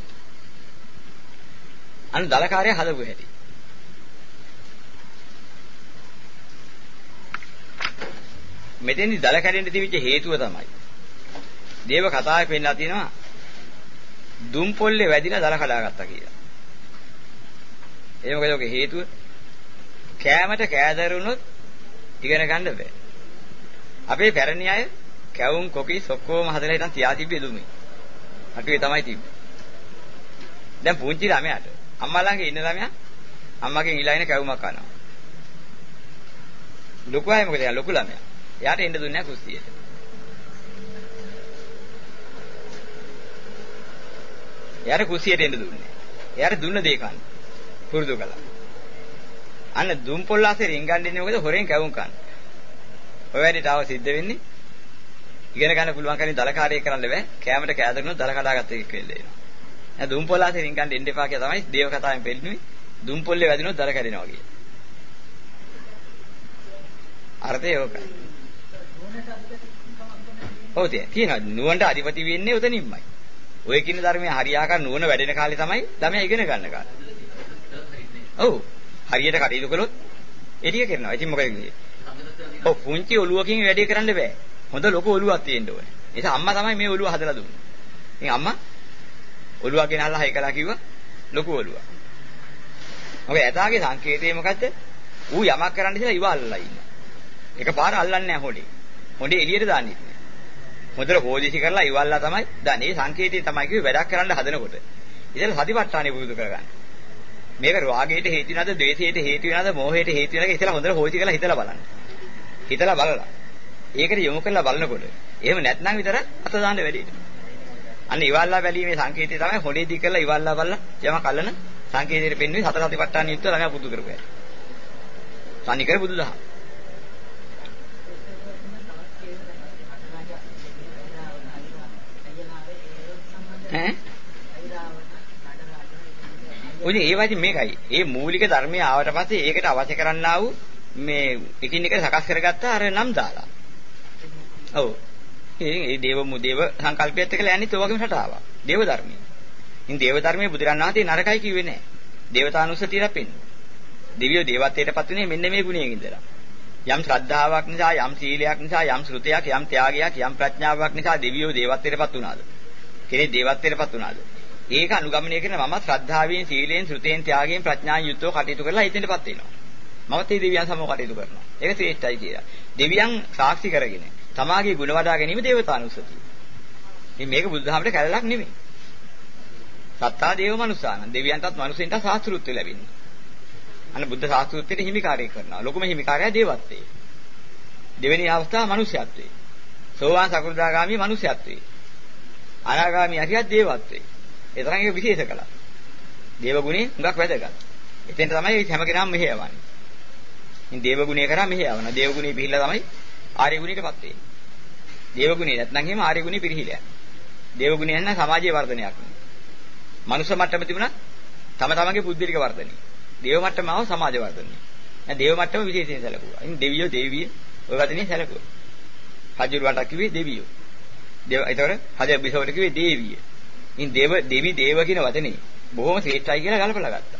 අන්න දල කාර්යය හදපු හැටි. මෙතෙන්දි දල කැඩෙන්න තිබිච්ච හේතුව තමයි. දේව කතාවේ පෙන්නලා තියෙනවා දුම් පොල්ලේ වැදිලා දල කඩාගත්තා කියලා. ඒ මොකද ඔගේ හේතුව? කෑමට කෑදරුණොත් ඉගෙන ගන්න බෑ. අපේ පැරණි අය කැවුම් කොකිස් ඔක්කොම හදලා හිටන් තියා තිබ්බේ දුමේ. අටුවේ තමයි තිබ්බේ. දැන් පුංචි ළමයාට අම්මා ළඟ ඉන්න ළමයා අම්මගෙන් ඉලාගෙන කැවුමක් කනවා. ලොකු අය මොකද? ලොකු ළමයා. එයාට එන්න දුන්නේ නැහැ කුස්සියට. එයාට කුස්සියට එන්න දුන්නේ. එයාට දුන්න දේ කන්න. පුරුදු කළා. අන්න දුම් පොල්ලාසේ රින්ගන්නේ මොකද? හොරෙන් කැවුම් කන්න. ඔය වැඩේට ආව සිද්ධ වෙන්නේ ඉගෙන ගන්න පුළුවන් කෙනෙක් දලකාරය කරන්න බෑ. කැමරට කෑදරුණොත් දල කඩාගත්ත එක වෙල්ල එනවා. දැන් දුම් පොල්ලාසේ රින්ගන්න දෙන්න එපා කියලා තමයි දේව කතාවෙන් පෙන්නන්නේ. දුම් පොල්ලේ වැදිනොත් දල කැඩෙනවා කියලා. අර්ථය ඕකයි. ඔව් තියෙනවා. නුවණට අධිපති වෙන්නේ උතනින්මයි. ඔය කියන ධර්මයේ හරියාකාර නුවණ වැඩෙන කාලේ තමයි ළමයා ඉගෙන ගන්න කාලේ. ඔව්. හරියට කටයුතු කළොත් ඒ ටික කරනවා. ඉතින් මොකද කියන්නේ? ඔව් පුංචි ඔලුවකින් වැඩේ කරන්න බෑ. හොඳ ලොකු ඔලුවක් තියෙන්න ඕනේ. ඒ නිසා අම්මා තමයි මේ ඔලුව හදලා දුන්නේ. ඉතින් අම්මා ඔලුවක් ගෙනල්ලා හයකලා කිව්වා ලොකු ඔලුවක්. මොකද ඇතාගේ සංකේතය මොකද්ද? ඌ යමක් කරන්න ඉස්සලා ඉව අල්ලලා ඉන්නවා. එකපාර අල්ලන්නේ නැහැ හොඩේ. හොඩේ එළියට දාන්නේ නැහැ. හොඳට හොදිසි කරලා ඉවල්ලා තමයි දාන්නේ. මේ සංකේතය තමයි කිව්වේ වැඩක් කරන්න හදනකොට. ඉතින් සතිපට්ඨානෙ පුරුදු කරගන්න. මේක රාගයට හේතු වෙනවද, ද්වේෂයට හේතු වෙනවද, මෝහයට හේතු වෙනවද කියලා හොඳට හොදිසි කරලා හිතලා බලන්න. හිතලා බලලා. ඒකට යොමු කරලා බලනකොට එහෙම නැත්නම් විතර අත දාන්න වැඩිට. අන්න ඉවල්ලා බැලීමේ සංකේතය තමයි හොඩේදී කරලා ඉවල්ලා බලලා යම කලන සංකේතයට පෙන්වන්නේ සතර සතිපට්ඨාන යුක්ත ළඟ පුදු කරපුවා. සානිකර බුදුදහම. ඔය ඒ වගේ මේකයි. ඒ මූලික ධර්මයේ ආවට පස්සේ ඒකට අවශ්‍ය කරන්නා වූ මේ එකින් එක සකස් කරගත්ත අර නම් දාලා. ඔව්. ඒ දේව සංකල්පයත් එක්කලා යන්නේ ඒ වගේම රටාවක්. දේව ධර්මයේ. ඉතින් දේව ධර්මයේ බුදුරණන් වහන්සේ නරකයි කිව්වේ නෑ. දේවතානුස්සතියට පෙන්නේ. දෙවියෝ දේවත්වයටපත් වෙන්නේ මෙන්න මේ ගුණයෙන් ඉඳලා. යම් ශ්‍රද්ධාවක් නිසා, යම් සීලයක් නිසා, යම් ශ්‍රුතියක්, යම් ත්‍යාගයක්, යම් ප්‍රඥාවක් නිසා දෙවියෝ දේවත්වයටපත් වුණාද? කෙනෙක් දේවත්වයටපත් වුණාද? ඒක අනුගමනය කරන මම ශ්‍රද්ධාවෙන්, සීලෙන්, ශ්‍රුතියෙන්, ත්‍යාගයෙන්, ප්‍රඥාවෙන් යුක්තව කටයුතු කරලා හිතෙන්ටපත් වෙනවා. මමත් මේ දෙවියන් සමග කටයුතු කරනවා. ඒක ශ්‍රේෂ්ඨයි කියලා. දෙවියන් සාක්ෂි කරගෙන තමාගේ ගුණ වඩා ගැනීම දේවතානුස්සතිය. ඉතින් මේක බුදුදහමට කැලලක් නෙමෙයි. සත්තා දේව මනුස්සාන. දෙවියන්ටත් මනුස්සෙන්ටත් සාස්ෘත්වය ලැබෙන්නේ. අන්න බුද්ධ සාස්ෘත්වයට හිමිකාරය කරනවා. ලොකුම හිමිකාරයා දේවත්වයේ. දෙවෙනි අවස්ථාව මනුෂ්‍යත්වයේ. සෝවාන් සකෘදාගාමී මනුෂ්‍යත්වයේ. අනාගාමී අරියත් දේවත්වයේ. ඒ තරම් ඒක විශේෂ කළා. දේව ගුණේ හුඟක් වැදගත්. එතෙන් තමයි හැම කෙනාම මෙහෙ යවන්නේ. ඉතින් දේව ගුණේ කරා මෙහෙ යවනවා. දේව ගුණේ පිළිලා තමයි ආර්ය ගුණයටපත් වෙන්නේ. දේව ගුණේ නැත්නම් එහෙම ආර්ය ගුණේ පිරිහිලා යනවා. දේව ගුණය නැත්නම් සමාජීය වර්ධනයක් නෙවෙයි. මනුෂ්‍ය මට්ටම තිබුණා තම තමන්ගේ බුද්ධිලික වර්ධනය. දේව මට්ටම ආව සමාජ වර්ධනය. දැන් දේව මට්ටම විශේෂයෙන් සැලකුවා. ඉතින් දෙවියෝ දේවිය ඔය වචනේ සැලකුවා. රජුරවන්ට කිව්වේ දෙවියෝ. ඒතකොට හද බිසවට කිව්වේ දේවිය. ඉතින් දෙවි දේව කියන වචනේ බොහොම ශ්‍රේෂ්ඨයි කියලා ගලපලා ගත්තා.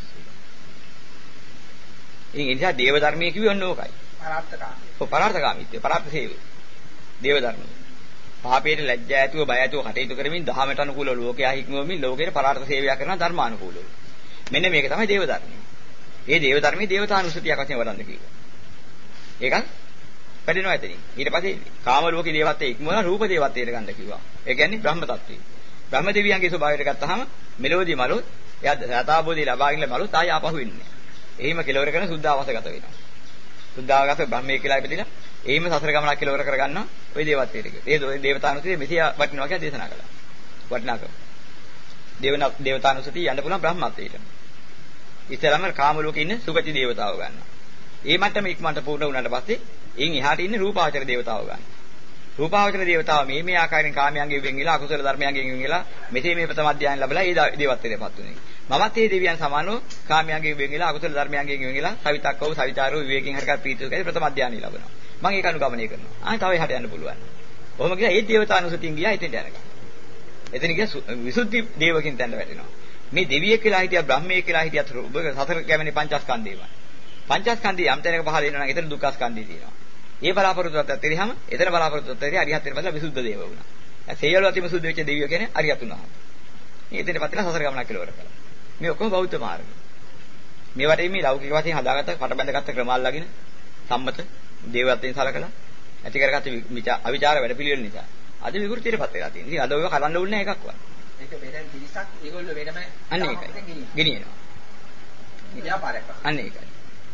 ඉතින් ඒ නිසා දේව ධර්මයේ කිව්වේ ඔන්න ඕකයි. පරාර්ථකාමී. ඔව් පරාර්ථකාමීත්වය, පරාර්ථ සේවය. දේව ධර්මයේ. පාපයට ලැජ්ජා ඇතුව බය ඇතුව කටයුතු කරමින් දහමට අනුකූලව ලෝකයා හික්මුවමින් ලෝකයට පරාර්ථ සේවයක් කරන ධර්මානුකූලව. මෙන්න මේක තමයි දේව ධර්මය. මේ දේව ධර්මයේ දේවතානුස්සතියක් වශයෙන් වඩන්න කිව්වා. ඒකත් වැඩෙනවා එතනින්. ඊට පස්සේ කාම ලෝකේ දේවත්වයේ ඉක්මවලා රූප දේවත්වයට ගන්න කිව්වා. ඒ කියන්නේ බ්‍රහ්ම තත්ත්වය. බ්‍රහ්ම දෙවියන්ගේ ස්වභාවයට ගත්තාම මෙලොවදී මලොත් එයා සතාබෝධිය ලබාගෙන මලොත් ආය ආපහු වෙන්නේ. එහිම කෙලවර කරන සුද්ධාවාසගත වෙනවා. සුද්ධාවාසගත බ්‍රහ්මයේ කියලා ඉපදිලා එහිම සසර ගමනක් කෙලවර කරගන්නවා ওই දේවත්වයට. ඒ දේවතානුස්සතිය මෙසිය වටිනවා කියලා දේශනා කළා. වටිනාකම. දේවතානුස්සතිය යන්න පුළුවන් බ්‍රහ්මත්වයට. ඉස්සෙල්ලාම කාම ලෝකේ ඉන්න සුගති දේවතාවෝ ගන්නවා. ඒ මට්ටම ඉක්මනට පූර්ණ වුණාට පස්සේ එයින් එහාට ඉන්නේ රූපාවචර දේවතාවෝ ගන්නවා. රූපාවචර දේවතාව මේ ආකාරයෙන් කාමයන්ගෙන් වෙන් වෙලා අකුසල ධර්මයන්ගෙන් වෙන් වෙලා මෙසේ මේ ප්‍රථම අධ්‍යයන ලැබලා ඒ දේවත්වයටපත් උනේ. මමත් මේ දෙවියන් සමානව කාමයන්ගෙන් වෙන් වෙලා අකුසල ධර්මයන්ගෙන් වෙන් වෙලා සවිතක්කව සවිචාරව විවේකයෙන් හරකත් ප්‍රීතිසුඛයි ප්‍රථම අධ්‍යයනය ලැබනවා. මම ඒක අනුගමනය කරනවා. ආයෙ තව එහාට යන්න පුළුවන්. කොහොම කියලා ඒ දේවතානුසතියින් ගියා එතෙන්ට යනකම්. එතන ගියා විසුද්ධි දේවකින් තැන්න වැටෙනවා. මේ දෙවියෙක් කියලා හිටියා බ්‍රහ්මයෙක් කියලා හිටියත් ඔබ සතර කැමනේ පංචස්කන්ධේමයි. පංචස්කන්ධය යම් තැනක පහළ වෙනවා නම් එතන දුක්ඛස්කන්ධය තියෙනවා. ඒ බලාපොරොත්තුවත් ඇත්තෙරිහම එතන බලාපොරොත්තුවත් ඇත්තෙරි අරිහත් වෙන බදලා විසුද්ධ දේව වුණා. දැන් සේයවල අතිම සුද්ධ වෙච්ච දෙවියෝ කියන්නේ අරිහත් වුණා. මේ එතන පතලා සසර ගමනක් කෙලවර කළා. මේ ඔක්කොම බෞද්ධ මාර්ගය. මේ වටේ මේ ලෞකික වශයෙන් හදාගත්ත පටබැඳගත්ත ක්‍රමාල්ලාගෙන සම්මත දේවත්වයෙන් සලකලා ඇති කරගත්ත අවිචාර වැඩපිළිවෙල නිසා අද විකෘතියටපත් වෙලා තියෙනවා. ඉතින් අද ඔයව කරන්න ඕනේ නැහැ එකක්වත්.
ඒක වෙනම පිරිසක් ඒගොල්ලෝ වෙනම
අන්න ඒකයි. ගෙනියනවා.
ව්‍යාපාරයක්.
අන්න ඒකයි.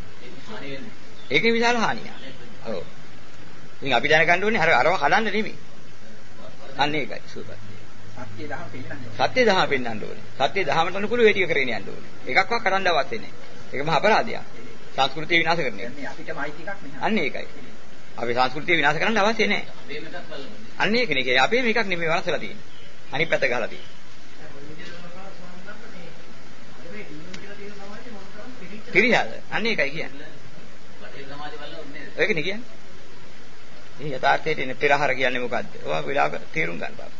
ඒකේ විශාල හානියක්. ඔව්. ඉතින් අපි දැනගන්න ඕනේ අරව හදන්න නෙමෙයි. අන්න ඒකයි සූපත්.
සත්‍ය දහම පෙන්නන්න ඕනේ.
සත්‍ය දහම පෙන්නන්න ඕනේ. සත්‍ය දහමට අනුකූලව ඒ ටික කරගෙන යන්න ඕනේ. එකක්වත් කරන්න අවශ්‍ය නැහැ. ඒක මහා අපරාධයක්. සංස්කෘතිය විනාශ කරන එක.
මේ අපිටම අයිති එකක් නෙමෙයි.
අන්න ඒකයි. අපි සංස්කෘතිය විනාශ කරන්න අවශ්‍ය නැහැ. අන්න ඒකනේ. ඒක අපේ මේකක් නෙමෙයි වරසලා තියෙන්නේ. අනිත් පැත්ත ගහලා තියෙන්නේ. පිරිහාද? අන්න ඒකයි කියන්නේ. ඒකනේ කියන්නේ. මේ යථාර්ථයේ ඉන්න පෙරහර කියන්නේ මොකද්ද? ඔයා වෙලාවක තේරුම් ගන්න බෑ.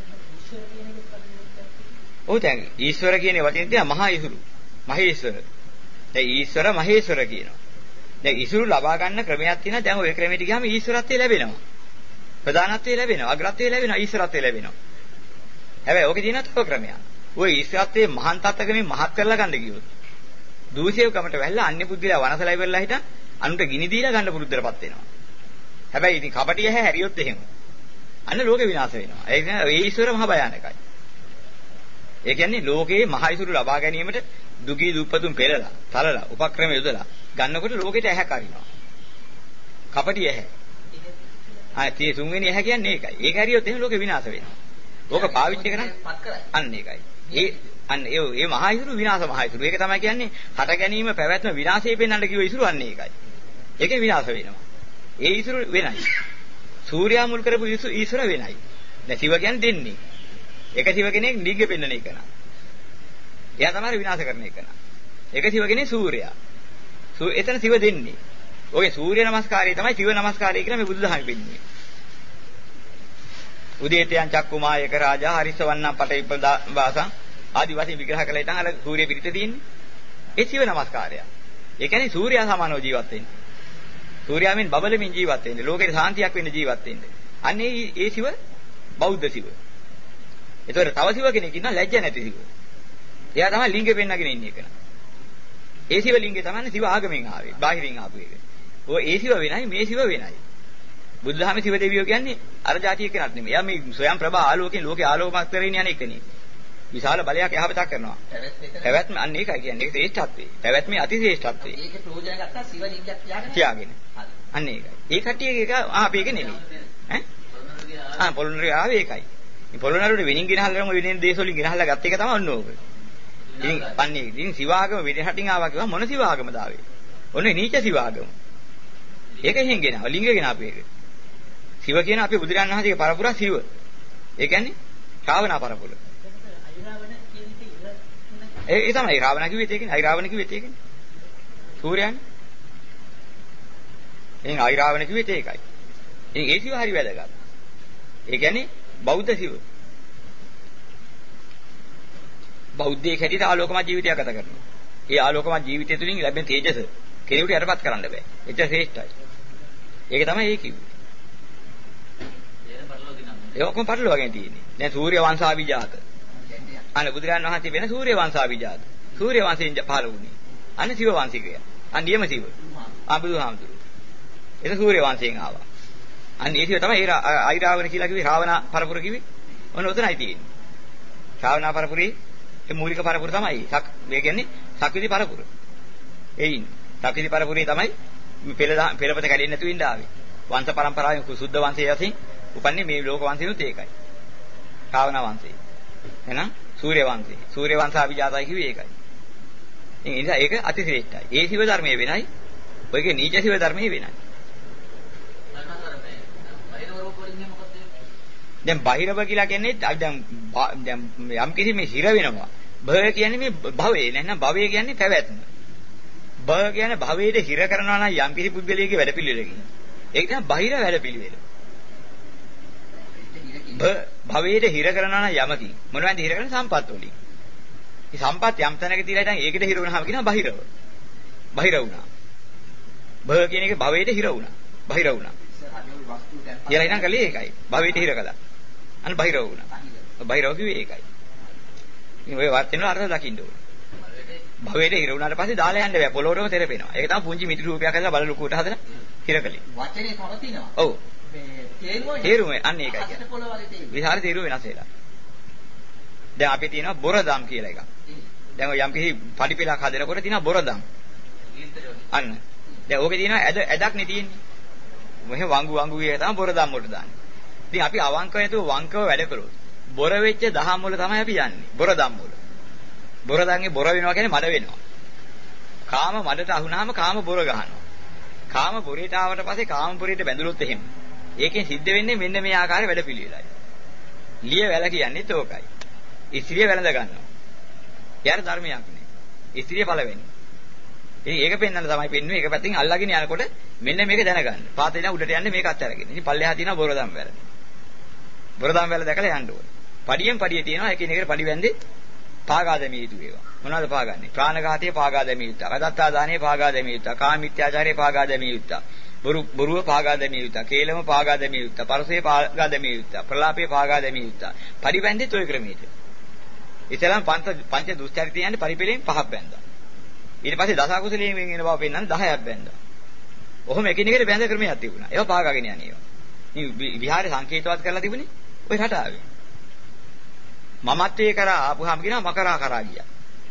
ඔව් දැන් ඊශ්වර කියන වචනේ තියෙන මහා ඉසුරු. මහේශ්වර. දැන් ඊශ්වර මහේශ්වර කියනවා. දැන් ඉසුරු ලබා ගන්න ක්‍රමයක් තියෙනවා. දැන් ওই ක්‍රමයට ගියාම ඊශ්වරත්වය ලැබෙනවා. ප්‍රධානත්වය ලැබෙනවා. අග්‍රත්වය ලැබෙනවා. ඊශ්වරත්වය ලැබෙනවා. හැබැයි ඕකේ තියෙන තව ක්‍රමයක්. ওই ඊශ්වරත්වයේ මහාන් තත්ත්වකමින් මහත් කරලා ගන්න ගියොත් දූෂේවකමට වැල්ලා අන්‍ය පුද්ගලයා වනසලා ඉවරලා හිටන් අනුන්ට ගිනි දීලා ගන්න පුරුද්දටපත් වෙනවා. හැබැයි ඉතින් කපටිය හැරියොත් එහෙම. අන්න ලෝකේ විනාශ වෙනවා. ඒ කියන්නේ ඒ ඊශ්වර මහ භයානකයි. ඒ කියන්නේ ලෝකේ මහ ඊශ්වරු ලබා ගැනීමට දුගී දුප්පතුන් පෙරලා, තලලා, උපක්‍රම යොදලා ගන්නකොට ලෝකෙට ඇහැ කරිනවා. කපටිය ඇහැ. ආයේ තුන්වෙනි ඇහැ කියන්නේ ඒකයි. ඒක හරියොත් එහෙම ලෝකේ විනාශ වෙනවා. ඕක පාවිච්චි කරන්නේ අන්න ඒකයි. ඒ මහා ඉසුරු විනාශ මහා ඉසුරු. ඒක තමයි කියන්නේ හට ගැනීම පැවැත්ම විනාශය පෙන්වන්න කිව්ව ඉසුරු අන්න ඒකයි. ඒකේ විනාශ වෙනවා. ඒ ඉසුරු වෙනයි. සූර්යා මුල් කරපු ඉසුර වෙනයි. දැන් සිව කියන්නේ දෙන්නේ. එක සිව කෙනෙක් නිග්ග පෙන්වන එක නා. එයා තමයි විනාශ කරන එක නා. එක සිව කෙනෙක් සූර්යා. එතන සිව දෙන්නේ. ඔගේ සූර්ය නමස්කාරය තමයි සිව නමස්කාරය කියලා මේ බුදුදහමෙ පෙන්නන්නේ. උදේතයන් චක්කුමායක රාජා හරිසවන්නම් පටිපදාසං ආදි වශයෙන් විග්‍රහ කළා ඉතින් අර සූර්ය පිරිත තියෙන්නේ. ඒ සිව නමස්කාරය. ඒ කියන්නේ සූර්යා සමානව ජීවත් වෙන්නේ. සූර්යාවෙන් බබලමින් ජීවත් වෙන්නේ. ලෝකේ සාන්තියක් වෙන්න ජීවත් වෙන්නේ. අන්න ඒ සිව බෞද්ධ සිව. ඒතකොට තව සිව කෙනෙක් ඉන්නවා ලැජ්ජ නැති සිව. එයා තමයි ලිංගෙ පෙන්නගෙන ඉන්නේ එක. ඒ සිව ලිංගේ තමයි සිව ආගමෙන් ආවේ. බාහිරින් ආපු එක. ඔය ඒ සිව වෙනයි මේ සිව වෙනයි. බුදුදහමේ සිව දෙවියෝ කියන්නේ අර જાතිය කෙනෙක් නෙමෙයි. එයා මේ ස්වයං ප්‍රභා ආලෝකයෙන් ලෝකේ ආලෝකමත් කරගෙන යන එකනේ. විශාල බලයක් යහපතක් කරනවා. පැවැත්ම අන්න ඒකයි කියන්නේ. ඒක ශ්‍රේෂ්ඨත්වයේ. පැවැත්මේ අතිශ්‍රේෂ්ඨත්වයේ.
ඒකේ ප්‍රයෝජන ගත්තා සිව ලිංගයක්
තියාගෙන. අන්න ඒකයි. ඒ කට්ටිය එක ආපේක නෙමෙයි. ඈ? පොළොන්නරුවේ ආවේ ඒකයි. මේ පොළොන්නරුවේ වෙනින් ගෙනහල්ලා වෙනින් දේශවලින් ගෙනහල්ලා ගත්ත එක තමයි ඔන්න ඕක. ඉතින් පන්නේ ඉතින් සිවාගම වෙනහටින් ආවා කිව්වා මොන සිවාගමද ආවේ? ඔන්නේ නීච සිවාගම. ඒක එහෙන් ගෙනාවා ලිංග ගෙනාපු එක. සිව කියන අපේ බුදුරජාණන් වහන්සේගේ පරපුර සිව. ඒ කියන්නේ ශ්‍රාවනා පරපුර. ඒ තමයි රාවණ කිව්වෙත් ඒකනේ. අයිරාවණ කිව්වෙත් ඒකනේ. සූර්යයන්. එහෙන් අයිරාවණ කිව්වෙත් ඒකයි. ඉතින් ඒ සිව හරි වැදගත්. ඒ කියන්නේ බෞද්ධ සිව. බෞද්ධයෙක් හැටියට ආලෝකමත් ජීවිතයක් ගත කරනවා. ඒ ආලෝකමත් ජීවිතය තුළින් ලැබෙන තේජස කෙනෙකුට යටපත් කරන්න බෑ. ඒක ශ්‍රේෂ්ඨයි. ඒක තමයි ඒ කිව්වේ. ඒ ඔක්කොම පටලවාගෙන තියෙන්නේ. දැන් සූර්ය වංශාභිජාත. අනේ බුදුරජාණන් වහන්සේ වෙන සූර්ය වංශාභිජාත. සූර්ය වංශයෙන් පහළ වුණේ. අනේ සිව වංශිකය. නියම සිව. බුදුහාමුදුරුවෝ. ඒක සූර්ය වංශයෙන් ආවා. අනේ ඒ සිව තමයි අයිරාවණ කියලා කිව්වේ රාවණ පරපුර කිව්වේ. ඔන්න ඔතනයි තියෙන්නේ. ශ්‍රාවණ පරපුරේ ඒ මූලික පරපුර තමයි. මේ කියන්නේ සක්විති පරපුර. එයින් සක්විති පරපුරේ තමයි පෙළපත කැඩෙන්නේ නැතුව ඉඳ ආවේ. වංශ පරම්පරාවෙන් සුද්ධ වංශයේ යසින් උපන්නේ මේ ලෝක වංශෙනුත් ඒකයි. ශ්‍රාවණ වංශය. එහෙනම් සූර්ය වංශය. සූර්ය වංශාභිජාතයි කිව්වේ ඒකයි. ඒ නිසා ඒක අතිශ්‍රේෂ්ඨයි. ඒ සිව ධර්මයේ වෙනයි. ඔයගේ නීච සිව ධර්මයේ වෙනයි. දැන් බහිරව කියලා කියන්නේ දැන් යම් කිසි මේ හිර වෙනවා. භව කියන්නේ මේ භවයේ නැත්නම් භවය කියන්නේ පැවැත්ම. භව කියන්නේ භවයේ හිර කරනවා නම් යම් කිසි පුද්ගලයෙකුගේ වැඩපිළිවෙල කියන්නේ. ඒක තමයි බහිර වැඩපිළිවෙල. භවයේ හිර කරනවා නම් යමකින් මොනවද හිර කරන්නේ සම්පත් වලින්. මේ සම්පත් යම් තැනක තියලා ඉතින් ඒකට හිර වුණාම කියනවා බහිරව. බහිර වුණා. භව කියන එක භවයේ හිර වුණා. බහිර වුණා. කියලා ඉතින් කලේ ඒකයි. භවයේ හිර කළා. අන්න බහිරව වුණා. බහිරව කිව්වේ ඒකයි. ඉතින් ඔය වත් වෙනවා අර්ථ දකින්න ඕනේ. භවයේ හිර වුණාට පස්සේ දාලා යන්න බෑ. පොළොවටම තෙරපෙනවා. ඒක තමයි පුංචි මිටි රූපයක් හදලා බල ලුකුවට හදලා හිර කළේ.
වචනේ පවතිනවා.
ඔව්.
මේ
තේරුම අන්න ඒකයි කියන්නේ. විහාර තේරුම වෙනස් වෙලා. දැන් අපි තියෙනවා බොරදම් කියලා එකක්. දැන් ඔය යම් කිසි පඩිපෙලක් හදනකොට තියෙනවා බොරදම්. අන්න. දැන් ඕකේ තියෙනවා ඇදක් නේ තියෙන්නේ. මෙහෙ වංගු කියන තමයි බොරදම් වලට දාන්නේ. ඉතින් අපි අවංකව නැතුව වංකව වැඩ කළොත් බොර වෙච්ච දහම් වල තමයි අපි යන්නේ. බොරදම් වල. බොරදම්ගේ බොර වෙනවා කියන්නේ මඩ වෙනවා. කාම මඩට අහුනහම කාම බොර ගහනවා. කාම බොරේට ආවට පස්සේ කාම බොරේට බැඳුනොත් එහෙම. ඒකෙන් සිද්ධ වෙන්නේ මෙන්න මේ ආකාරයේ වැඩපිළිවෙලයි. ලිය වැල කියන්නේත් ඕකයි. ඉස්ත්‍රිය වැළඳ ගන්නවා. යාර ධර්මයක් නේ. ඉස්ත්‍රිය පළවෙනි. ඉතින් ඒක පෙන්වන්න තමයි පෙන්වන්නේ. ඒක පැත්තෙන් අල්ලගෙන යනකොට මෙන්න මේක දැනගන්න. පාතේ ඉඳන් උඩට යන්නේ මේක අත්හැරගෙන. ඉතින් පල්ලෙහා තියෙනවා බොරදම් වැල. බොරදම් වැල දැකලා යන්න ඕනේ. පඩියෙන් පඩිය තියෙනවා. එකිනෙකට පඩි වැන්දේ පාගා දැමිය යුතු ඒවා. මොනවද පාගන්නේ? ප්‍රාණඝාතයේ පාගා දැමිය යුතුයි. අදත්තා දානයේ පාගා දැමිය යුතුයි. කාමීත්‍යාචාරයේ පාගා දැමිය යුතුයි. බොරුව පාගා දැමිය යුතුයි. කේලම පාගා දැමිය යුතුයි. පරසයේ පාගා දැමිය යුතුයි. ප්‍රලාපයේ පාගා දැමිය යුතුයි. පඩි වැන්දේ toy ක්‍රමයට. ඉතලම පංච දුස්චරිතය යන්නේ පරිපෙලෙන් 5ක් බැඳා. ඊට පස්සේ දස කුසලයෙන් වෙන බව පෙන්වන්නේ 10ක් බැඳා. ඔහොම එකිනෙකට බැඳ ක්‍රමයක් තිබුණා. ඒවා පාගාගෙන යන්නේ ඒවා. මේ විහාරේ සංකේතවත් කරලා තිබුණේ ওই රටාවේ. මමත්වයේ කරා ආපුහම කියනවා මකරා කරා ගියා.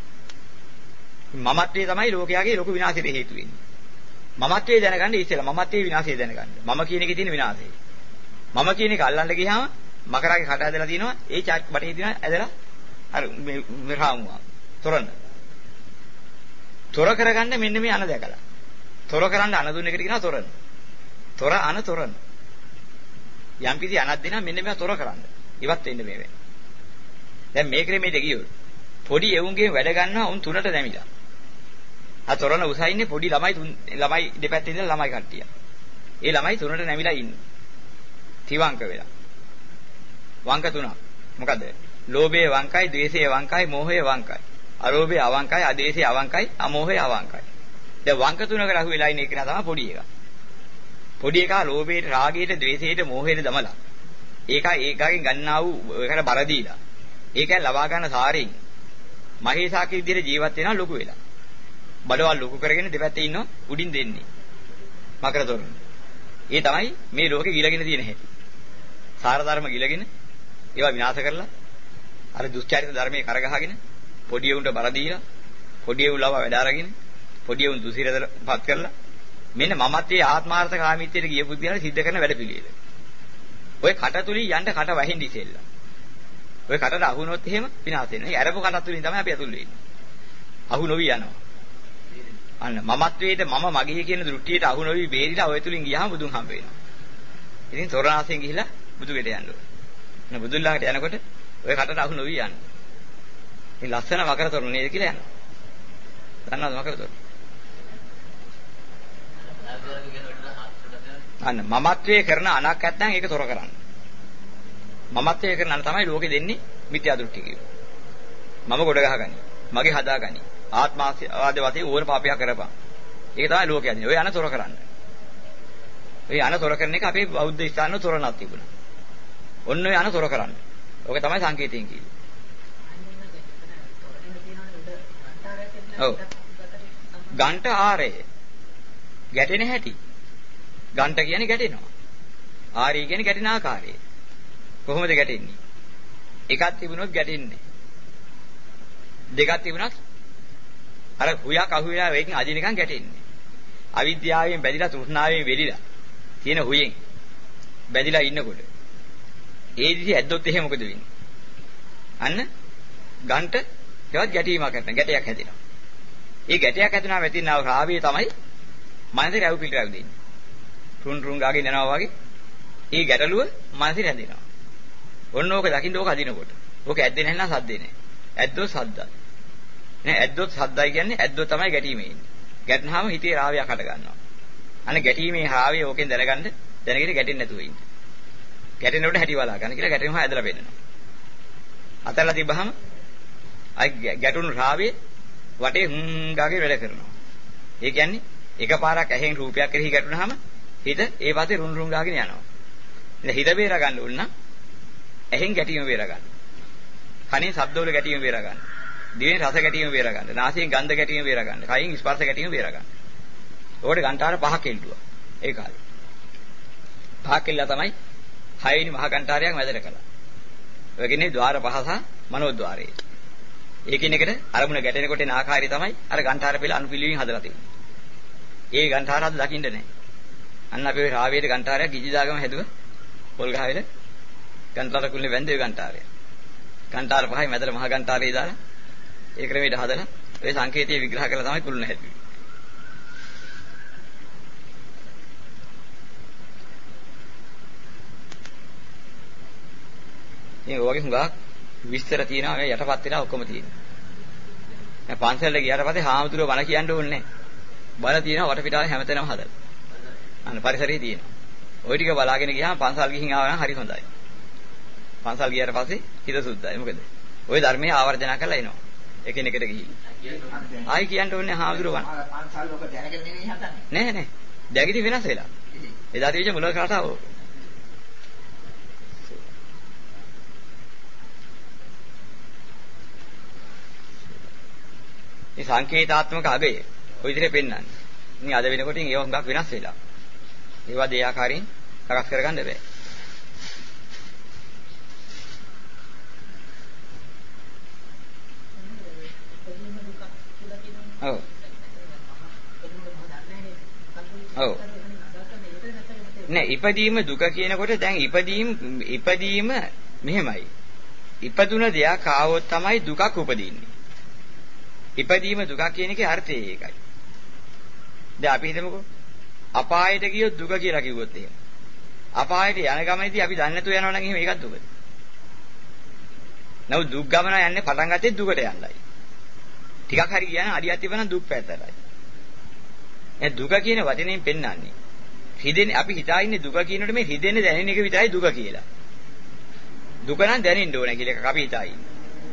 මමත්වයේ තමයි ලෝකයාගේ ලොකු විනාශයට හේතු වෙන්නේ. මමත්වයේ දැනගන්න ඉස්සෙල්ලා මමත්වයේ විනාශය දැනගන්න. මම කියන එකේ තියෙන විනාශය. මම කියන එක අල්ලන්න ගියාම මකරාගේ කට ඇදලා තියෙනවා. ඒ බටේ තියෙනවා ඇදලා අර මේ රාමුවා. තොරන්න. තොර කරගන්න මෙන්න මේ අන දැකලා. තොර කරන්න අන දුන්න එකට කියනවා තොරන්න. තොර අන තොරන්න. යම් කිසි අනක් දෙනවා මෙන්න මේවා තොර කරන්න. ඉවත් වෙන්න මේ වෙන්නේ. දැන් මේ ක්‍රමයට ගියොත් පොඩි එවුන්ගේ වැඩ ගන්නවා උන් තුනට නැමිලා. ආ තොරණ උසයි ඉන්නේ පොඩි ළමයි දෙපැත්තේ ඉඳලා ළමයි කට්ටිය. ඒ ළමයි තුනට නැමිලා ඉන්නේ. ත්‍රිවංක වෙලා. වංක තුනක්. මොකද? ලෝභය වංකයි, ද්වේෂය වංකයි, මෝහය වංකයි. අලෝභය අවංකයි, ආදේශය අවංකයි, අමෝහය අවංකයි. දැන් වංක තුනකට අහු වෙලා ඉන්න එක තමයි පොඩි එකා. පොඩි එකා ලෝභයට, රාගයට, ද්වේෂයට, මෝහයට දමලා. ඒකගෙන් ගන්නා වූ ඒකට බර දීලා. ඒකෙන් ලබා ගන්න සාරයෙන් මහේසාකේ විදිහට ජීවත් වෙනවා ලොකු වෙලා. බඩවල් ලොකු කරගෙන දෙපැත්තේ ඉන්නවා උඩින් දෙන්නේ. මකර තොරණ. ඒ තමයි මේ ලෝකේ ගිලගෙන තියෙන හැටි. සාර ධර්ම ගිලගෙන ඒවා විනාශ කරලා අර දුස්චරිත ධර්මයේ කරගහගෙන පොඩි උන්ට බර දීලා පොඩි උන් ලව වැඩ අරගෙන පොඩි උන් දුසිරදපත් කරලා මෙන්න මමත්වයේ ආත්මාර්ථ කාමීත්වයට ගිය පුද්ගලයන් සිද්ධ කරන වැඩ පිළිවෙල. ඔය කට තුලින් යන්න කට වැහින්න ඉසෙල්ලා. ඔය කටට අහුනොත් එහෙම විනාශ වෙනවා. ඒ අරපු කට තුලින් තමයි අපි අතුල් වෙන්නේ. අහු නොවි යනවා. අන්න මමත්වයේට මම මගේ කියන දෘෂ්ටියට අහු නොවි බේරිලා ඔය තුලින් ගියාම බුදුන් හම්බ වෙනවා. ඉතින් තොරණාසෙන් ගිහිලා බුදුගෙට යන්න ඕනේ. නේ බුදුන් ළඟට යනකොට ඔය කටට අහු නොවි යන්න. ඉතින් ලස්සන මකර තොරණ නේද කියලා යනවා. දන්නවද මකර තොරණ? අන්න මමත්වයේ කරන අනක් නැත්නම් ඒක තොර කරන්න. මමත්වයේ කරන අන තමයි ලෝකෙ දෙන්නේ මිත්‍යා දෘෂ්ටි කියනවා. මම ගොඩ ගහගනි. මගේ හදාගනි. ආත්මාවාද වතේ ඕන පාපයක් කරපන්. ඒක තමයි ලෝකය දෙන්නේ. ඔය අන තොර කරන්න. ඔය අන තොර කරන එක අපේ බෞද්ධ ස්ථානවල තොරණක් තිබුණා. ඔන්න ඔය අන තොර කරන්න. ඕක තමයි සංකේතයෙන් කියන්නේ. ඔව්. ගන්ට ආරය. ගැටෙන හැටි. ගන්ට කියන්නේ ගැටෙනවා. ආරය කියන්නේ ගැටෙන ආකාරය. කොහොමද ගැටෙන්නේ? එකක් තිබුණොත් ගැටෙන්නේ. දෙකක් තිබුණත් අර හුයක් අහුවෙලා වෙකින් අදිනකන් ගැටෙන්නේ. අවිද්‍යාවෙන් බැඳිලා තෘෂ්ණාවෙන් වෙලිලා තියෙන හුයෙන් බැඳිලා ඉන්නකොට ඒ දිහි ඇද්දොත් එහෙම මොකද වෙන්නේ? අන්න ගන්ට ඒවත් ගැටීමක් නැත්නම් ගැටයක් හැදෙනවා. ඒ ගැටයක් හැදුනාම ඇතිවෙනා රාවය තමයි මනසේ රැව් පිට රැව් දෙන්නේ. රුන් ගාගෙන යනවා වගේ ඒ ගැටලුව මනසේ රැඳෙනවා. ඔන්න ඕක දකින්න ඕක අදිනකොට. ඕක ඇද්දේ නැහැ නම් සද්දේ නැහැ. ඇද්දොත් සද්දයි. නේ ඇද්දොත් සද්දයි කියන්නේ ඇද්දොත් තමයි ගැටීමේ ඉන්නේ. ගැටනහම හිතේ රාවයක් හට ගන්නවා. අනේ ගැටීමේ රාවය ඕකෙන් දැනගන්න දැනගෙන ගැටෙන්නේ නැතුව ඉන්න. ගැටෙනකොට හැටි බලා ගන්න කියලා ගැටෙනවා ඇදලා පෙන්නනවා. අතල්ලා තිබ්බහම අයි ගැටුණු රාවය වටේ ගාගේ වැඩ කරනවා. ඒ කියන්නේ එකපාරක් ඇහෙන් රූපයක් කෙරෙහි ගැටුණාම හිත ඒ වාතේ රුන් ගාගෙන යනවා. ඉතින් හිත බේර ගන්න ඕන නම් ඇහෙන් ගැටීම බේර ගන්න. කනේ ශබ්දවල ගැටීම බේර ගන්න. දිවෙන් රස ගැටීම බේර ගන්න. නාසයෙන් ගන්ධ ගැටීම බේර ගන්න. කයින් ස්පර්ශ ගැටීම බේර ගන්න. ඕකට ගන්ටාර පහක් එල්ලුවා. ඒ කාලේ. පහක් එල්ලලා තමයි 6 වෙනි මහා ගන්ටාරයක් මැදට කළා. ඔය කියන්නේ ద్వාර පහ සහ මනෝද්වාරය. ඒකිනෙකට අරමුණ ගැටෙනකොට එන ආකාරය තමයි අර ගන්ටාර පෙළ අනුපිළිවෙලින් හදලා තියෙන්නේ. ඒ ගන්ටාර හද දකින්න නැහැ. අන්න අපි ඔය රාවේට ගන්ටාරයක් ගිජිදාගම හැදුවා. පොල් ගහවෙල ගන්ටාර කුල්ලේ වැන්දේ ගන්ටාරය. ගන්ටාර පහයි මැදට මහා ගන්ටාරේ දාලා ඒ ක්‍රමයට හදලා ඔය සංකේතය විග්‍රහ කරලා තමයි කුළුණ හැදුවේ. මේ වගේ හුඟක් විස්තර තියෙනවා මේ යටපත් වෙලා ඔක්කොම තියෙනවා. දැන් පන්සලට ගියාට පස්සේ හාමුදුරුවෝ බණ කියන්න ඕනේ නැහැ. බණ තියෙනවා වටපිටාවේ හැමතැනම හදලා. අන්න පරිසරයේ තියෙනවා. ওই ටික බලාගෙන ගියාම පන්සල් ගිහින් ආවා නම් හරි හොඳයි. පන්සල් ගියාට පස්සේ හිත සුද්ධයි. මොකද? ওই ධර්මයේ ආවර්ජන කරලා එනවා. එකිනෙකට ගිහින්. ආයි කියන්න ඕනේ හාමුදුරුවෝ බණ. පන්සල් ලෝක දැනගෙන නෙවෙයි හදන්නේ. නෑ නෑ. දැගිටි වෙනස් වෙලා. එදා තිබිච්ච මුල කතාව. මේ සංකේතාත්මක අගය ඔය විදිහට පෙන්වන්නේ. ඉතින් අද වෙනකොට ඒව හුඟක් වෙනස් වෙලා. ඒවා දේ ආකාරයෙන් සකස් කරගන්න බෑ. ඔව්. ඔව්. නෑ ඉපදීම දුක කියනකොට දැන් ඉපදීම මෙහෙමයි. ඉපදුන දෙයක් ආවොත් තමයි දුකක් උපදින්නේ. ඉපදීම දුක කියන එකේ අර්ථය ඒකයි. දැන් අපි හිතමුකෝ අපායට ගියොත් දුක කියලා කිව්වොත් එහෙම. අපායට යන ගමනේදී අපි දන්නේ නැතුව යනවා නම් එහෙම ඒකත් දුකද? නමුත් දුක් ගමන යන්නේ පටන් ගත්තේ දුකට යන්නයි. ටිකක් හරි කියන අඩියක් තිබුණා දුක් පැත්තටයි. ඒ දුක කියන වචනයෙන් පෙන්වන්නේ. හිතෙන්නේ අපි හිතා ඉන්නේ දුක කියනකොට මේ හිතෙන්නේ දැනෙන එක විතරයි දුක කියලා. දුක නම් දැනෙන්න ඕනේ කියලා එකක් අපි හිතා ඉන්නේ.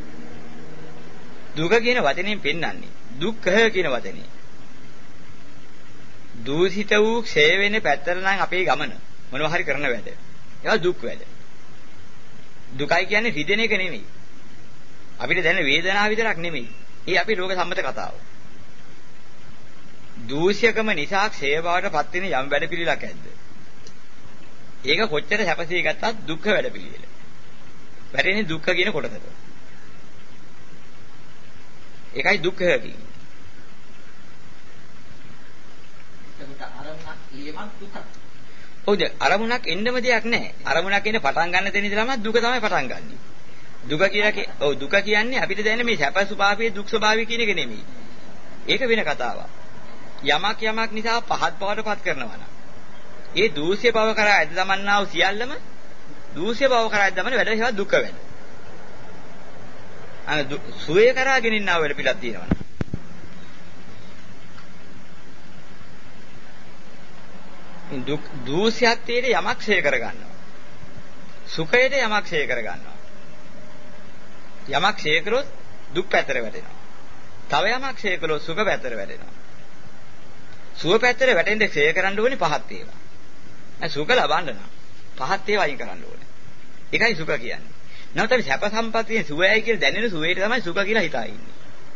දුක කියන වචනයෙන් පෙන්වන්නේ දුක්ඛ කියන වචනේ. දූෂිත වූ ක්ෂය වෙන පැත්තට නම් අපේ ගමන මොනවා හරි කරන වැඩ. ඒවා දුක් වැඩ. දුකයි කියන්නේ හිතෙන එක නෙමෙයි. අපිට දැනෙන වේදනාව විතරක් නෙමෙයි. ඒ අපි ලෝක සම්මත කතාව. දූෂ්‍යකම නිසා ක්ෂය බවට පත් වෙන යම් වැඩ පිළිලක් ඇද්ද? ඒක කොච්චර සැපසේ ගත්තත් දුක්ඛ වැඩ පිළිවෙල. වැටෙන්නේ දුක්ඛ කියන කොටසට. ඒකයි දුක්ඛ කියන්නේ.
එතකොට අරමුණක් ලියමක් දුකක්.
ඔව්ද අරමුණක් එන්නම දෙයක් නැහැ. අරමුණක් එන්න පටන් ගන්න තැන ඉඳලාම දුක තමයි පටන් ගන්නෙ. දුක කියලා දුක කියන්නේ අපිට දැනෙන මේ සැප ස්වභාවයේ දුක් ස්වභාවය කියන එක නෙමෙයි. ඒක වෙන කතාවක්. යමක් නිසා පහත් බවටපත් කරනවා නම් ඒ දූෂ්‍ය බව කරා ඇද දමන්නා වූ සියල්ලම දූෂ්‍ය බව කරා ඇද දමන වැඩ ඒවා දුක වෙන. අන සුවේ කරාගෙන ඉන්නා වෙල පිටක් තියෙනවා. දුක් දූෂ්‍යත්වයට යමක් ඡය කර ගන්නවා. සුඛයට යමක් ඡය කර ගන්නවා. යමක් ඡය කරොත් දුක් පැත්තට වැටෙනවා. තව යමක් ඡය කළොත් සුඛ පැත්තට වැටෙනවා. සුව පැත්තට වැටෙන්න ඡය කරන්න ඕනේ පහත් ඒවා. දැන් සුඛ ලබන්න නම් පහත් ඒවා අයින් කරන්න ඕනේ. ඒකයි සුඛ කියන්නේ. නැවත අපි සැප සම්පත්තියෙන් සුවයයි කියලා දැනෙන සුවේට තමයි සුඛ කියලා හිතා ඉන්නේ.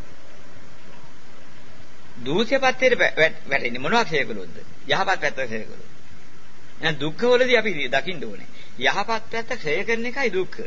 දූෂ්‍ය පැත්තට වැටෙන්නේ මොනවා ඡය කළොත්ද? යහපත් පැත්තට ඡය කළොත්. එහෙනම් දුක්ඛ වලදී අපි දකින්න ඕනේ. යහපත් පැත්ත ඡය කරන එකයි දුක්ඛ.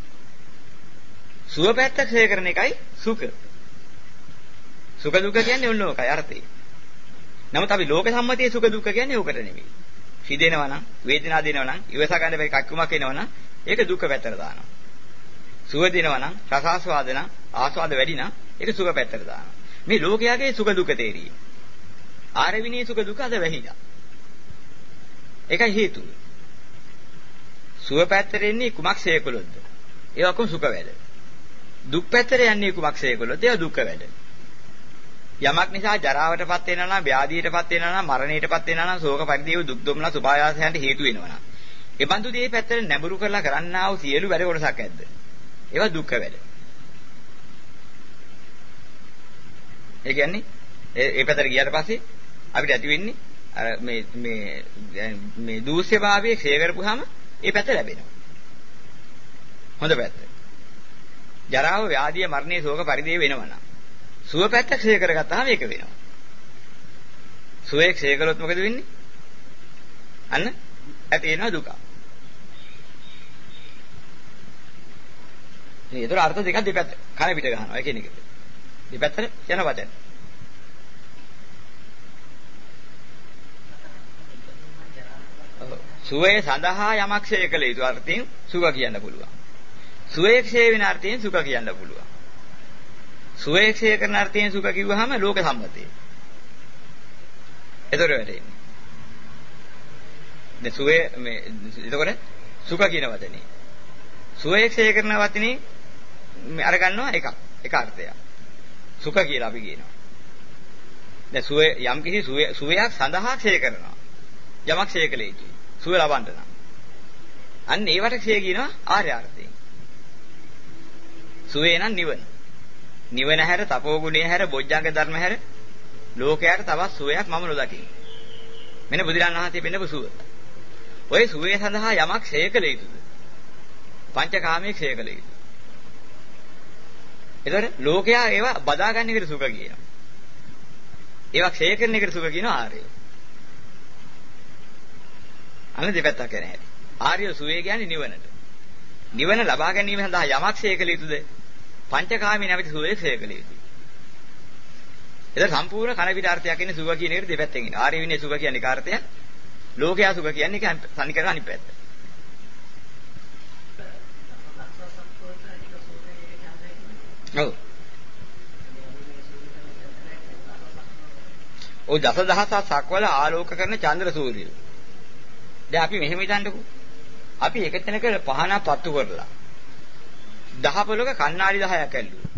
සුව පැත්ත ඡය කරන එකයි සුඛ. සුඛ දුක්ඛ කියන්නේ ඔන්න ඕකයි අර්ථය. නමුත් අපි ලෝක සම්මතියේ සුඛ දුක්ඛ කියන්නේ ඕකට නෙමෙයි. හිතෙනවා නම්, වේදනාව දෙනවා නම්, ඉවසා ගන්න බැරි කක්කුමක් එනවා නම් ඒක දුක්ඛ පැත්තට දානවා. සුව දෙනවා නම්, රසාස්වාද නම්, ආස්වාද වැඩි නම් ඒක සුඛ පැත්තට දානවා. මේ ලෝකයාගේ සුඛ දුක්ඛ තේරිය. ආරවිනේ සුඛ දුක්ඛ අද වැහිලා. ඒකයි හේතුව. සුව පැත්තට එන්නේ කුමක් ශේකලොත්ද? ඒ ඔක්කොම සුඛ වැඩ. දුක් පැත්තට යන්නේ කුමක් ශේකලොත්ද? ඒ දුක්ඛ වැඩ. යමක් නිසා ජරාවටපත් වෙනවා නම්, ව්‍යාධියටපත් වෙනවා නම්, මරණයටපත් වෙනවා නම්, ශෝක පරිදේව දුක් දුම්නස් උපායාසයන්ට හේතු වෙනවා නම්. ඒ බඳු දේ පැත්තට නැඹුරු කරලා කරන්නා වූ සියලු වැඩ කොටසක් ඇද්ද? ඒවා දුක්ඛ වැඩ. ඒ කියන්නේ ඒ පැත්තට ගියාට පස්සේ අපිට ඇති වෙන්නේ අර මේ දූෂ්‍යභාවයේ ක්ෂය කරපුවාම ඒ පැත්ත ලැබෙනවා. හොඳ පැත්ත. ජරාව, ව්‍යාධිය, මරණය, ශෝක පරිදේව වෙනවා නම් සුව පැත්ත ක්ෂය කරගත්තාම ඒක වෙනවා. සුවේ ක්ෂය කළොත් මොකද වෙන්නේ? අන්න ඇති වෙනවා දුක. මේ ඒතර අර්ථ දෙකක් දෙපැත්ත කන පිට ගන්නවා. ඒ කියන්නේ දෙපැත්තට යන වචන. සුවේ සඳහා යමක් ක්ෂය කළ යුතු අර්ථයෙන් සුඛ කියන්න පුළුවන්. සුවේ ක්ෂය වෙන අර්ථයෙන් සුඛ කියන්න පුළුවන්. සුවේ ක්ෂය කරන අර්ථයෙන් සුඛ කිව්වහම ලෝක සම්මතය. ඒතර වෙන්නේ. දැන් සුවේ මේ එතකොට සුඛ කියන වචනේ. සුවේ ක්ෂය කරන වචනේ අර ගන්නවා එක අර්ථයක්. සුඛ කියලා අපි කියනවා. දැන් සුවේ යම් කිසි සුවයක් සඳහා ක්ෂය කරනවා. යමක් ක්ෂය කළ යුතුයි. සුව ලබන්න නම්. අන්න ඒවට ක්ෂය කියනවා ආර්ය අර්ථයෙන්. සුවේ නම් නිවන. නිවන හැර තපෝ ගුණය හැර බොජ්ජංග ධර්ම හැර ලෝකයට තවත් සුවයක් මම නොදකිමි. මෙන්න බුදුරණන් වහන්සේ පෙන්නපු සුව. ඔය සුවේ සඳහා යමක් ක්ෂය කළ යුතුද? පංචකාමයේ ක්ෂය කළ යුතුයි. ඒතර ලෝකයා ඒවා බදා ගන්න එකට සුඛ කියනවා. ඒවා ක්ෂය කරන එකට සුඛ කියනවා ආර්ය. අන්න දෙපැත්තක් නැහැ. ආර්ය සුවේ කියන්නේ නිවනට. නිවන ලබා ගැනීම සඳහා යමක් ක්ෂය කළ යුතුද? පංචකාමී නැවති සුවේ ක්ෂය කළ යුතුයි. ඒක සම්පූර්ණ කන පිට අර්ථයක් ඉන්නේ සුව කියන එකට දෙපැත්තෙන් ඉන්නේ. ආර්ය විනය සුව කියන්නේ කාර්යයක්. ලෝකයා සුඛ කියන්නේ ඒක තනිකර අනිත් පැත්ත. ඔව්. ඔය දසදහසක් සක්වල ආලෝක කරන චන්ද්‍ර සූර්යය. දැන් අපි මෙහෙම හිතන්නකෝ. අපි එක තැනක පහනක් පත්තු කරලා 10 පොලක කණ්ණාඩි 10ක් ඇල්ලුවා.